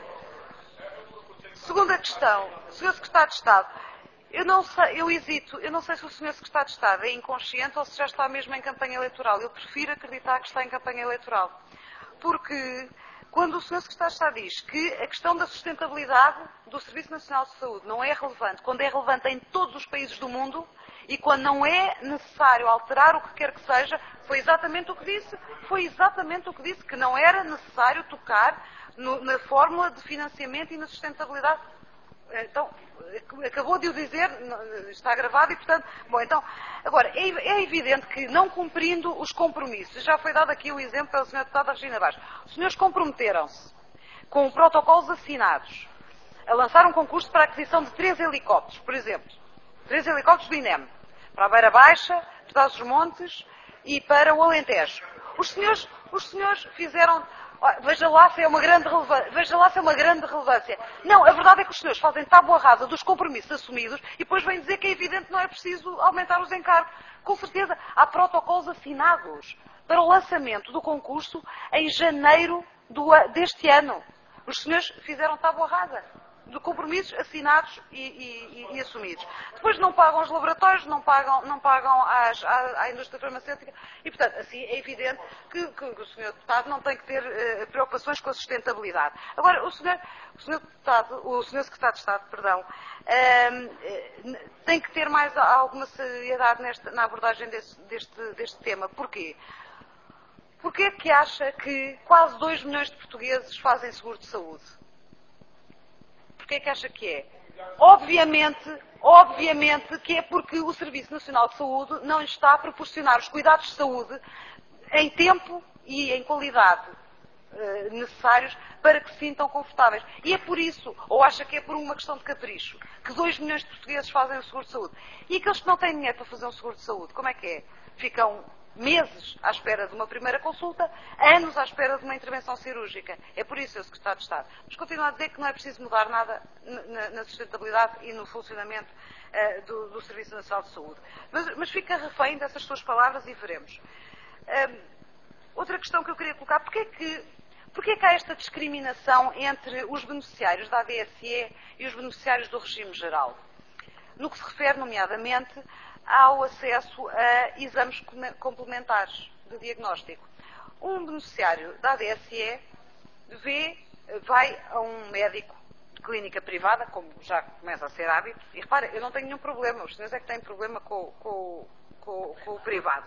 Segunda questão, senhor Secretário de Estado, eu não sei, eu hesito, eu não sei se o senhor Secretário de Estado é inconsciente ou se já está mesmo em campanha eleitoral. Eu prefiro acreditar que está em campanha eleitoral. Porque quando o senhor Secretário de Estado diz que a questão da sustentabilidade do Serviço Nacional de Saúde não é relevante, quando é relevante em todos os países do mundo, e quando não é necessário alterar o que quer que seja, foi exatamente o que disse, foi exatamente o que disse, que não era necessário tocar no, na fórmula de financiamento e na sustentabilidade. Então, acabou de o dizer, está gravado e, portanto, bom, então, agora, é, é evidente que não cumprindo os compromissos, já foi dado aqui o exemplo pela senhora deputada Regina Vaz, os senhores comprometeram-se com protocolos assinados a lançar um concurso para a aquisição de três helicópteros, por exemplo. Três helicópteros do I N E M. Para a Beira Baixa, para os Montes e para o Alentejo. Os senhores, os senhores fizeram... Veja lá se é uma grande relevância. Veja lá se é uma grande relevância. Não, a verdade é que os senhores fazem tábua rasa dos compromissos assumidos e depois vêm dizer que é evidente que não é preciso aumentar os encargos. Com certeza, há protocolos assinados para o lançamento do concurso em janeiro do, deste ano. Os senhores fizeram tábua rasa de compromissos assinados e, e, e assumidos. Depois não pagam os laboratórios, não pagam, não pagam às, à, à indústria farmacêutica e, portanto, assim é evidente que, que o senhor Deputado não tem que ter uh, preocupações com a sustentabilidade. Agora, o senhor, o senhor Deputado, o senhor Secretário de Estado, perdão, uh, tem que ter mais alguma seriedade nesta, na abordagem desse, deste, deste tema. Porquê? Porquê é que acha que quase dois milhões de portugueses fazem seguro de saúde? Porquê é que acha que é? Obviamente, obviamente que é porque o Serviço Nacional de Saúde não lhes está a proporcionar os cuidados de saúde em tempo e em qualidade eh, necessários para que se sintam confortáveis. E é por isso, ou acha que é por uma questão de capricho, que dois milhões de portugueses fazem o seguro de saúde. E aqueles que não têm dinheiro para fazer um seguro de saúde, como é que é? Ficam meses à espera de uma primeira consulta, anos à espera de uma intervenção cirúrgica. É por isso, senhor Secretário de Estado. Mas continuo a dizer que não é preciso mudar nada na, na sustentabilidade e no funcionamento uh, do, do Serviço Nacional de Saúde. Mas, mas fica refém dessas suas palavras e veremos. Uh, outra questão que eu queria colocar, porquê é que, porquê é que há esta discriminação entre os beneficiários da A D S E e os beneficiários do regime geral? No que se refere, nomeadamente, ao acesso a exames complementares de diagnóstico. Um beneficiário da A D S E vê, vai a um médico de clínica privada, como já começa a ser hábito, e repara, eu não tenho nenhum problema, os senhores é que têm problema com, com, com, com o privado.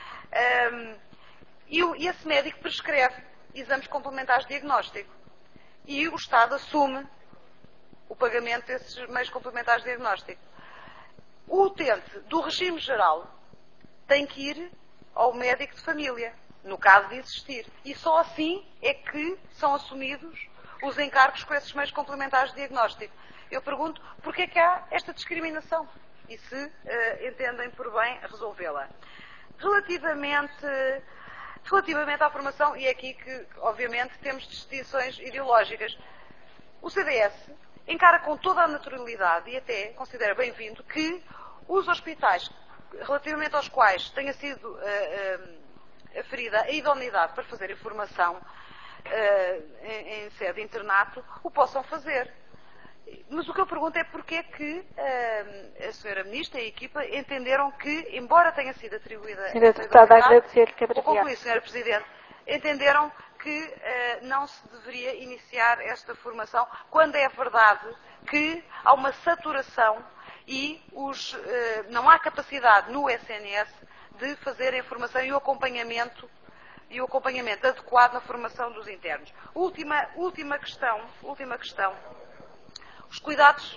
Um, e, e esse médico prescreve exames complementares de diagnóstico. E o Estado assume o pagamento desses meios complementares de diagnóstico. O utente do regime geral tem que ir ao médico de família, no caso de existir. E só assim é que são assumidos os encargos com esses meios complementares de diagnóstico. Eu pergunto, porquê é que há esta discriminação? E se uh, entendem por bem resolvê-la. Relativamente, relativamente à formação, e é aqui que, obviamente, temos distinções ideológicas, o C D S encara com toda a naturalidade e até considera bem-vindo que os hospitais, relativamente aos quais tenha sido uh, uh, aferida a idoneidade para fazer informação uh, em, em sede de internato, o possam fazer. Mas o que eu pergunto é porque é que uh, a senhora Ministra e a equipa entenderam que, embora tenha sido atribuída... Senhora Deputada, agradecer que Vou concluir, senhora Presidente. Entenderam que uh, não se deveria iniciar esta formação, quando é verdade que há uma saturação e os, uh, não há capacidade no S N S de fazer a informação e o acompanhamento, e o acompanhamento adequado na formação dos internos. Última, última questão, última questão. Os cuidados,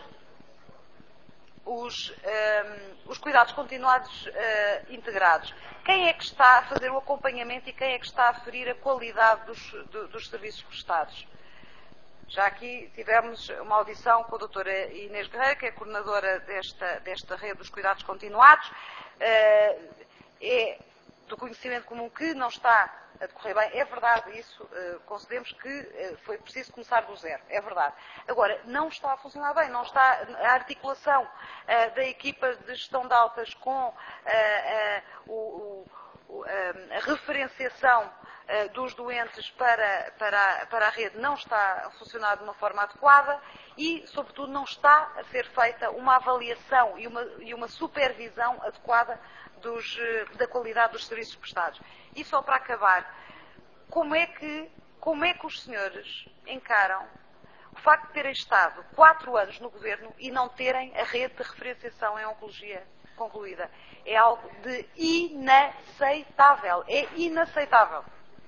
os, um, os cuidados continuados uh, integrados. Quem é que está a fazer o acompanhamento e quem é que está a aferir a qualidade dos, do, dos serviços prestados? Já aqui tivemos uma audição com a doutora Inês Guerreiro, que é coordenadora desta, desta rede dos cuidados continuados. Uh, é do conhecimento comum que não está a decorrer bem. É verdade isso, uh, concedemos que uh, foi preciso começar do zero, é verdade. Agora, não está a funcionar bem, não está a articulação uh, da equipa de gestão de altas com uh, uh, o, o, a referenciação uh, dos doentes para, para, a, para a rede não está a funcionar de uma forma adequada e, sobretudo, não está a ser feita uma avaliação e uma, e uma supervisão adequada dos, da qualidade dos serviços prestados. E só para acabar, como é que, como é que os senhores encaram o facto de terem estado quatro anos no governo e não terem a rede de referenciação em oncologia concluída? É algo de inaceitável. É inaceitável.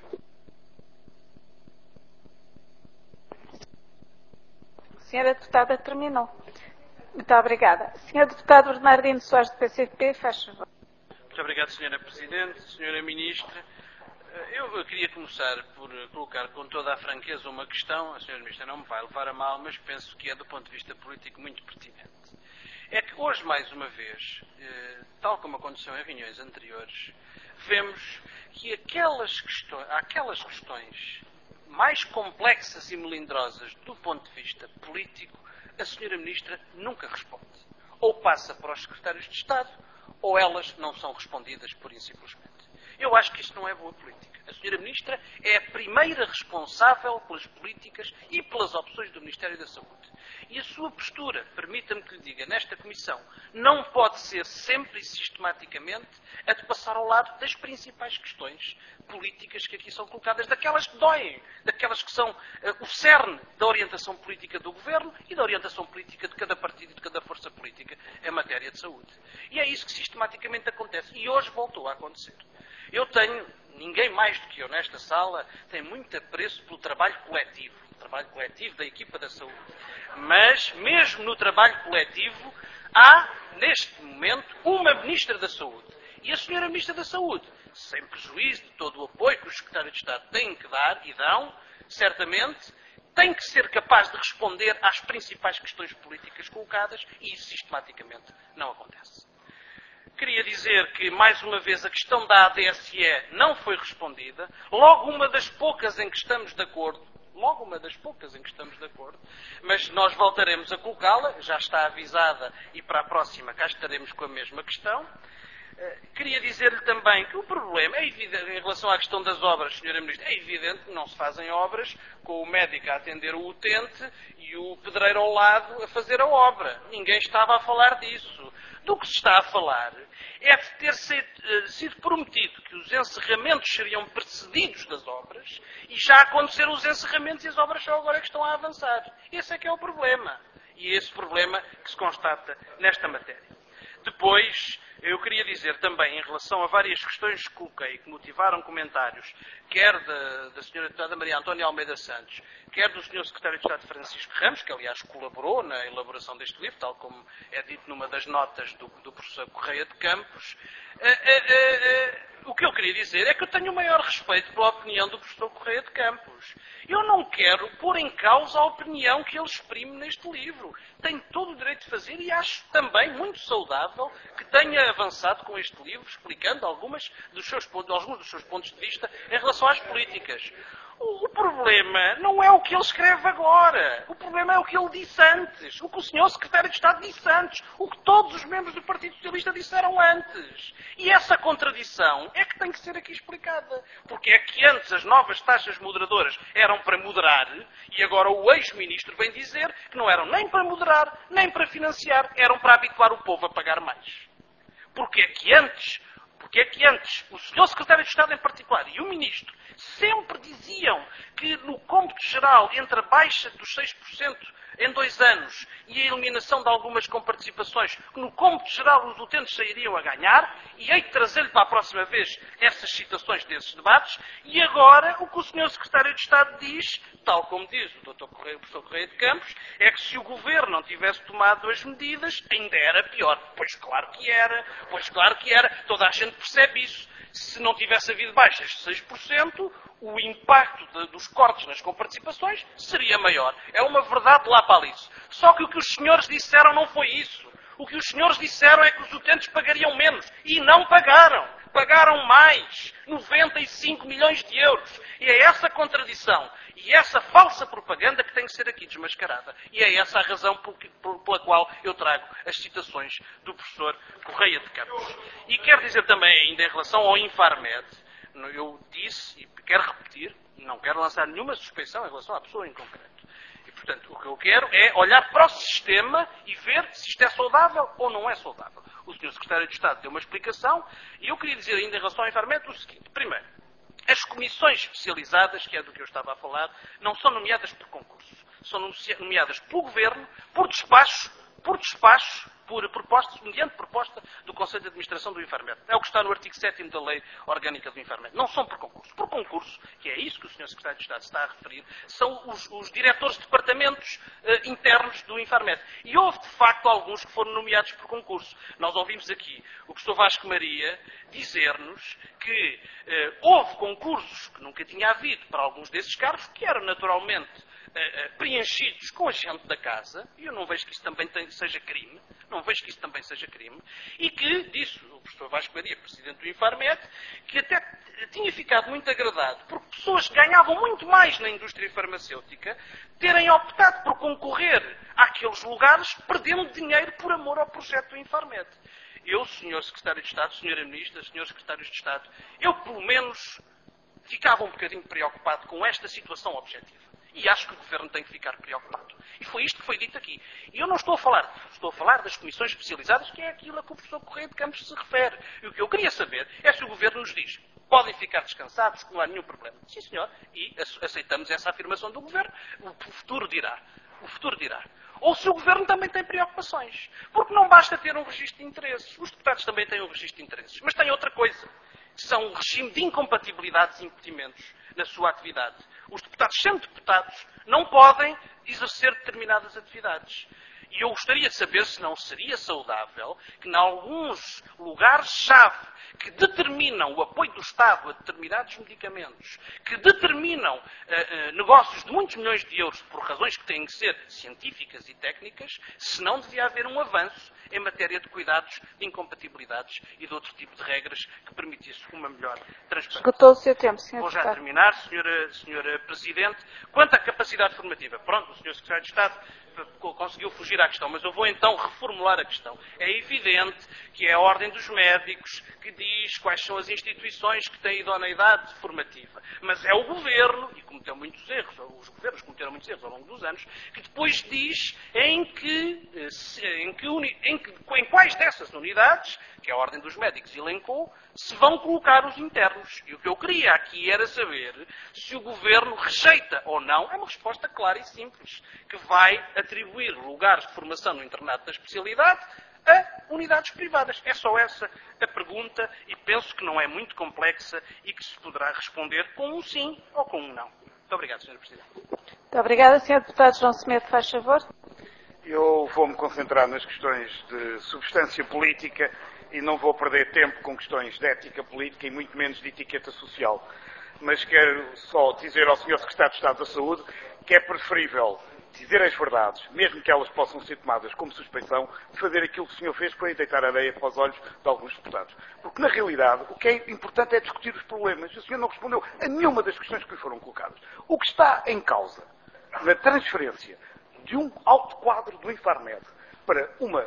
A senhora deputada terminou. Muito obrigada. senhor Deputado Bernardino Soares, do P C P, faz favor. Muito obrigado, senhora Presidente. senhora Ministra, Eu queria começar por colocar com toda a franqueza uma questão, a senhora Ministra não me vai levar a mal, mas penso que é do ponto de vista político muito pertinente. É que hoje, mais uma vez, tal como aconteceu em reuniões anteriores, vemos que aquelas questões, aquelas questões mais complexas e melindrosas do ponto de vista político, a senhora Ministra nunca responde. Ou passa para os secretários de Estado, ou elas não são respondidas pura e simplesmente. Eu acho que isso não é boa política. A senhora Ministra é a primeira responsável pelas políticas e pelas opções do Ministério da Saúde. E a sua postura, permita-me que lhe diga, nesta Comissão, não pode ser sempre e sistematicamente a de passar ao lado das principais questões políticas que aqui são colocadas, daquelas que doem, daquelas que são uh, o cerne da orientação política do Governo e da orientação política de cada partido e de cada força política em matéria de saúde. E é isso que sistematicamente acontece. E hoje voltou a acontecer. Eu tenho, ninguém mais do que eu nesta sala, tem muito apreço pelo trabalho coletivo, o trabalho coletivo da equipa da saúde. Mas, mesmo no trabalho coletivo, há, neste momento, uma Ministra da Saúde. E a senhora Ministra da Saúde, sem prejuízo de todo o apoio que os secretários de Estado têm que dar, e dão, certamente, tem que ser capaz de responder às principais questões políticas colocadas, e isso sistematicamente não acontece. Queria dizer que, mais uma vez, a questão da A D S E não foi respondida. Logo uma das poucas em que estamos de acordo, logo uma das poucas em que estamos de acordo, mas nós voltaremos a colocá-la, já está avisada e para a próxima cá estaremos com a mesma questão. Queria dizer-lhe também que o problema é evidente, em relação à questão das obras, senhora Ministra, é evidente que não se fazem obras com o médico a atender o utente e o pedreiro ao lado a fazer a obra. Ninguém estava a falar disso. Do que se está a falar é de ter sido prometido que os encerramentos seriam precedidos das obras e já aconteceram os encerramentos e as obras só agora que estão a avançar. Esse é que é o problema. E é esse problema que se constata nesta matéria. Depois, eu queria dizer também, em relação a várias questões que coloquei, que motivaram comentários, quer da, da senhora deputada Maria Antónia Almeida Santos, quer do senhor secretário de Estado Francisco Ramos, que aliás colaborou na elaboração deste livro, tal como é dito numa das notas do, do professor Correia de Campos, uh, uh, uh, uh, o que eu queria dizer é que eu tenho o maior respeito pela opinião do professor Correia de Campos. Eu não quero pôr em causa a opinião que ele exprime neste livro. Tem todo o direito de fazer e acho também muito saudável que tenha avançado com este livro, explicando algumas dos seus pontos, alguns dos seus pontos de vista em relação às políticas. O problema não é o que ele escreve agora. O problema é o que ele disse antes. O que o senhor Secretário de Estado disse antes. O que todos os membros do Partido Socialista disseram antes. E essa contradição é que tem que ser aqui explicada. Porque é que antes as novas taxas moderadoras eram para moderar e agora o ex-ministro vem dizer que não eram nem para moderar, nem para financiar. Eram para habituar o povo a pagar mais. Porque é que antes... Porque é que antes o senhor Secretário de Estado em particular e o Ministro sempre diziam que no cômputo geral, entre a baixa dos seis por cento em dois anos e a eliminação de algumas comparticipações, que no cômputo geral os utentes sairiam a ganhar, e hei de trazer-lhe para a próxima vez essas citações desses debates, e agora o que o senhor Secretário de Estado diz, tal como diz o doutor Correia, o professor Correia de Campos, é que se o Governo não tivesse tomado as medidas, ainda era pior. Pois claro que era, pois claro que era, toda a gente percebe isso. Se não tivesse havido baixas de seis por cento, o impacto de, dos cortes nas comparticipações seria maior. É uma verdade lá para ali. Só que o que os senhores disseram não foi isso. O que os senhores disseram é que os utentes pagariam menos. E não pagaram. Pagaram mais. noventa e cinco milhões de euros. E é essa contradição e essa falsa propaganda que tem que ser aqui desmascarada. E é essa a razão pela qual eu trago as citações do professor Correia de Campos. E quero dizer também ainda em relação ao Infarmed, eu disse, e quero repetir, não quero lançar nenhuma suspeição em relação à pessoa em concreto. E, portanto, o que eu quero é olhar para o sistema e ver se isto é saudável ou não é saudável. O senhor Secretário de Estado deu uma explicação e eu queria dizer ainda em relação ao Infarmed o seguinte. Primeiro, as comissões especializadas, que é do que eu estava a falar, não são nomeadas por concurso. São nomeadas pelo Governo, por despacho, por despacho, por proposta, mediante proposta do Conselho de Administração do Infarmed. É o que está no artigo sétimo da Lei Orgânica do Infarmed. Não são por concurso. Por concurso, que é isso que o senhor Secretário de Estado está a referir, são os, os diretores de departamentos eh, internos do Infarmed. E houve, de facto, alguns que foram nomeados por concurso. Nós ouvimos aqui o professor Vasco Maria dizer-nos que eh, houve concursos que nunca tinha havido para alguns desses cargos, que eram naturalmente eh, eh, preenchidos com a gente da casa, e eu não vejo que isso também tem, seja crime, não vejo que isso também seja crime, e que, disse o professor Vasco Maria, presidente do Infarmed, que até tinha ficado muito agradado, porque pessoas que ganhavam muito mais na indústria farmacêutica terem optado por concorrer àqueles lugares, perdendo dinheiro por amor ao projeto do Infarmed. Eu, senhor Secretário de Estado, senhora Ministra, senhores Secretários de Estado, eu, pelo menos, ficava um bocadinho preocupado com esta situação objetiva. E acho que o Governo tem que ficar preocupado. E foi isto que foi dito aqui. E eu não estou a falar disso. Estou a falar das comissões especializadas, que é aquilo a que o professor Correia de Campos se refere. E o que eu queria saber é se o Governo nos diz: podem ficar descansados, que não há nenhum problema. Sim, senhor. E aceitamos essa afirmação do Governo. O futuro dirá. O futuro dirá. Ou se o Governo também tem preocupações. Porque não basta ter um registro de interesses. Os deputados também têm um registro de interesses. Mas têm outra coisa. São um regime de incompatibilidades e impedimentos na sua atividade. Os deputados, sendo deputados, não podem exercer determinadas atividades. E eu gostaria de saber se não seria saudável que, em alguns lugares-chave que determinam o apoio do Estado a determinados medicamentos, que determinam uh, uh, negócios de muitos milhões de euros por razões que têm que ser científicas e técnicas, se não devia haver um avanço em matéria de cuidados, de incompatibilidades e de outro tipo de regras que permitisse uma melhor transparência. Esgotou o seu tempo, senhor Vou já Deputado. terminar, senhora, senhora Presidente. Quanto à capacidade formativa, pronto, o senhor Secretário de Estado conseguiu fugir à questão, mas eu vou então reformular a questão. É evidente que é a Ordem dos Médicos que diz quais são as instituições que têm idoneidade formativa. Mas é o Governo, e cometeu muitos erros, os governos cometeram muitos erros ao longo dos anos, que depois diz em que, em, que, em, que, em quais dessas unidades, que a Ordem dos Médicos elencou, se vão colocar os internos. E o que eu queria aqui era saber se o Governo rejeita ou não, é uma resposta clara e simples, que vai atribuir lugares de formação no internato da especialidade a unidades privadas. É só essa a pergunta e penso que não é muito complexa e que se poderá responder com um sim ou com um não. Muito obrigado, senhora Presidente. Muito obrigada, senhor Deputado João Semedo, faz favor. Eu vou-me concentrar nas questões de substância política e não vou perder tempo com questões de ética política e muito menos de etiqueta social. Mas quero só dizer ao senhor Secretário de Estado da Saúde que é preferível dizer as verdades, mesmo que elas possam ser tomadas como suspeição, de fazer aquilo que o senhor fez, que foi deitar areia para os olhos de alguns deputados. Porque, na realidade, o que é importante é discutir os problemas. O senhor não respondeu a nenhuma das questões que lhe foram colocadas. O que está em causa na transferência de um alto quadro do Infarmed para uma uh,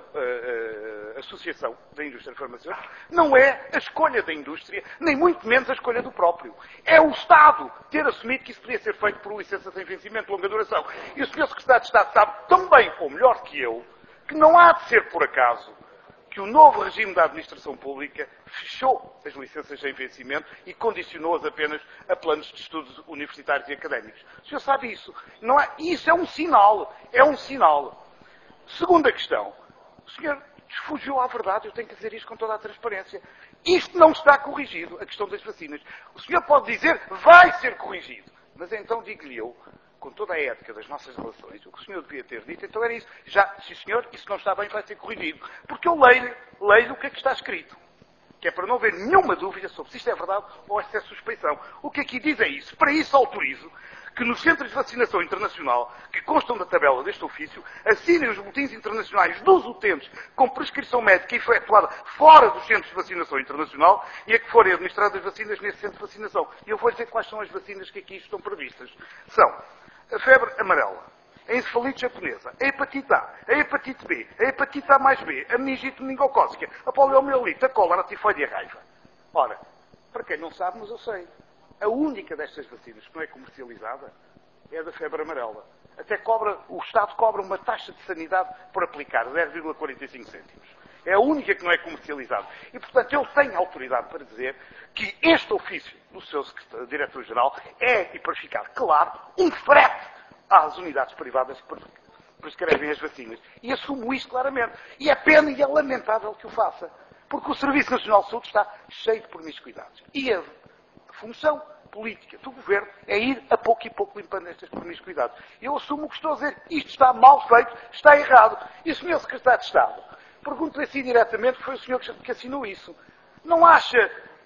uh, associação da indústria farmacêutica não é a escolha da indústria, nem muito menos a escolha do próprio. É o Estado ter assumido que isso podia ser feito por licença sem vencimento de longa duração. E o senhor Secretário de Estado sabe tão bem, ou melhor que eu, que não há de ser por acaso que o novo regime da administração pública fechou as licenças sem vencimento e condicionou-as apenas a planos de estudos universitários e académicos. O senhor sabe isso. Não há, isso é um sinal. É um sinal. Segunda questão. O senhor fugiu à verdade, eu tenho que dizer isto com toda a transparência. Isto não está corrigido, a questão das vacinas. O senhor pode dizer, vai ser corrigido. Mas então digo-lhe eu, com toda a ética das nossas relações, o que o senhor devia ter dito, então era isso. Já, sim senhor, isso não está bem, vai ser corrigido. Porque eu leio, leio o que é que está escrito. Que é para não haver nenhuma dúvida sobre se isto é verdade ou se é suspeição. O que aqui diz é isso. Para isso autorizo que nos centros de vacinação internacional, que constam da tabela deste ofício, assinem os boletins internacionais dos utentes com prescrição médica efetuada fora dos centros de vacinação internacional e a que forem administradas vacinas nesse centro de vacinação. E eu vou dizer quais são as vacinas que aqui estão previstas. São a febre amarela, a encefalite japonesa, a hepatite A, a hepatite B, a hepatite A mais B, a meningite meningocócica, a poliomielite, a cólera, a tifoide e a raiva. Ora, para quem não sabe, mas eu sei. A única destas vacinas que não é comercializada é a da febre amarela. Até cobra, o Estado cobra uma taxa de sanidade por aplicar, zero vírgula quarenta e cinco cêntimos. É a única que não é comercializada. E, portanto, eu tenho autoridade para dizer que este ofício do seu Diretor-Geral é, e para ficar claro, um frete às unidades privadas prescrevem as vacinas. E assumo isto claramente. E é pena e é lamentável que o faça. Porque o Serviço Nacional de Saúde está cheio de promiscuidades. E a função política do Governo é ir a pouco e pouco limpando estas promiscuidades. Eu assumo o que estou a dizer. Isto está mal feito, está errado. E o senhor Secretário de Estado, pergunto-lhe assim diretamente, foi o senhor que assinou isso. Não acha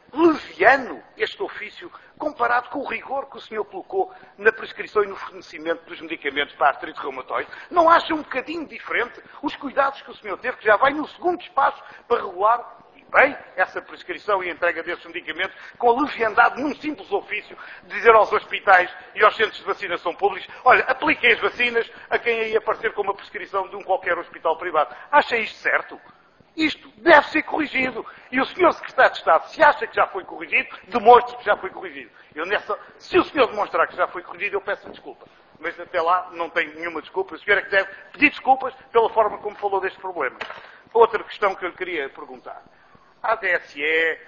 leviano este ofício comparado com o rigor que o senhor colocou na prescrição e no fornecimento dos medicamentos para a artrite reumatoide? Não acha um bocadinho diferente os cuidados que o senhor teve, que já vai no segundo espaço para regular, e bem, essa prescrição e entrega desses medicamentos com a leviandade num simples ofício de dizer aos hospitais e aos centros de vacinação públicos: olha, apliquem as vacinas a quem aí aparecer com uma prescrição de um qualquer hospital privado. Acha isto certo? Isto deve ser corrigido. E o senhor Secretário de Estado, se acha que já foi corrigido, demonstre que já foi corrigido. Eu nessa, se o senhor demonstrar que já foi corrigido, eu peço desculpa. Mas até lá não tenho nenhuma desculpa. O senhor é que deve pedir desculpas pela forma como falou deste problema. Outra questão que eu lhe queria perguntar. A D S E,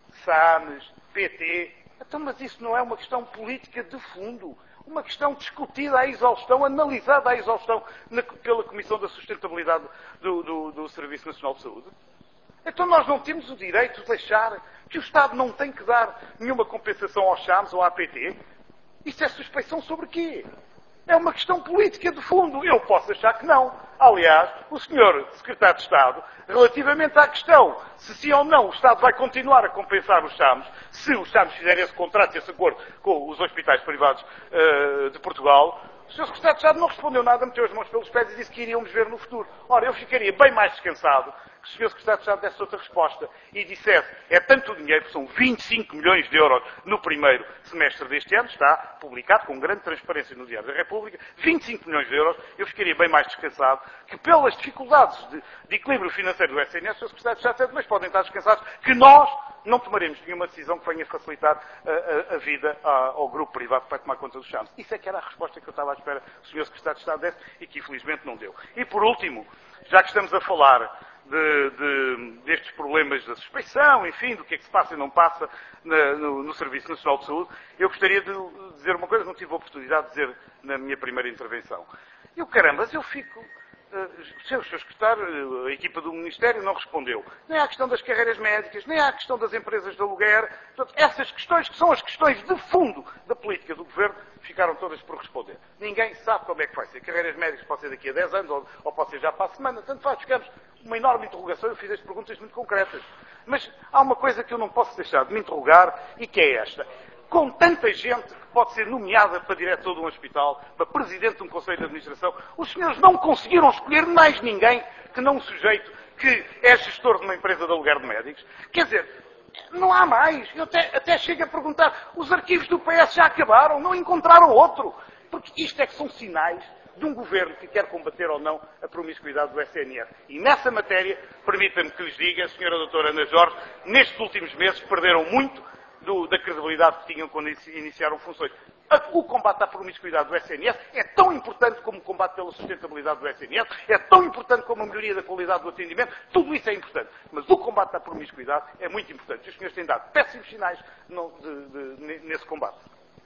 SAMES, P T... Então, mas isso não é uma questão política de fundo? Uma questão discutida à exaustão, analisada à exaustão na, pela Comissão da Sustentabilidade do, do, do Serviço Nacional de Saúde? Então nós não temos o direito de deixar que o Estado não tem que dar nenhuma compensação aos SAMES ou à P T? Isso é suspeição sobre quê? É uma questão política de fundo. Eu posso achar que não. Aliás, o senhor Secretário de Estado, relativamente à questão se sim ou não o Estado vai continuar a compensar os SAMES, se os SAMES fizerem esse contrato e esse acordo com os hospitais privados uh, de Portugal, o senhor Secretário de Estado não respondeu nada, meteu as mãos pelos pés e disse que iríamos ver no futuro. Ora, eu ficaria bem mais descansado que o senhor Secretário de Estado desse outra resposta e dissesse: é tanto dinheiro, são vinte e cinco milhões de euros no primeiro semestre deste ano, está publicado com grande transparência no Diário da República, vinte e cinco milhões de euros, eu ficaria bem mais descansado que pelas dificuldades de, de equilíbrio financeiro do S N S, o senhor Secretário de Estado disse: mas podem estar descansados que nós não tomaremos nenhuma decisão que venha facilitar a, a, a vida a, ao grupo privado que vai tomar conta dos SAMES. Isso é que era a resposta que eu estava à espera que o senhor Secretário de Estado desse e que infelizmente não deu. E por último, já que estamos a falar De, de, destes problemas da suspeição, enfim, do que é que se passa e não passa na, no, no Serviço Nacional de Saúde, eu gostaria de dizer uma coisa que não tive a oportunidade de dizer na minha primeira intervenção. Eu, carambas, eu fico... Uh, o senhor Secretário, a equipa do Ministério não respondeu. Nem à questão das carreiras médicas, nem à questão das empresas de aluguer. Portanto, essas questões, que são as questões de fundo da política do Governo, ficaram todas por responder. Ninguém sabe como é que vai ser. Carreiras médicas pode ser daqui a dez anos ou, ou pode ser já para a semana. Tanto faz, ficamos uma enorme interrogação. Eu fiz as perguntas muito concretas. Mas há uma coisa que eu não posso deixar de me interrogar e que é esta. Com tanta gente que pode ser nomeada para diretor de um hospital, para presidente de um conselho de administração, os senhores não conseguiram escolher mais ninguém que não um sujeito que é gestor de uma empresa de aluguer de médicos. Quer dizer, não há mais. Eu até, até chego a perguntar, os arquivos do P S já acabaram, não encontraram outro. Porque isto é que são sinais de um governo que quer combater ou não a promiscuidade do S N S. E nessa matéria, permita-me que lhes diga, a senhora doutora Ana Jorge, nestes últimos meses perderam muito Do, da credibilidade que tinham quando iniciaram funções. O combate à promiscuidade do S N S é tão importante como o combate pela sustentabilidade do S N S, é tão importante como a melhoria da qualidade do atendimento, tudo isso é importante. Mas o combate à promiscuidade é muito importante. Os senhores têm dado péssimos sinais no, de, de, nesse combate.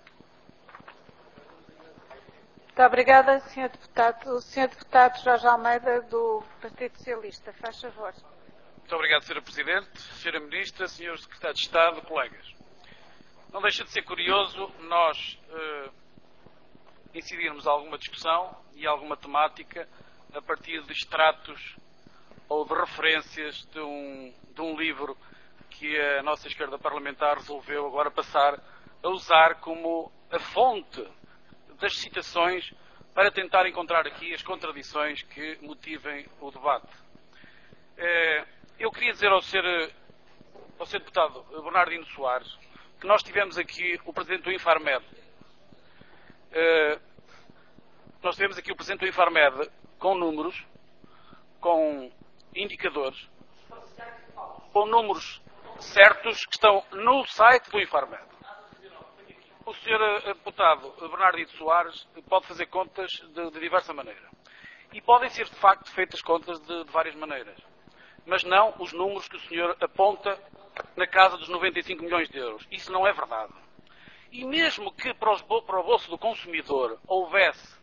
Muito obrigada, senhor Deputado. O senhor Deputado Jorge Almeida, do Partido Socialista. Faz favor. Muito obrigado, senhora Presidente, senhora Ministra, senhor Secretário de Estado, colegas. Não deixa de ser curioso nós uh, incidirmos alguma discussão e alguma temática a partir de extratos ou de referências de um, de um livro que a nossa esquerda parlamentar resolveu agora passar a usar como a fonte das citações para tentar encontrar aqui as contradições que motivem o debate. Uh, eu queria dizer ao senhor, ao senhor Deputado Bernardino Soares que nós tivemos aqui o Presidente do Infarmed. Uh, nós tivemos aqui o Presidente do Infarmed com números, com indicadores, com números certos que estão no site do Infarmed. O senhor Deputado Bernardino Soares pode fazer contas de, de diversa maneira. E podem ser, de facto, feitas contas de, de várias maneiras. Mas não os números que o senhor aponta na casa dos noventa e cinco milhões de euros. Isso não é verdade. E mesmo que para, os, para o bolso do consumidor houvesse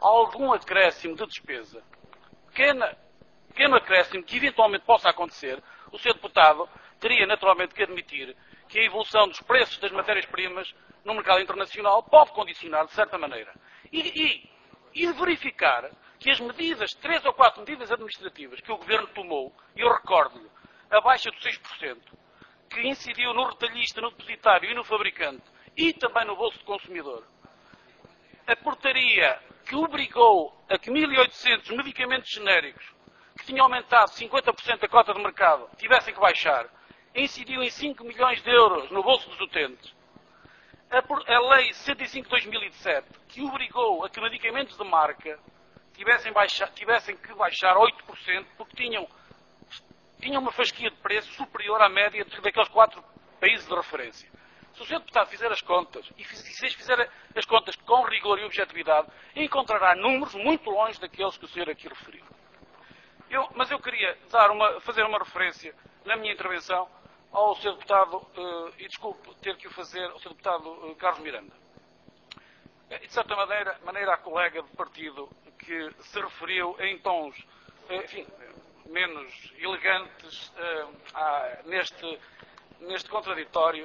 algum acréscimo de despesa, pequena, pequeno acréscimo que eventualmente possa acontecer, o senhor Deputado teria naturalmente que admitir que a evolução dos preços das matérias-primas no mercado internacional pode condicionar de certa maneira. E, e, e verificar que as medidas, três ou quatro medidas administrativas que o Governo tomou, e eu recordo-lhe, a baixa dos seis por cento, que incidiu no retalhista, no depositário e no fabricante, e também no bolso do consumidor, a portaria que obrigou a que mil e oitocentos medicamentos genéricos, que tinham aumentado cinquenta por cento a cota de mercado, tivessem que baixar, incidiu em cinco milhões de euros no bolso dos utentes. A, a Lei cento e cinco de dois mil e sete, que obrigou a que medicamentos de marca tivessem, baixa, tivessem que baixar oito por cento, porque tinham, tinham uma fasquia de preço superior à média daqueles quatro países de referência. Se o senhor Deputado fizer as contas, e se fizer as contas com rigor e objetividade, encontrará números muito longe daqueles que o senhor aqui referiu. Eu, mas eu queria dar uma, fazer uma referência na minha intervenção ao senhor Deputado, uh, e desculpe ter que o fazer, ao senhor Deputado uh, Carlos Miranda. E, de certa maneira, maneira, a colega de partido que se referiu em tons, uh, enfim, menos elegantes uh, a, neste, neste contraditório,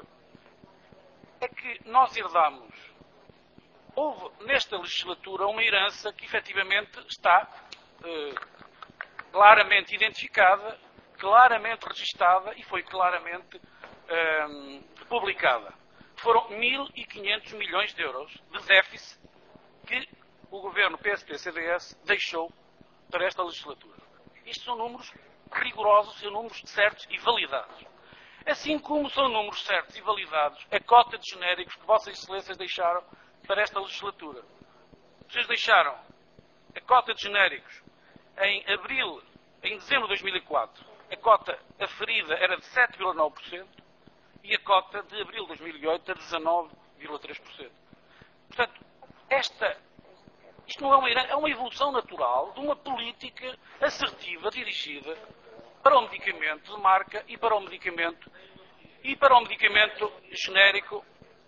é que nós herdamos, houve nesta legislatura uma herança que efetivamente está uh, claramente identificada, claramente registada e foi claramente um, publicada. Foram mil e quinhentos milhões de euros de déficit que o governo P S D C D S deixou para esta legislatura. Isto são números rigorosos, são números certos e validados. Assim como são números certos e validados a cota de genéricos que Vossas Excelências deixaram para esta legislatura. Vocês deixaram a cota de genéricos em abril, em dezembro de dois mil e quatro, a cota aferida era de sete vírgula nove por cento e a cota de abril de dois mil e oito de dezanove vírgula três por cento. Portanto, esta, isto não é uma, é uma evolução natural de uma política assertiva dirigida para o medicamento de marca e para o medicamento e para o medicamento genérico.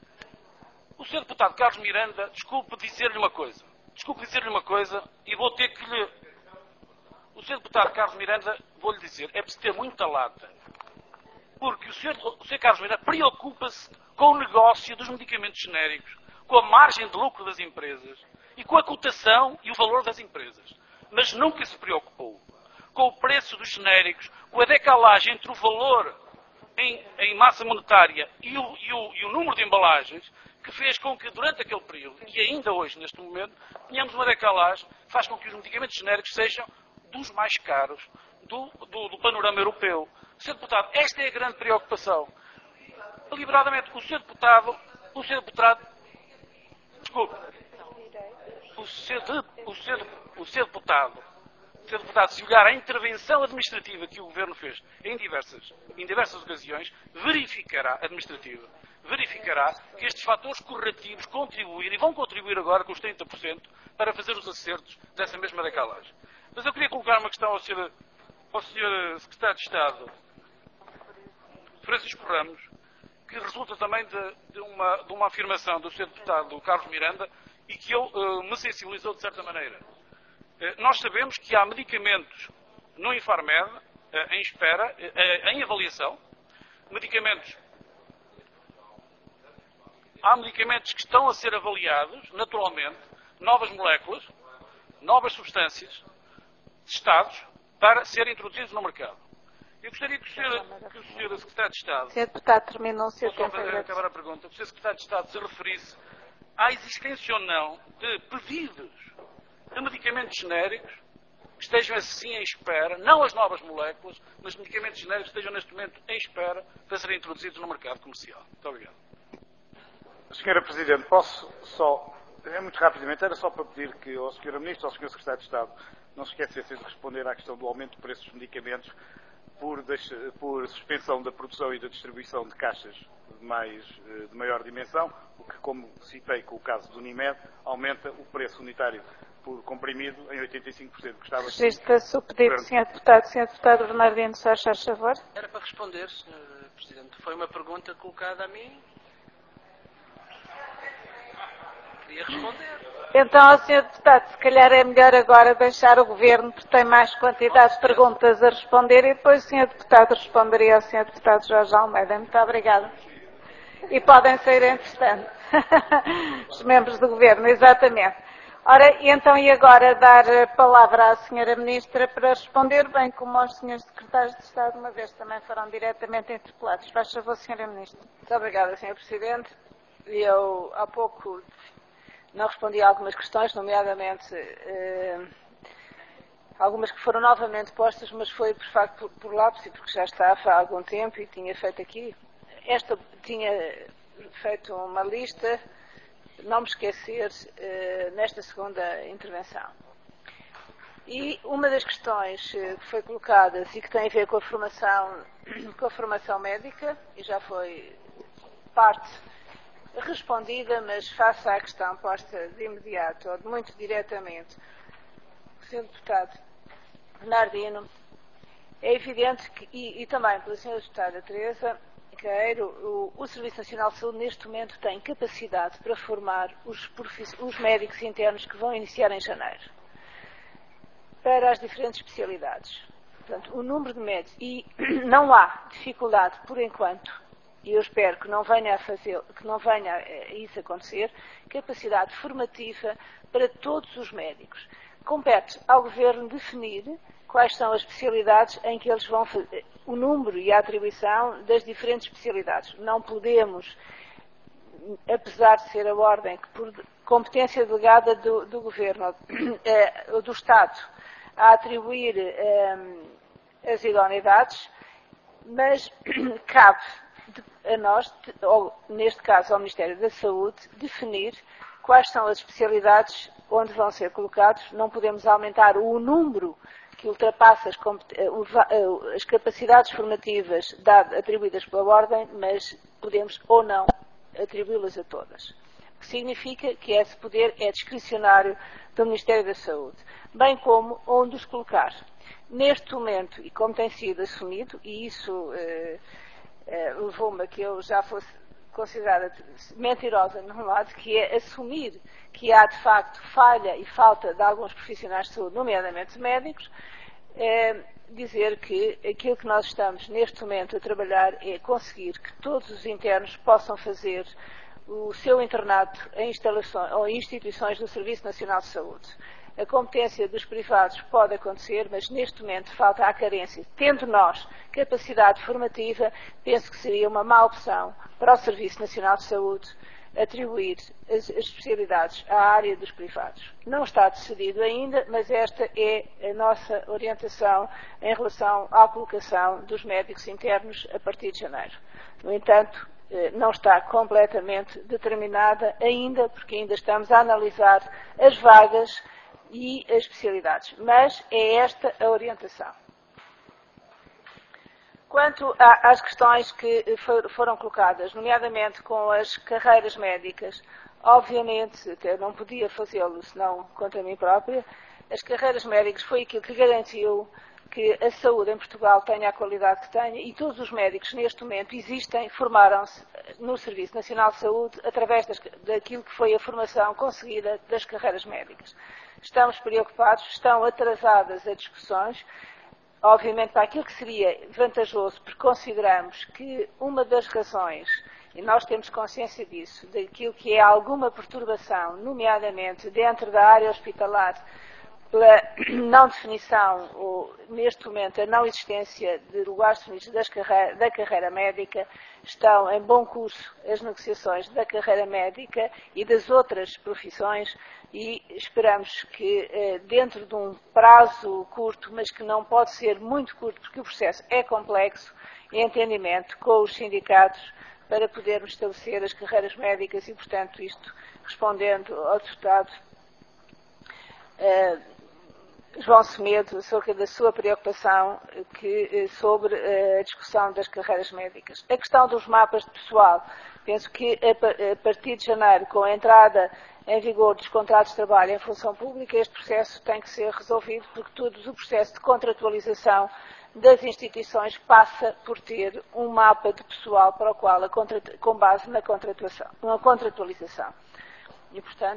O senhor Deputado Carlos Miranda, desculpe dizer-lhe uma coisa. Desculpe dizer-lhe uma coisa e vou ter que lhe... O senhor Deputado Carlos Miranda, vou-lhe dizer, é preciso ter muita lata. Porque o senhor, o senhor Carlos Miranda preocupa-se com o negócio dos medicamentos genéricos, com a margem de lucro das empresas e com a cotação e o valor das empresas. Mas nunca se preocupou com o preço dos genéricos, com a decalagem entre o valor em, em massa monetária e o, e, o, e o número de embalagens, que fez com que durante aquele período, e ainda hoje neste momento, tenhamos uma decalagem que faz com que os medicamentos genéricos sejam dos mais caros do, do, do panorama europeu. senhor Deputado, esta é a grande preocupação. Deliberadamente, o senhor Deputado, o senhor Deputado, desculpe, o senhor, o senhor, o senhor Deputado, o senhor Deputado, se olhar a intervenção administrativa que o Governo fez em diversas, em diversas ocasiões, verificará, administrativa, verificará que estes fatores corretivos contribuíram e vão contribuir agora com os trinta por cento para fazer os acertos dessa mesma decalagem. Mas eu queria colocar uma questão ao senhor, ao senhor Secretário de Estado, Francisco Ramos, que resulta também de, de, uma, de uma afirmação do senhor Deputado Carlos Miranda e que eu, uh, me sensibilizou de certa maneira. Uh, nós sabemos que há medicamentos no Infarmed, uh, em espera, uh, em avaliação, medicamentos... Há medicamentos que estão a ser avaliados, naturalmente, novas moléculas, novas substâncias, testados, para serem introduzidos no mercado. Eu gostaria que o senhor, que o senhor Secretário de Estado... senhor Deputado, terminou o seu tempo. Vou só acabar a pergunta. Que o senhor Secretário de Estado se referisse à existência ou não de pedidos de medicamentos genéricos que estejam assim em espera, não as novas moléculas, mas medicamentos genéricos que estejam neste momento em espera para serem introduzidos no mercado comercial. Muito obrigado. senhora Presidente, posso só, é muito rapidamente, era só para pedir que ao senhor Ministro, ao senhor Secretário de Estado, não se esquecessem de responder à questão do aumento de preços dos medicamentos por, por suspensão da produção e da distribuição de caixas de, mais, de maior dimensão, o que, como citei com o caso do Unimed, aumenta o preço unitário por comprimido em oitenta e cinco por cento. Gostava Registra-se o pedido do senhor Deputado. senhor Deputado Bernardino Sá, faz favor. Era para responder, senhor Presidente. Foi uma pergunta colocada a mim. Queria responder. Então, senhor Deputado, se calhar é melhor agora deixar o Governo, porque tem mais quantidade de perguntas a responder, e depois o senhor Deputado responderia ao senhor Deputado Jorge Almeida. Muito obrigada. E podem sair entretanto. Os membros do Governo, exatamente. Ora, e então, e agora dar a palavra à senhora Ministra para responder, bem como aos senhores Secretários de Estado, uma vez também foram diretamente interpelados. Faz favor, senhora Ministra. Muito obrigada, senhor Presidente. Eu, há pouco, não respondi a algumas questões, nomeadamente eh, algumas que foram novamente postas, mas foi por facto por, por lápis e porque já está há algum tempo e tinha feito aqui. Esta tinha feito uma lista, não me esquecer, eh, nesta segunda intervenção. E uma das questões eh, que foi colocada e que tem a ver com a formação, com a formação médica, e já foi parte respondida, mas face à questão posta de imediato, ou de muito diretamente, o senhor Deputado Bernardino, é evidente que, e, e também pela senhora Deputada Teresa Queiro, o, o Serviço Nacional de Saúde neste momento tem capacidade para formar os, os médicos internos que vão iniciar em janeiro, para as diferentes especialidades. Portanto, o número de médicos, e não há dificuldade, por enquanto, e eu espero que não venha a fazer, que não venha a isso acontecer, capacidade formativa para todos os médicos. Compete ao Governo definir quais são as especialidades em que eles vão fazer, o número e a atribuição das diferentes especialidades. Não podemos, apesar de ser a ordem que por competência delegada do, do Governo, eh, do Estado, a atribuir eh, as idoneidades, mas cabe a nós, ou neste caso ao Ministério da Saúde, definir quais são as especialidades onde vão ser colocados. Não podemos aumentar o número que ultrapassa as, as capacidades formativas atribuídas pela ordem, mas podemos ou não atribuí-las a todas. O que significa que esse poder é discricionário do Ministério da Saúde, bem como onde os colocar. Neste momento, e como tem sido assumido, e isso eh, eh, levou-me a que eu já fosse considerada mentirosa num lado, que é assumir que há de facto falha e falta de alguns profissionais de saúde, nomeadamente médicos, é dizer que aquilo que nós estamos neste momento a trabalhar é conseguir que todos os internos possam fazer o seu internato em instalações ou em instituições do Serviço Nacional de Saúde. A competência dos privados pode acontecer, mas neste momento falta a carência. Tendo nós capacidade formativa, penso que seria uma má opção para o Serviço Nacional de Saúde atribuir as, as especialidades à área dos privados. Não está decidido ainda, mas esta é a nossa orientação em relação à colocação dos médicos internos a partir de janeiro. No entanto, não está completamente determinada ainda, porque ainda estamos a analisar as vagas e as especialidades, mas é esta a orientação. Quanto a, às questões que for, foram colocadas, nomeadamente com as carreiras médicas, obviamente, eu não podia fazê-lo senão contra mim própria, as carreiras médicas foi aquilo que garantiu que a saúde em Portugal tenha a qualidade que tenha, e todos os médicos neste momento existem, formaram-se no Serviço Nacional de Saúde através das, daquilo que foi a formação conseguida das carreiras médicas. Estamos preocupados, estão atrasadas as discussões, obviamente para aquilo que seria vantajoso, porque consideramos que uma das razões, e nós temos consciência disso, daquilo que é alguma perturbação, nomeadamente dentro da área hospitalar, pela não definição, ou neste momento a não existência de lugares definidos das carreira, da carreira médica, estão em bom curso as negociações da carreira médica e das outras profissões, e esperamos que dentro de um prazo curto, mas que não pode ser muito curto, porque o processo é complexo, em entendimento com os sindicatos, para podermos estabelecer as carreiras médicas e, portanto, isto respondendo ao deputado uh, João Semedo, acerca da sua preocupação que, sobre a discussão das carreiras médicas. A questão dos mapas de pessoal, penso que a partir de janeiro, com a entrada em vigor dos contratos de trabalho em função pública, este processo tem que ser resolvido, porque todo o processo de contratualização das instituições passa por ter um mapa de pessoal para o qual, a contrat... com base na, contratuação, na contratualização. E, portanto,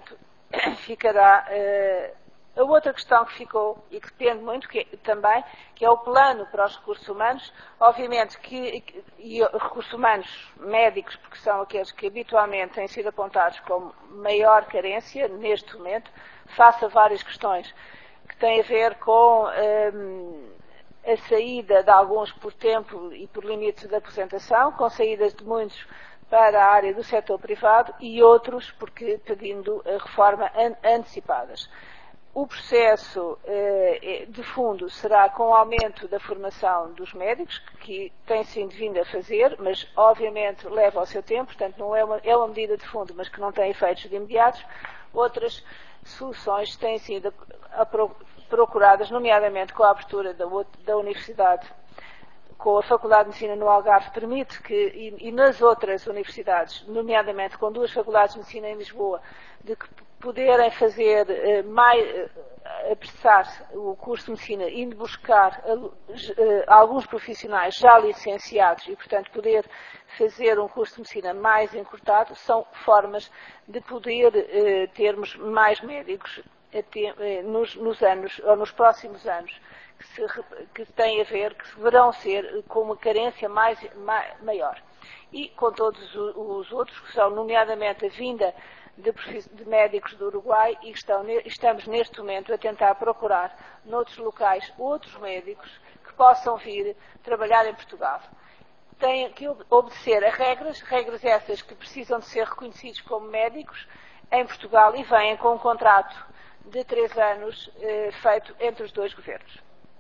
ficará a outra questão que ficou e que depende muito que, também, que é o plano para os recursos humanos. Obviamente que e recursos humanos médicos, porque são aqueles que habitualmente têm sido apontados como maior carência neste momento, face a várias questões que têm a ver com hum, a saída de alguns por tempo e por limite de aposentação, com saídas de muitos para a área do setor privado e outros porque pedindo a reforma an antecipadas. O processo eh, de fundo será com o aumento da formação dos médicos, que tem sido vindo a fazer, mas obviamente leva ao seu tempo, portanto não é uma, é uma medida de fundo, mas que não tem efeitos de imediatos. Outras soluções têm sido a, a procuradas, nomeadamente com a abertura da, da universidade, com a Faculdade de Medicina no Algarve, permite que, e, e nas outras universidades, nomeadamente com duas faculdades de medicina em Lisboa, de que poderem fazer eh, mais, eh, apressar o curso de medicina, indo buscar eh, alguns profissionais já licenciados e, portanto, poder fazer um curso de medicina mais encurtado, são formas de poder eh, termos mais médicos Nos, nos anos, ou nos próximos anos, que, se, que têm a ver, que verão ser com uma carência mais, mais, maior. E com todos os outros, que são nomeadamente a vinda de, de médicos do Uruguai, e estão, estamos neste momento a tentar procurar noutros locais outros médicos que possam vir trabalhar em Portugal. Têm que obedecer a regras, regras essas que precisam de ser reconhecidos como médicos em Portugal e vêm com um contrato de três anos eh, feito entre os dois governos.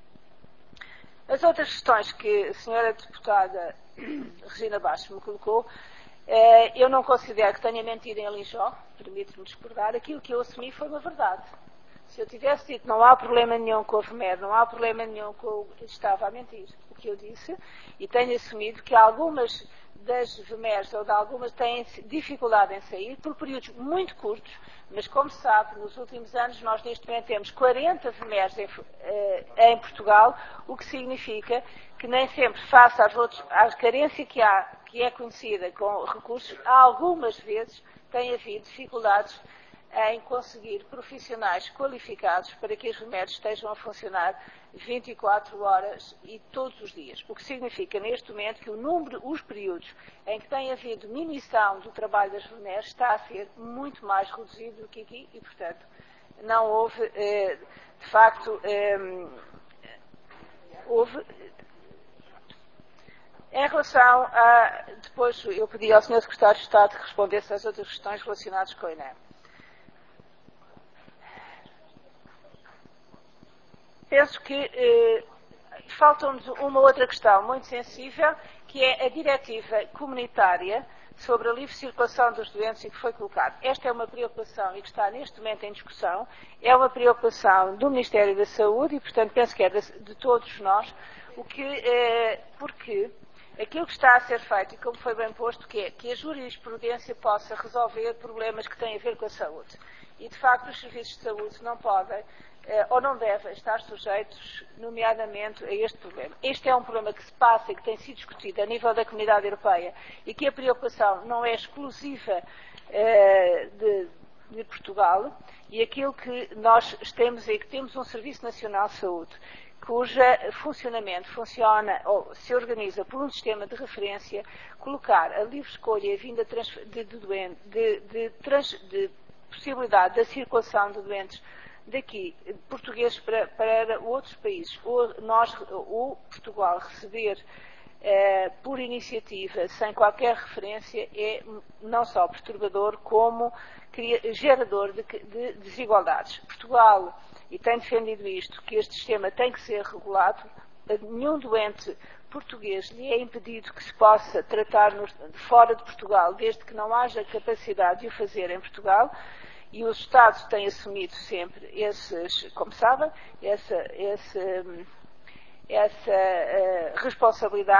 As outras questões que a senhora deputada Regina Bastos me colocou, eh, eu não considero que tenha mentido em Alijó, permite-me discordar, aquilo que eu assumi foi uma verdade. Se eu tivesse dito não há problema nenhum com a V M E R, não há problema nenhum com o... estava a mentir. O que eu disse, e tenho assumido que algumas das V M E Rs ou de algumas têm dificuldade em sair por períodos muito curtos, mas como se sabe, nos últimos anos nós neste momento temos quarenta V M E Rs em, em Portugal, o que significa que nem sempre, face às outros, à carência que há, que é conhecida com recursos, algumas vezes tem havido dificuldades em conseguir profissionais qualificados para que as V M E Rs estejam a funcionar vinte e quatro horas e todos os dias. O que significa, neste momento, que o número, os períodos em que tem havido diminuição do trabalho das V M E Rs está a ser muito mais reduzido do que aqui e, portanto, não houve, eh, de facto, eh, houve... Em relação a... Depois eu pedi ao senhor Secretário de Estado que respondesse às outras questões relacionadas com o INEM. Penso que eh, falta-nos uma outra questão muito sensível, que é a diretiva comunitária sobre a livre circulação dos doentes e que foi colocada. Esta é uma preocupação e que está neste momento em discussão, é uma preocupação do Ministério da Saúde e, portanto, penso que é de, de todos nós, o que, eh, porque aquilo que está a ser feito, e como foi bem posto, que é que a jurisprudência possa resolver problemas que têm a ver com a saúde. E, de facto, os serviços de saúde não podem ou não devem estar sujeitos, nomeadamente, a este problema. Este é um problema que se passa e que tem sido discutido a nível da Comunidade Europeia e que a preocupação não é exclusiva eh, de, de Portugal e aquilo que nós temos é que temos um Serviço Nacional de Saúde cujo funcionamento funciona ou se organiza por um sistema de referência, colocar a livre escolha e a vinda de, de, de, de, trans, de possibilidade da circulação de doentes daqui, portugueses para, para outros países, ou nós, ou Portugal receber eh, por iniciativa, sem qualquer referência, é não só perturbador, como cria, gerador de, de desigualdades. Portugal, e tem defendido isto, que este sistema tem que ser regulado, nenhum doente português lhe é impedido que se possa tratar nos, fora de Portugal, desde que não haja capacidade de o fazer em Portugal. E os Estados têm assumido sempre esses, como sabem, essa, essa, essa uh, responsabilidade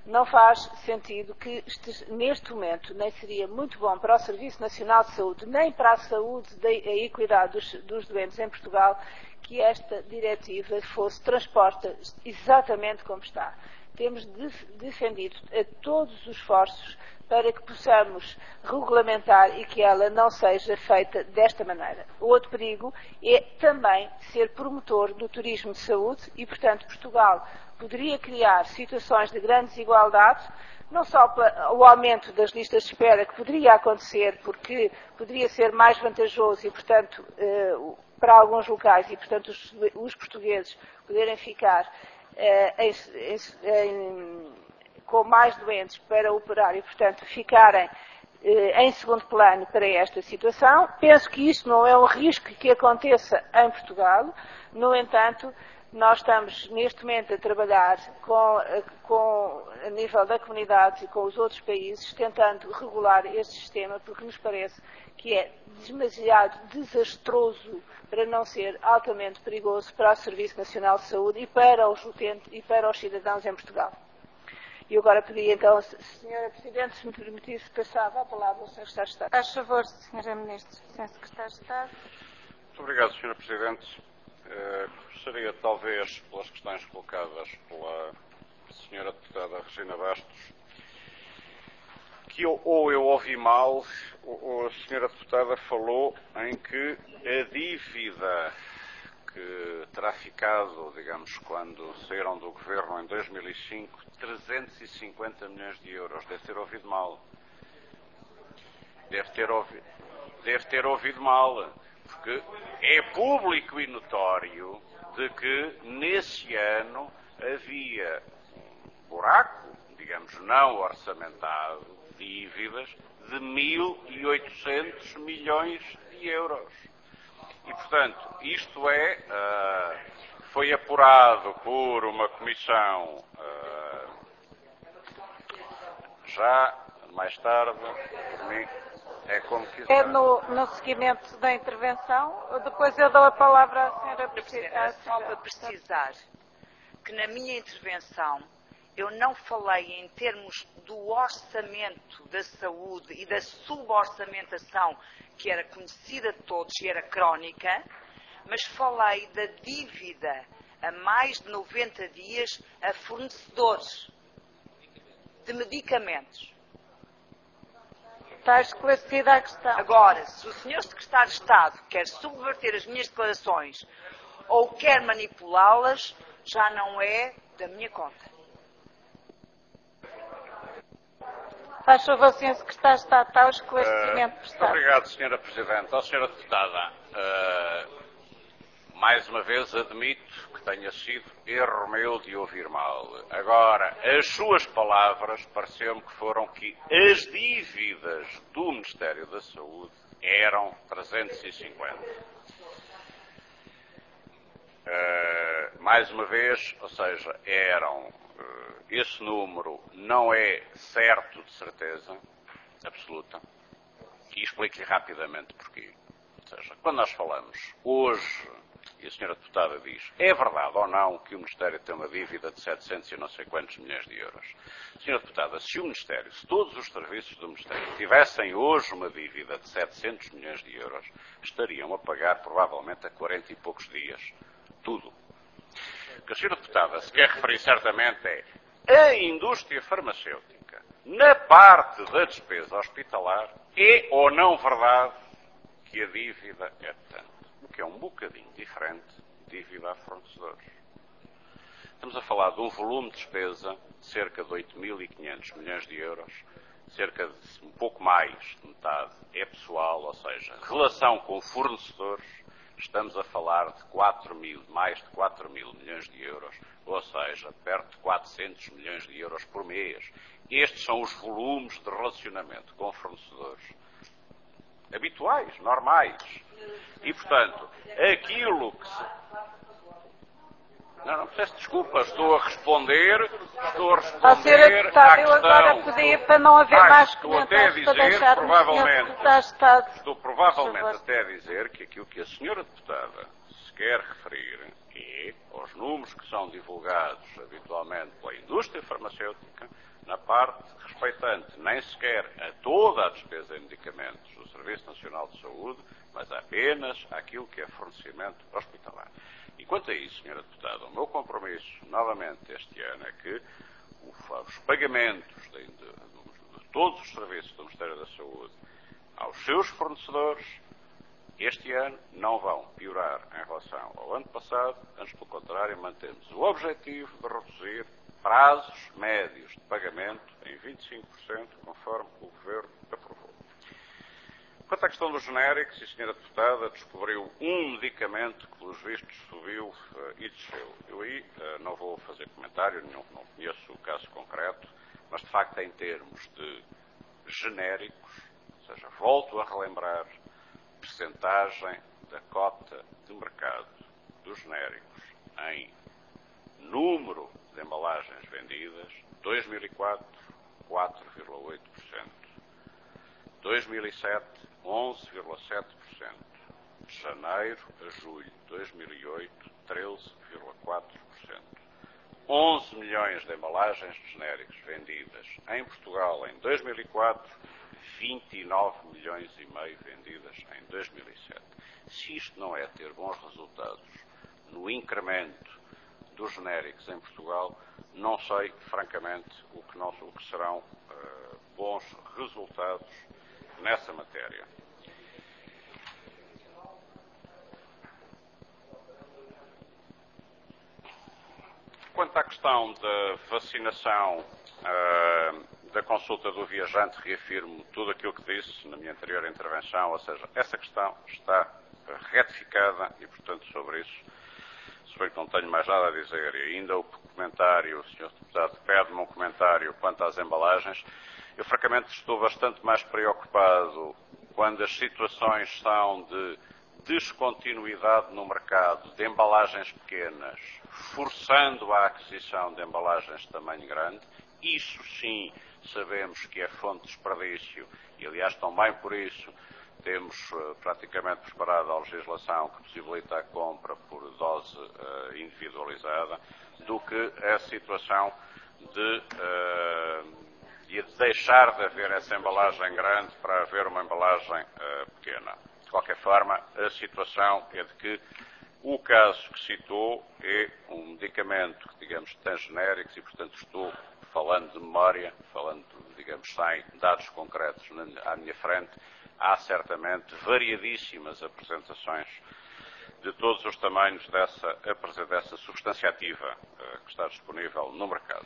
não faz sentido que este, neste momento nem seria muito bom para o Serviço Nacional de Saúde, nem para a saúde e a equidade dos, dos doentes em Portugal, que esta diretiva fosse transposta exatamente como está. Temos defendido a todos os esforços para que possamos regulamentar e que ela não seja feita desta maneira. O outro perigo é também ser promotor do turismo de saúde e, portanto, Portugal poderia criar situações de grande desigualdade, não só o aumento das listas de espera que poderia acontecer, porque poderia ser mais vantajoso e, portanto, para alguns locais e, portanto, os, os portugueses poderem ficar em, em, com mais doentes para operar e, portanto, ficarem em segundo plano para esta situação. Penso que isto não é um risco que aconteça em Portugal. No entanto, nós estamos neste momento a trabalhar com, com, a nível da comunidade e com os outros países, tentando regular este sistema, porque nos parece que é demasiado desastroso para não ser altamente perigoso para o Serviço Nacional de Saúde e para os utentes e para os cidadãos em Portugal. E agora pedi então, senhora Presidente, se me permitisse, passava a palavra ao senhor Secretário de Estado. Faz favor, senhora Ministra, senhor Secretário de Estado. Muito obrigado, senhora Presidente. Uh, gostaria, talvez, pelas questões colocadas pela senhora Deputada Regina Bastos, que eu, ou eu ouvi mal, ou, ou a senhora Deputada falou em que a dívida que terá ficado, digamos, quando saíram do Governo em dois mil e cinco, trezentos e cinquenta milhões de euros. Deve ter ouvido mal. Deve ter ouvido, deve ter ouvido mal. Porque é público e notório de que nesse ano havia um buraco, digamos, não orçamentado, dívidas de mil e oitocentos milhões de euros. E, portanto, isto é, uh, foi apurado por uma comissão uh, já mais tarde, por mim. É como quiser. É no, no seguimento da intervenção. Depois eu dou a palavra à senhora Presidente. É só para precisar que na minha intervenção eu não falei em termos do orçamento da saúde e da suborçamentação, que era conhecida de todos e era crónica, mas falei da dívida a mais de noventa dias a fornecedores de medicamentos. Está esclarecida a questão. Agora, se o senhor Secretário de Estado quer subverter as minhas declarações ou quer manipulá-las, já não é da minha conta. Faz favor, senhor Secretário de Estado, está o esclarecimento uh, prestado. Muito obrigado, senhora Presidente. Ó, senhora Deputada, uh, mais uma vez admito que tenha sido erro meu de ouvir mal. Agora, as suas palavras pareceu-me que foram que as dívidas do Ministério da Saúde eram trezentos e cinquenta. Uh, mais uma vez, ou seja, eram, uh, esse número não é certo de certeza absoluta. E explico-lhe rapidamente porquê. Ou seja, quando nós falamos hoje, e a senhora Deputada diz, é verdade ou não que o Ministério tem uma dívida de setecentos e não sei quantos milhões de euros? senhora Deputada, se o Ministério, se todos os serviços do Ministério tivessem hoje uma dívida de setecentos milhões de euros, estariam a pagar provavelmente a quarenta e poucos dias. Tudo. O que a senhora Deputada se quer referir certamente é a indústria farmacêutica, na parte da despesa hospitalar, é ou não verdade que a dívida é tanto? O que é um bocadinho diferente de dívida a fornecedores. Estamos a falar de um volume de despesa de cerca de oito mil e quinhentos milhões de euros, cerca de um pouco mais de metade é pessoal, ou seja, relação com fornecedores, estamos a falar de quatro mil, mais de quatro mil milhões de euros, ou seja, perto de quatrocentos milhões de euros por mês. Estes são os volumes de relacionamento com fornecedores habituais, normais. E, portanto, aquilo que se... Não, não peço desculpa, estou a responder, estou a responder à senhora Deputada, à questão... eu agora pedi para não haver ah, mais estou até a comentários para dizer, deixar provavelmente, Estado. estou provavelmente até a dizer que aquilo que a senhora Deputada se quer referir é aos números que são divulgados habitualmente pela indústria farmacêutica, parte respeitante nem sequer a toda a despesa em medicamentos do Serviço Nacional de Saúde, mas apenas àquilo que é fornecimento hospitalar. E quanto a isso, senhora Deputada, o meu compromisso, novamente, este ano, é que os pagamentos de, de, de, de todos os serviços do Ministério da Saúde aos seus fornecedores, este ano, não vão piorar em relação ao ano passado, antes, pelo contrário, mantemos o objetivo de reduzir prazos médios de pagamento em vinte e cinco por cento, conforme o Governo aprovou. Quanto à questão dos genéricos, a senhora Deputada descobriu um medicamento que, pelos vistos, subiu uh, e desceu. Eu aí uh, não vou fazer comentário, não, não conheço o caso concreto, mas, de facto, em termos de genéricos, ou seja, volto a relembrar, percentagem da cota de mercado dos genéricos em número de embalagens vendidas, dois mil e quatro, quatro vírgula oito por cento. dois mil e sete, onze vírgula sete por cento. De janeiro a julho de dois mil e oito, treze vírgula quatro por cento. onze milhões de embalagens de genéricos vendidas em Portugal em dois mil e quatro, vinte e nove milhões e meio vendidas em dois mil e sete. Se isto não é ter bons resultados no incremento dos genéricos em Portugal, não sei, francamente, o que, não, o que serão uh, bons resultados nessa matéria. Quanto à questão da vacinação, uh, da consulta do viajante, reafirmo tudo aquilo que disse na minha anterior intervenção, ou seja, essa questão está retificada e, portanto, sobre isso, suponho que não tenho mais nada a dizer. E ainda o comentário, o senhor Deputado pede-me um comentário quanto às embalagens. Eu, francamente, estou bastante mais preocupado quando as situações são de descontinuidade no mercado de embalagens pequenas, forçando a aquisição de embalagens de tamanho grande. Isso sim sabemos que é fonte de desperdício e, aliás, também por isso temos uh, praticamente preparado a legislação que possibilita a compra por dose uh, individualizada, do que a situação de, uh, de deixar de haver essa embalagem grande para haver uma embalagem uh, pequena. De qualquer forma, a situação é de que o caso que citou é um medicamento que, digamos, tem genéricos e, portanto, estou falando de memória, falando, digamos, sem dados concretos à minha frente. Há certamente variadíssimas apresentações de todos os tamanhos dessa, dessa substância ativa uh, que está disponível no mercado.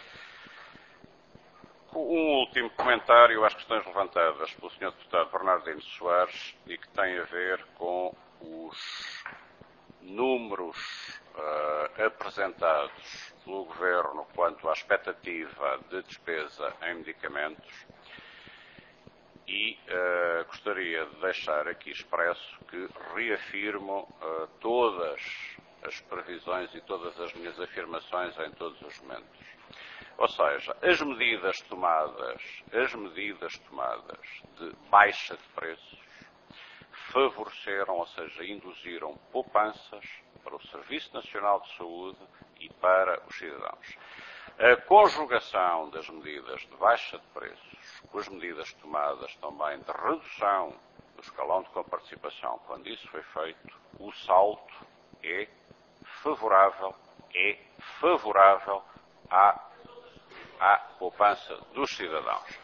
Um último comentário às questões levantadas pelo senhor Deputado Bernardino Soares e que tem a ver com os números uh, apresentados pelo Governo quanto à expectativa de despesa em medicamentos. E uh, gostaria de deixar aqui expresso que reafirmo uh, todas as previsões e todas as minhas afirmações em todos os momentos. Ou seja, as medidas tomadas, as medidas tomadas de baixa de preços favoreceram, ou seja, induziram poupanças para o Serviço Nacional de Saúde e para os cidadãos. A conjugação das medidas de baixa de preços com as medidas tomadas também de redução do escalão de comparticipação, quando isso foi feito, o salto é favorável, é favorável à, à poupança dos cidadãos.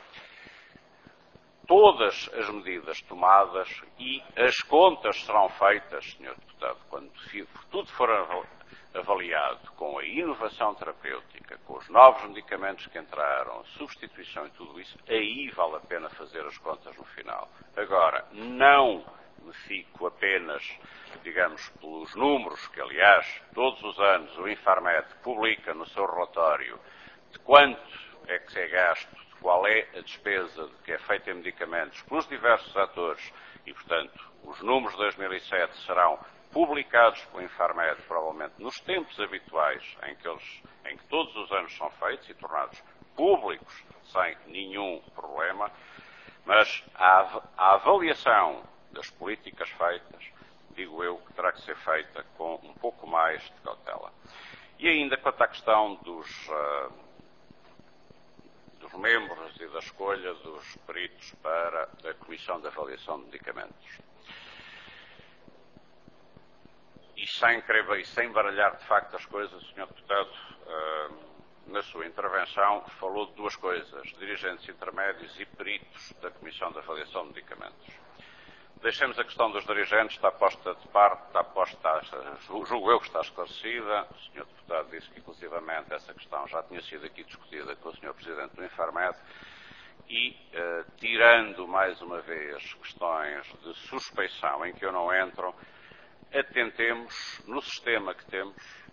Todas as medidas tomadas e as contas serão feitas, senhor Deputado, quando tudo for avaliado com a inovação terapêutica, com os novos medicamentos que entraram, a substituição e tudo isso, aí vale a pena fazer as contas no final. Agora, não me fico apenas, digamos, pelos números que, aliás, todos os anos o Infarmed publica no seu relatório de quanto é que é gasto, de qual é a despesa que é feita em medicamentos pelos diversos atores e, portanto, os números de dois mil e sete serão publicados pelo Infarmed, provavelmente nos tempos habituais em que, eles, em que todos os anos são feitos e tornados públicos sem nenhum problema, mas a, a avaliação das políticas feitas, digo eu, que terá que ser feita com um pouco mais de cautela. E ainda quanto à questão dos, uh, dos membros e da escolha dos peritos para a Comissão de Avaliação de Medicamentos. E sem querer e sem baralhar de facto as coisas, o senhor Deputado, na sua intervenção, falou de duas coisas: dirigentes intermédios e peritos da Comissão de Avaliação de Medicamentos. Deixemos a questão dos dirigentes, está posta de parte, está posta, julgo eu que está esclarecida. O senhor Deputado disse que, inclusivamente, essa questão já tinha sido aqui discutida com o senhor Presidente do Infarmed e, eh, tirando mais uma vez questões de suspeição em que eu não entro, atentemos no sistema que temos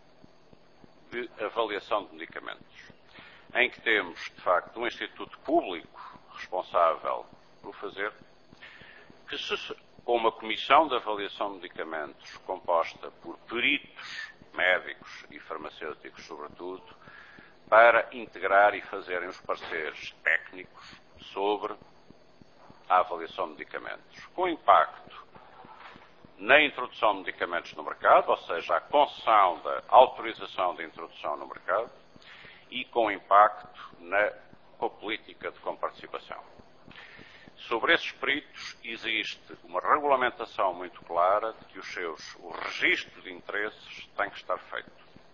de avaliação de medicamentos, em que temos, de facto, um instituto público responsável por fazer, que se, com uma comissão de avaliação de medicamentos composta por peritos médicos e farmacêuticos, sobretudo, para integrar e fazerem os pareceres técnicos sobre a avaliação de medicamentos, com impacto na introdução de medicamentos no mercado, ou seja, a concessão da autorização de introdução no mercado, e com impacto na política de comparticipação. Sobre esses peritos existe uma regulamentação muito clara de que os seus, o registro de interesses tem que estar feito.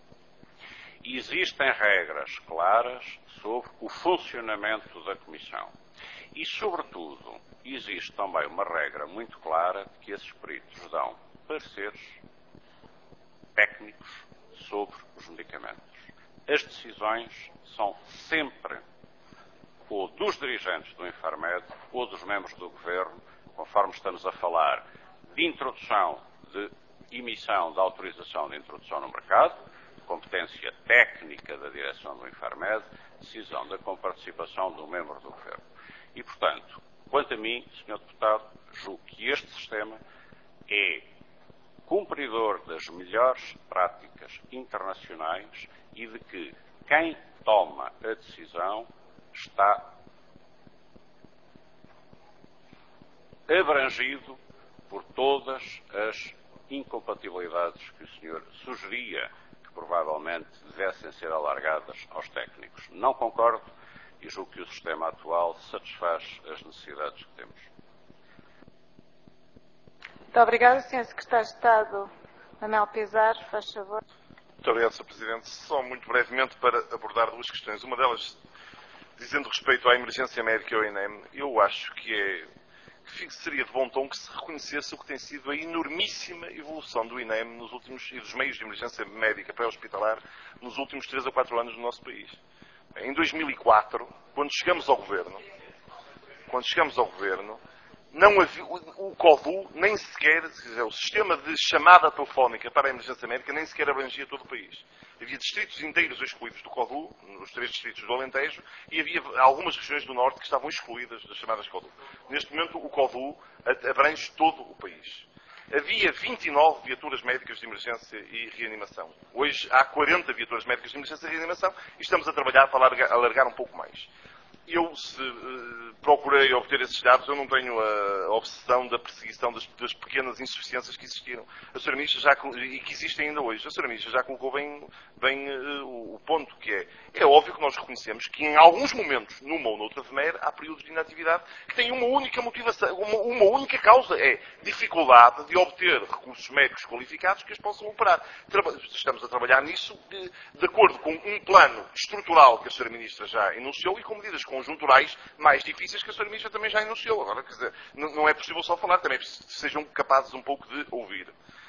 E existem regras claras sobre o funcionamento da Comissão. E, sobretudo, existe também uma regra muito clara de que esses peritos dão pareceres técnicos sobre os medicamentos. As decisões são sempre ou dos dirigentes do Infarmed ou dos membros do Governo, conforme estamos a falar de introdução, de emissão da autorização de introdução no mercado, competência técnica da direção do Infarmed, decisão da comparticipação do membro do Governo. E, portanto, quanto a mim, senhor Deputado, julgo que este sistema é cumpridor das melhores práticas internacionais e de que quem toma a decisão está abrangido por todas as incompatibilidades que o senhor sugeria que provavelmente devessem ser alargadas aos técnicos. Não concordo e julgo que o sistema atual satisfaz as necessidades que temos. Muito obrigada, senhor Secretário de Estado. Manuel Pizarro, faz favor. Muito obrigado, senhor Presidente. Só muito brevemente para abordar duas questões. Uma delas, dizendo respeito à emergência médica e ao I N E M, eu acho que, é, que seria de bom tom que se reconhecesse o que tem sido a enormíssima evolução do I N E M nos últimos, e dos meios de emergência médica pré-hospitalar nos últimos três a quatro anos no nosso país. Em dois mil e quatro, quando chegamos ao Governo, quando chegamos ao Governo, não havia, o, o COVU nem sequer, dizer, o sistema de chamada telefónica para a emergência médica nem sequer abrangia todo o país. Havia distritos inteiros excluídos do COVU, nos três distritos do Alentejo, e havia algumas regiões do Norte que estavam excluídas das chamadas COVU. Neste momento, o COVU abrange todo o país. Havia vinte e nove viaturas médicas de emergência e reanimação. Hoje há quarenta viaturas médicas de emergência e reanimação e estamos a trabalhar para alargar, alargar um pouco mais. Eu, se uh, procurei obter esses dados, eu não tenho a obsessão da perseguição das, das pequenas insuficiências que existiram. A senhora Ministra já, e que existem ainda hoje. A senhora Ministra já colocou bem, bem uh, o, o ponto que é. É óbvio que nós reconhecemos que em alguns momentos, numa ou noutra F M E R, há períodos de inatividade que têm uma única motivação, uma, uma única causa, é dificuldade de obter recursos médicos qualificados que os possam operar. Traba- estamos a trabalhar nisso de, de acordo com um plano estrutural que a senhora Ministra já enunciou e com medidas conjunturais mais difíceis que a senhora Ministra também já enunciou. Agora, quer dizer, não, não é possível só falar, também é preciso que sejam capazes um pouco de ouvir.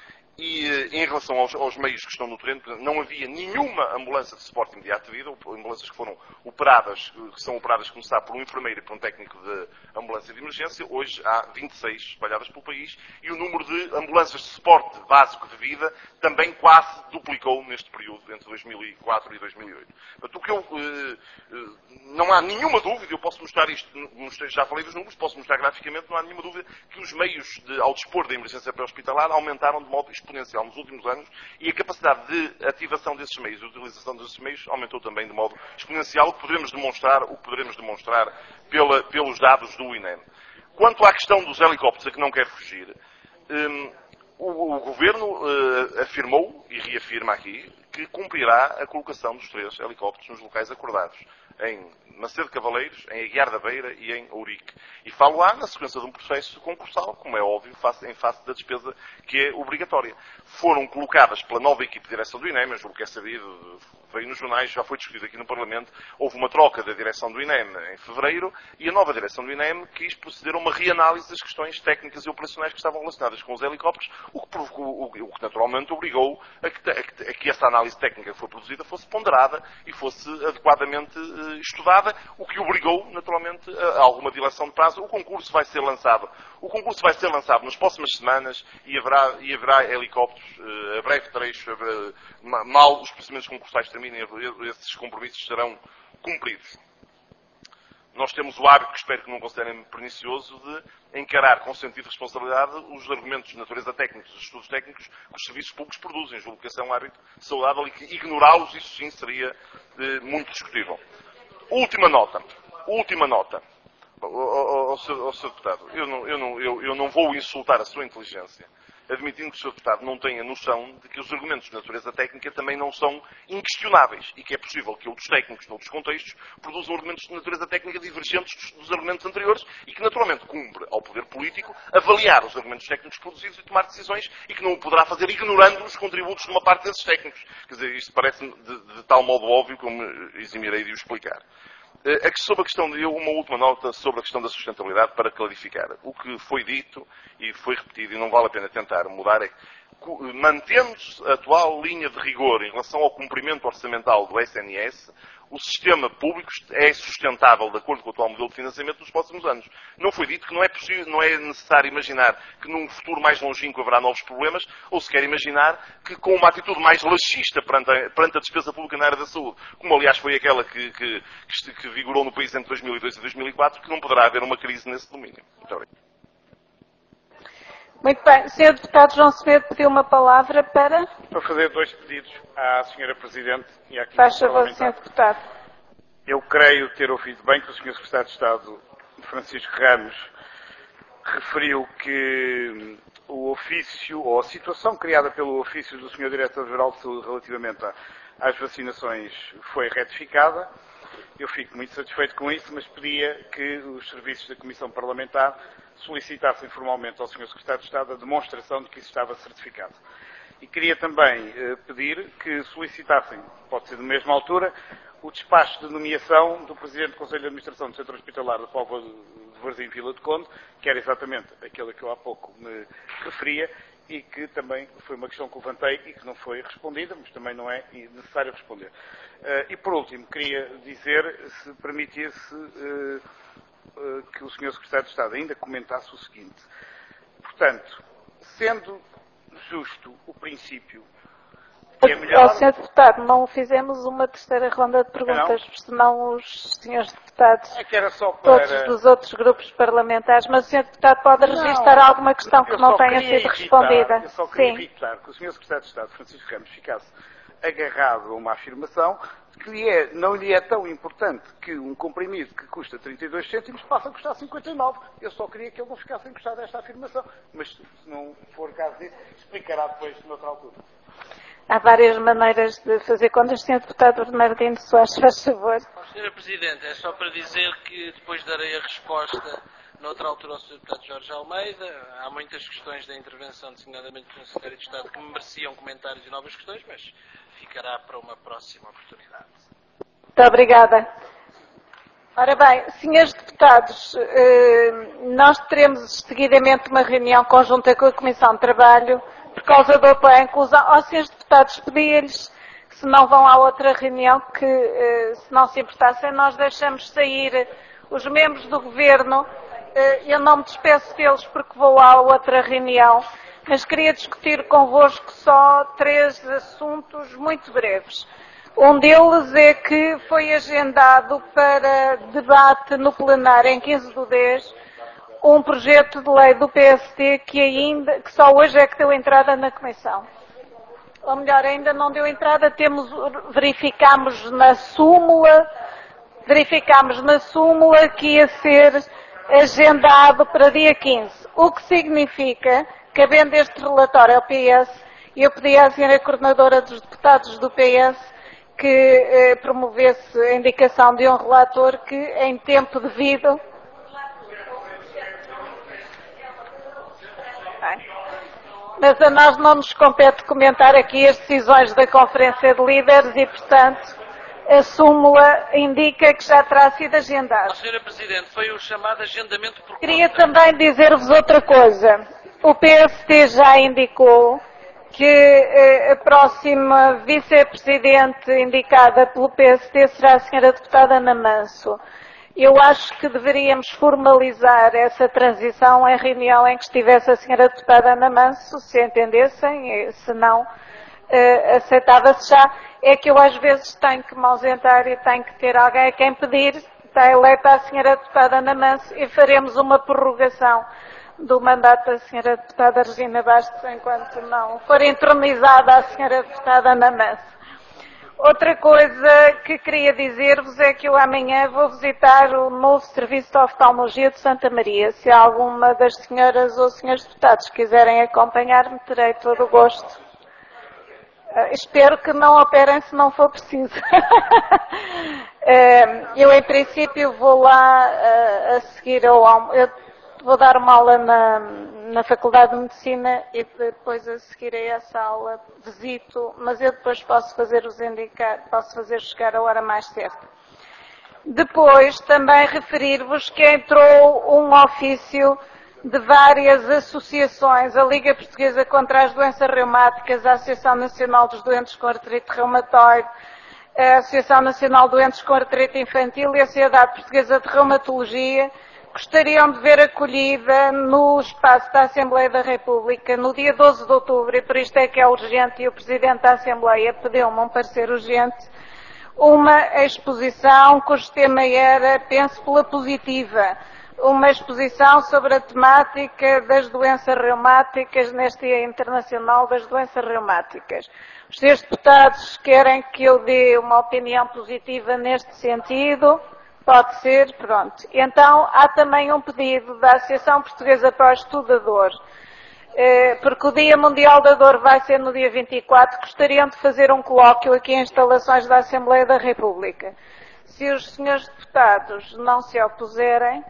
E em relação aos, aos meios que estão no terreno, não havia nenhuma ambulância de suporte imediato de vida, ambulâncias que foram operadas, que são operadas, começar por um enfermeiro e por um técnico de ambulância de emergência. Hoje há vinte e seis espalhadas pelo país e o número de ambulâncias de suporte básico de vida também quase duplicou neste período, entre dois mil e quatro e dois mil e oito. Portanto, o que eu, eh, eh, não há nenhuma dúvida, eu posso mostrar isto, já falei dos números, posso mostrar graficamente, não há nenhuma dúvida que os meios de, ao dispor da emergência pré-hospitalar aumentaram de modo exponencial nos últimos anos e a capacidade de ativação desses meios, de utilização desses meios, aumentou também de modo exponencial, o que poderemos demonstrar, o que poderemos demonstrar pela, pelos dados do I N E M. Quanto à questão dos helicópteros, a que não quero fugir, um, o, o Governo uh, afirmou, e reafirma aqui, que cumprirá a colocação dos três helicópteros nos locais acordados, em Macedo Cavaleiros, em Aguiar da Beira e em Ourique. E falo-á na sequência de um processo concursal, como é óbvio, em face da despesa que é obrigatória. Foram colocadas pela nova equipe de direção do INEM, eu julgo que é sabido, veio nos jornais, já foi discutido aqui no Parlamento, houve uma troca da direção do INEM em fevereiro e a nova direção do INEM quis proceder a uma reanálise das questões técnicas e operacionais que estavam relacionadas com os helicópteros, o que, provocou, o que naturalmente obrigou a que, a, que, a que essa análise técnica que foi produzida fosse ponderada e fosse adequadamente uh, estudada, o que obrigou naturalmente a, a alguma dilação de prazo. O concurso vai ser lançado. O concurso vai ser lançado nas próximas semanas e haverá, e haverá helicópteros uh, a breve trecho, uh, mal os procedimentos concursais terminem, esses compromissos serão cumpridos. Nós temos o hábito, que espero que não considerem pernicioso, de encarar com sentido de responsabilidade os argumentos de natureza técnica, os estudos técnicos que os serviços públicos produzem. Julgo que esse é um hábito saudável e que ignorá-los, isso sim, seria eh, muito discutível. Última nota. Última nota. Ao senhor Deputado, eu não, eu, não, eu, eu não vou insultar a sua inteligência, admitindo que o senhor Deputado não tenha noção de que os argumentos de natureza técnica também não são inquestionáveis e que é possível que outros técnicos, noutros contextos, produzam argumentos de natureza técnica divergentes dos, dos argumentos anteriores e que, naturalmente, cumpre ao poder político avaliar os argumentos técnicos produzidos e tomar decisões e que não o poderá fazer ignorando os contributos de uma parte desses técnicos. Quer dizer, isto parece-me de, de tal modo óbvio como eximirei de o explicar. Sobre a questão de, uma última nota sobre a questão da sustentabilidade para clarificar. O que foi dito e foi repetido, e não vale a pena tentar mudar, é que, mantendo-se a atual linha de rigor em relação ao cumprimento orçamental do S N S, o sistema público é sustentável de acordo com o atual modelo de financiamento nos próximos anos. Não foi dito que não é possível, não é necessário imaginar que num futuro mais longínquo haverá novos problemas, ou se quer imaginar que com uma atitude mais laxista perante a, perante a despesa pública na área da saúde, como aliás foi aquela que, que, que vigorou no país entre dois mil e dois e dois mil e quatro, que não poderá haver uma crise nesse domínio. Muito obrigado. Muito bem. senhor Deputado João Semedo pediu uma palavra para... Para fazer dois pedidos à senhora Presidente e à Faz favor, senhor Deputado. Eu creio ter ouvido bem que o senhor Secretário de Estado, Francisco Ramos, referiu que o ofício, ou a situação criada pelo ofício do senhor Diretor-Geral de Saúde relativamente às vacinações foi retificada. Eu fico muito satisfeito com isso, mas pedia que os serviços da Comissão Parlamentar solicitassem formalmente ao senhor Secretário de Estado a demonstração de que isso estava certificado. E queria também eh, pedir que solicitassem, pode ser da mesma altura, o despacho de nomeação do Presidente do Conselho de Administração do Centro Hospitalar da Póvoa de Varzim, Vila de Conde, que era exatamente aquele que eu há pouco me referia e que também foi uma questão que levantei e que não foi respondida, mas também não é necessário responder. Uh, e, por último, queria dizer, se permitisse, uh, uh, que o senhor Secretário de Estado ainda comentasse o seguinte. Portanto, sendo justo o princípio que é melhor... Ó, senhor Deputado, não fizemos uma terceira ronda de perguntas, não? Senão os senhores deputados, é que era só para... todos dos outros grupos parlamentares, mas o senhor Deputado pode não, registrar alguma questão que não tenha sido evitar, respondida. Eu só queria Sim. evitar que o senhor Secretário de Estado, Francisco Ramos, ficasse agarrado a uma afirmação que lhe é, não lhe é tão importante que um comprimido que custa trinta e dois cêntimos passe a custar cinquenta e nove. Eu só queria que ele não ficasse encostado a esta afirmação. Mas, se não for caso disso, explicará depois noutra altura. Há várias maneiras de fazer contas. senhor Deputado Bernardino Soares, faz favor. senhora Presidente, é só para dizer que depois darei a resposta noutra altura ao senhor Deputado Jorge Almeida. Há muitas questões da intervenção, designadamente do senhor Secretário de Estado, que mereciam comentários e novas questões, mas ficará para uma próxima oportunidade. Muito obrigada. Ora bem, senhores deputados, nós teremos seguidamente uma reunião conjunta com a Comissão de Trabalho por causa do apoio à inclusão. Aos senhores deputados, pedi-lhes que se não vão à outra reunião, que se não se importassem, nós deixamos sair os membros do Governo. Eu não me despeço deles porque vou à outra reunião, mas queria discutir convosco só três assuntos muito breves. Um deles é que foi agendado para debate no plenário em quinze do dez um projeto de lei do P S D que, ainda, que só hoje é que deu entrada na Comissão. Ou melhor, ainda não deu entrada, temos, verificámos na súmula, verificámos na súmula que ia ser agendado para dia quinze, o que significa que, havendo este relatório ao P S, Eu pedi à senhora Coordenadora dos Deputados do P S que eh, promovesse a indicação de um relator que, em tempo devido, mas a nós não nos compete comentar aqui as decisões da Conferência de Líderes e, portanto, a súmula indica que já terá sido agendado. Oh, senhora Presidente, foi o chamado agendamento por Queria conta. também dizer-vos outra coisa. O P S T já indicou que eh, a próxima vice-presidente indicada pelo P S T será a senhora deputada Ana Manso. Eu acho que deveríamos formalizar essa transição em reunião em que estivesse a senhora deputada Ana Manso, se entendessem, se não, eh, aceitava-se já. É que eu às vezes tenho que me ausentar e tenho que ter alguém a quem pedir. Está eleita a senhora deputada Ana Manso e faremos uma prorrogação do mandato da senhora deputada Regina Bastos enquanto não for entronizada a senhora deputada Ana Manso. Outra coisa que queria dizer-vos é que eu amanhã vou visitar o novo Serviço de Oftalmologia de Santa Maria. Se alguma das senhoras ou senhores deputados quiserem acompanhar-me, terei todo o gosto. Uh, espero que não operem se não for preciso. uh, eu, em princípio, vou lá uh, a seguir ao almoço. Vou dar uma aula na, na Faculdade de Medicina e depois a seguir a essa aula visito, mas eu depois posso fazer-vos indicar, posso fazer chegar a hora mais certa. Depois também referir-vos que entrou um ofício de várias associações, a Liga Portuguesa contra as Doenças Reumáticas, a Associação Nacional dos Doentes com Artrite Reumatoide, a Associação Nacional de Doentes com Artrite Infantil e a Sociedade Portuguesa de Reumatologia, gostariam de ver acolhida no espaço da Assembleia da República no dia doze de outubro, e por isto é que é urgente, e o Presidente da Assembleia pediu-me um parecer urgente, uma exposição cujo tema era Pense pela Positiva, uma exposição sobre a temática das doenças reumáticas neste Dia Internacional das Doenças Reumáticas. Os senhores deputados querem que eu dê uma opinião positiva neste sentido? Pode ser, pronto. Então, há também um pedido da Associação Portuguesa para o Estudo da Dor, porque o Dia Mundial da Dor vai ser no dia vinte e quatro, gostariam de fazer um colóquio aqui em instalações da Assembleia da República. Se os senhores deputados não se opuserem,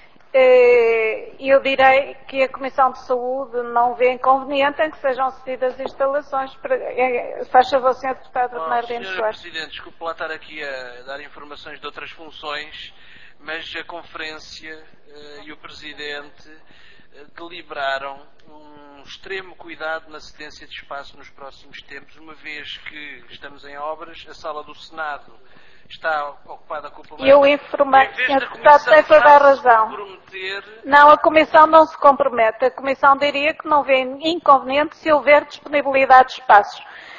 eu direi que a Comissão de Saúde não vê inconveniente em que sejam cedidas instalações. Para... Faz favor, senhor Deputado Bernardino Soares. senhora Presidente, desculpe lá estar aqui a dar informações de outras funções, mas a Conferência uh, e o Presidente uh, deliberaram um extremo cuidado na cedência de espaço nos próximos tempos, uma vez que estamos em obras, a sala do Senado está ocupada com o problema. Eu informei, senhor Deputado, tem toda a razão. Comprometer... Não, a Comissão não se compromete. A Comissão diria que não vê inconveniente se houver disponibilidade de espaços.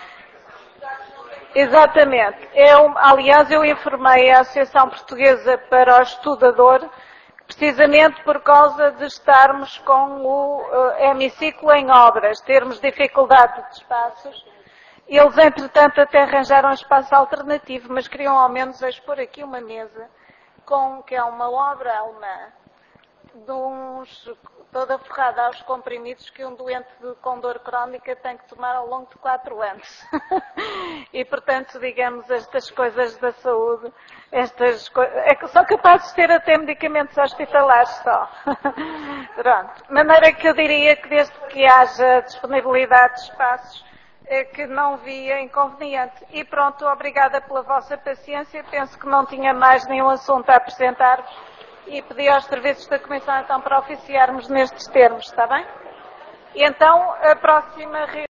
Exatamente. Eu, aliás, eu informei a Associação Portuguesa para o Estudador, precisamente por causa de estarmos com o uh, hemiciclo em obras, termos dificuldade de espaços. Eles, entretanto, até arranjaram um espaço alternativo, mas queriam ao menos expor aqui uma mesa, com, que é uma obra alemã, de uns, toda ferrada aos comprimidos que um doente de, com dor crónica tem que tomar ao longo de quatro anos. E, portanto, digamos, estas coisas da saúde, estas coisas, é que são capazes de ter até medicamentos hospitalares só. Pronto. De maneira que eu diria que desde que haja disponibilidade de espaços, é que não via inconveniente. E pronto, obrigada pela vossa paciência. Penso que não tinha mais nenhum assunto a apresentar-vos e pedi aos serviços da Comissão então para oficiarmos nestes termos, está bem? E então, a próxima reunião.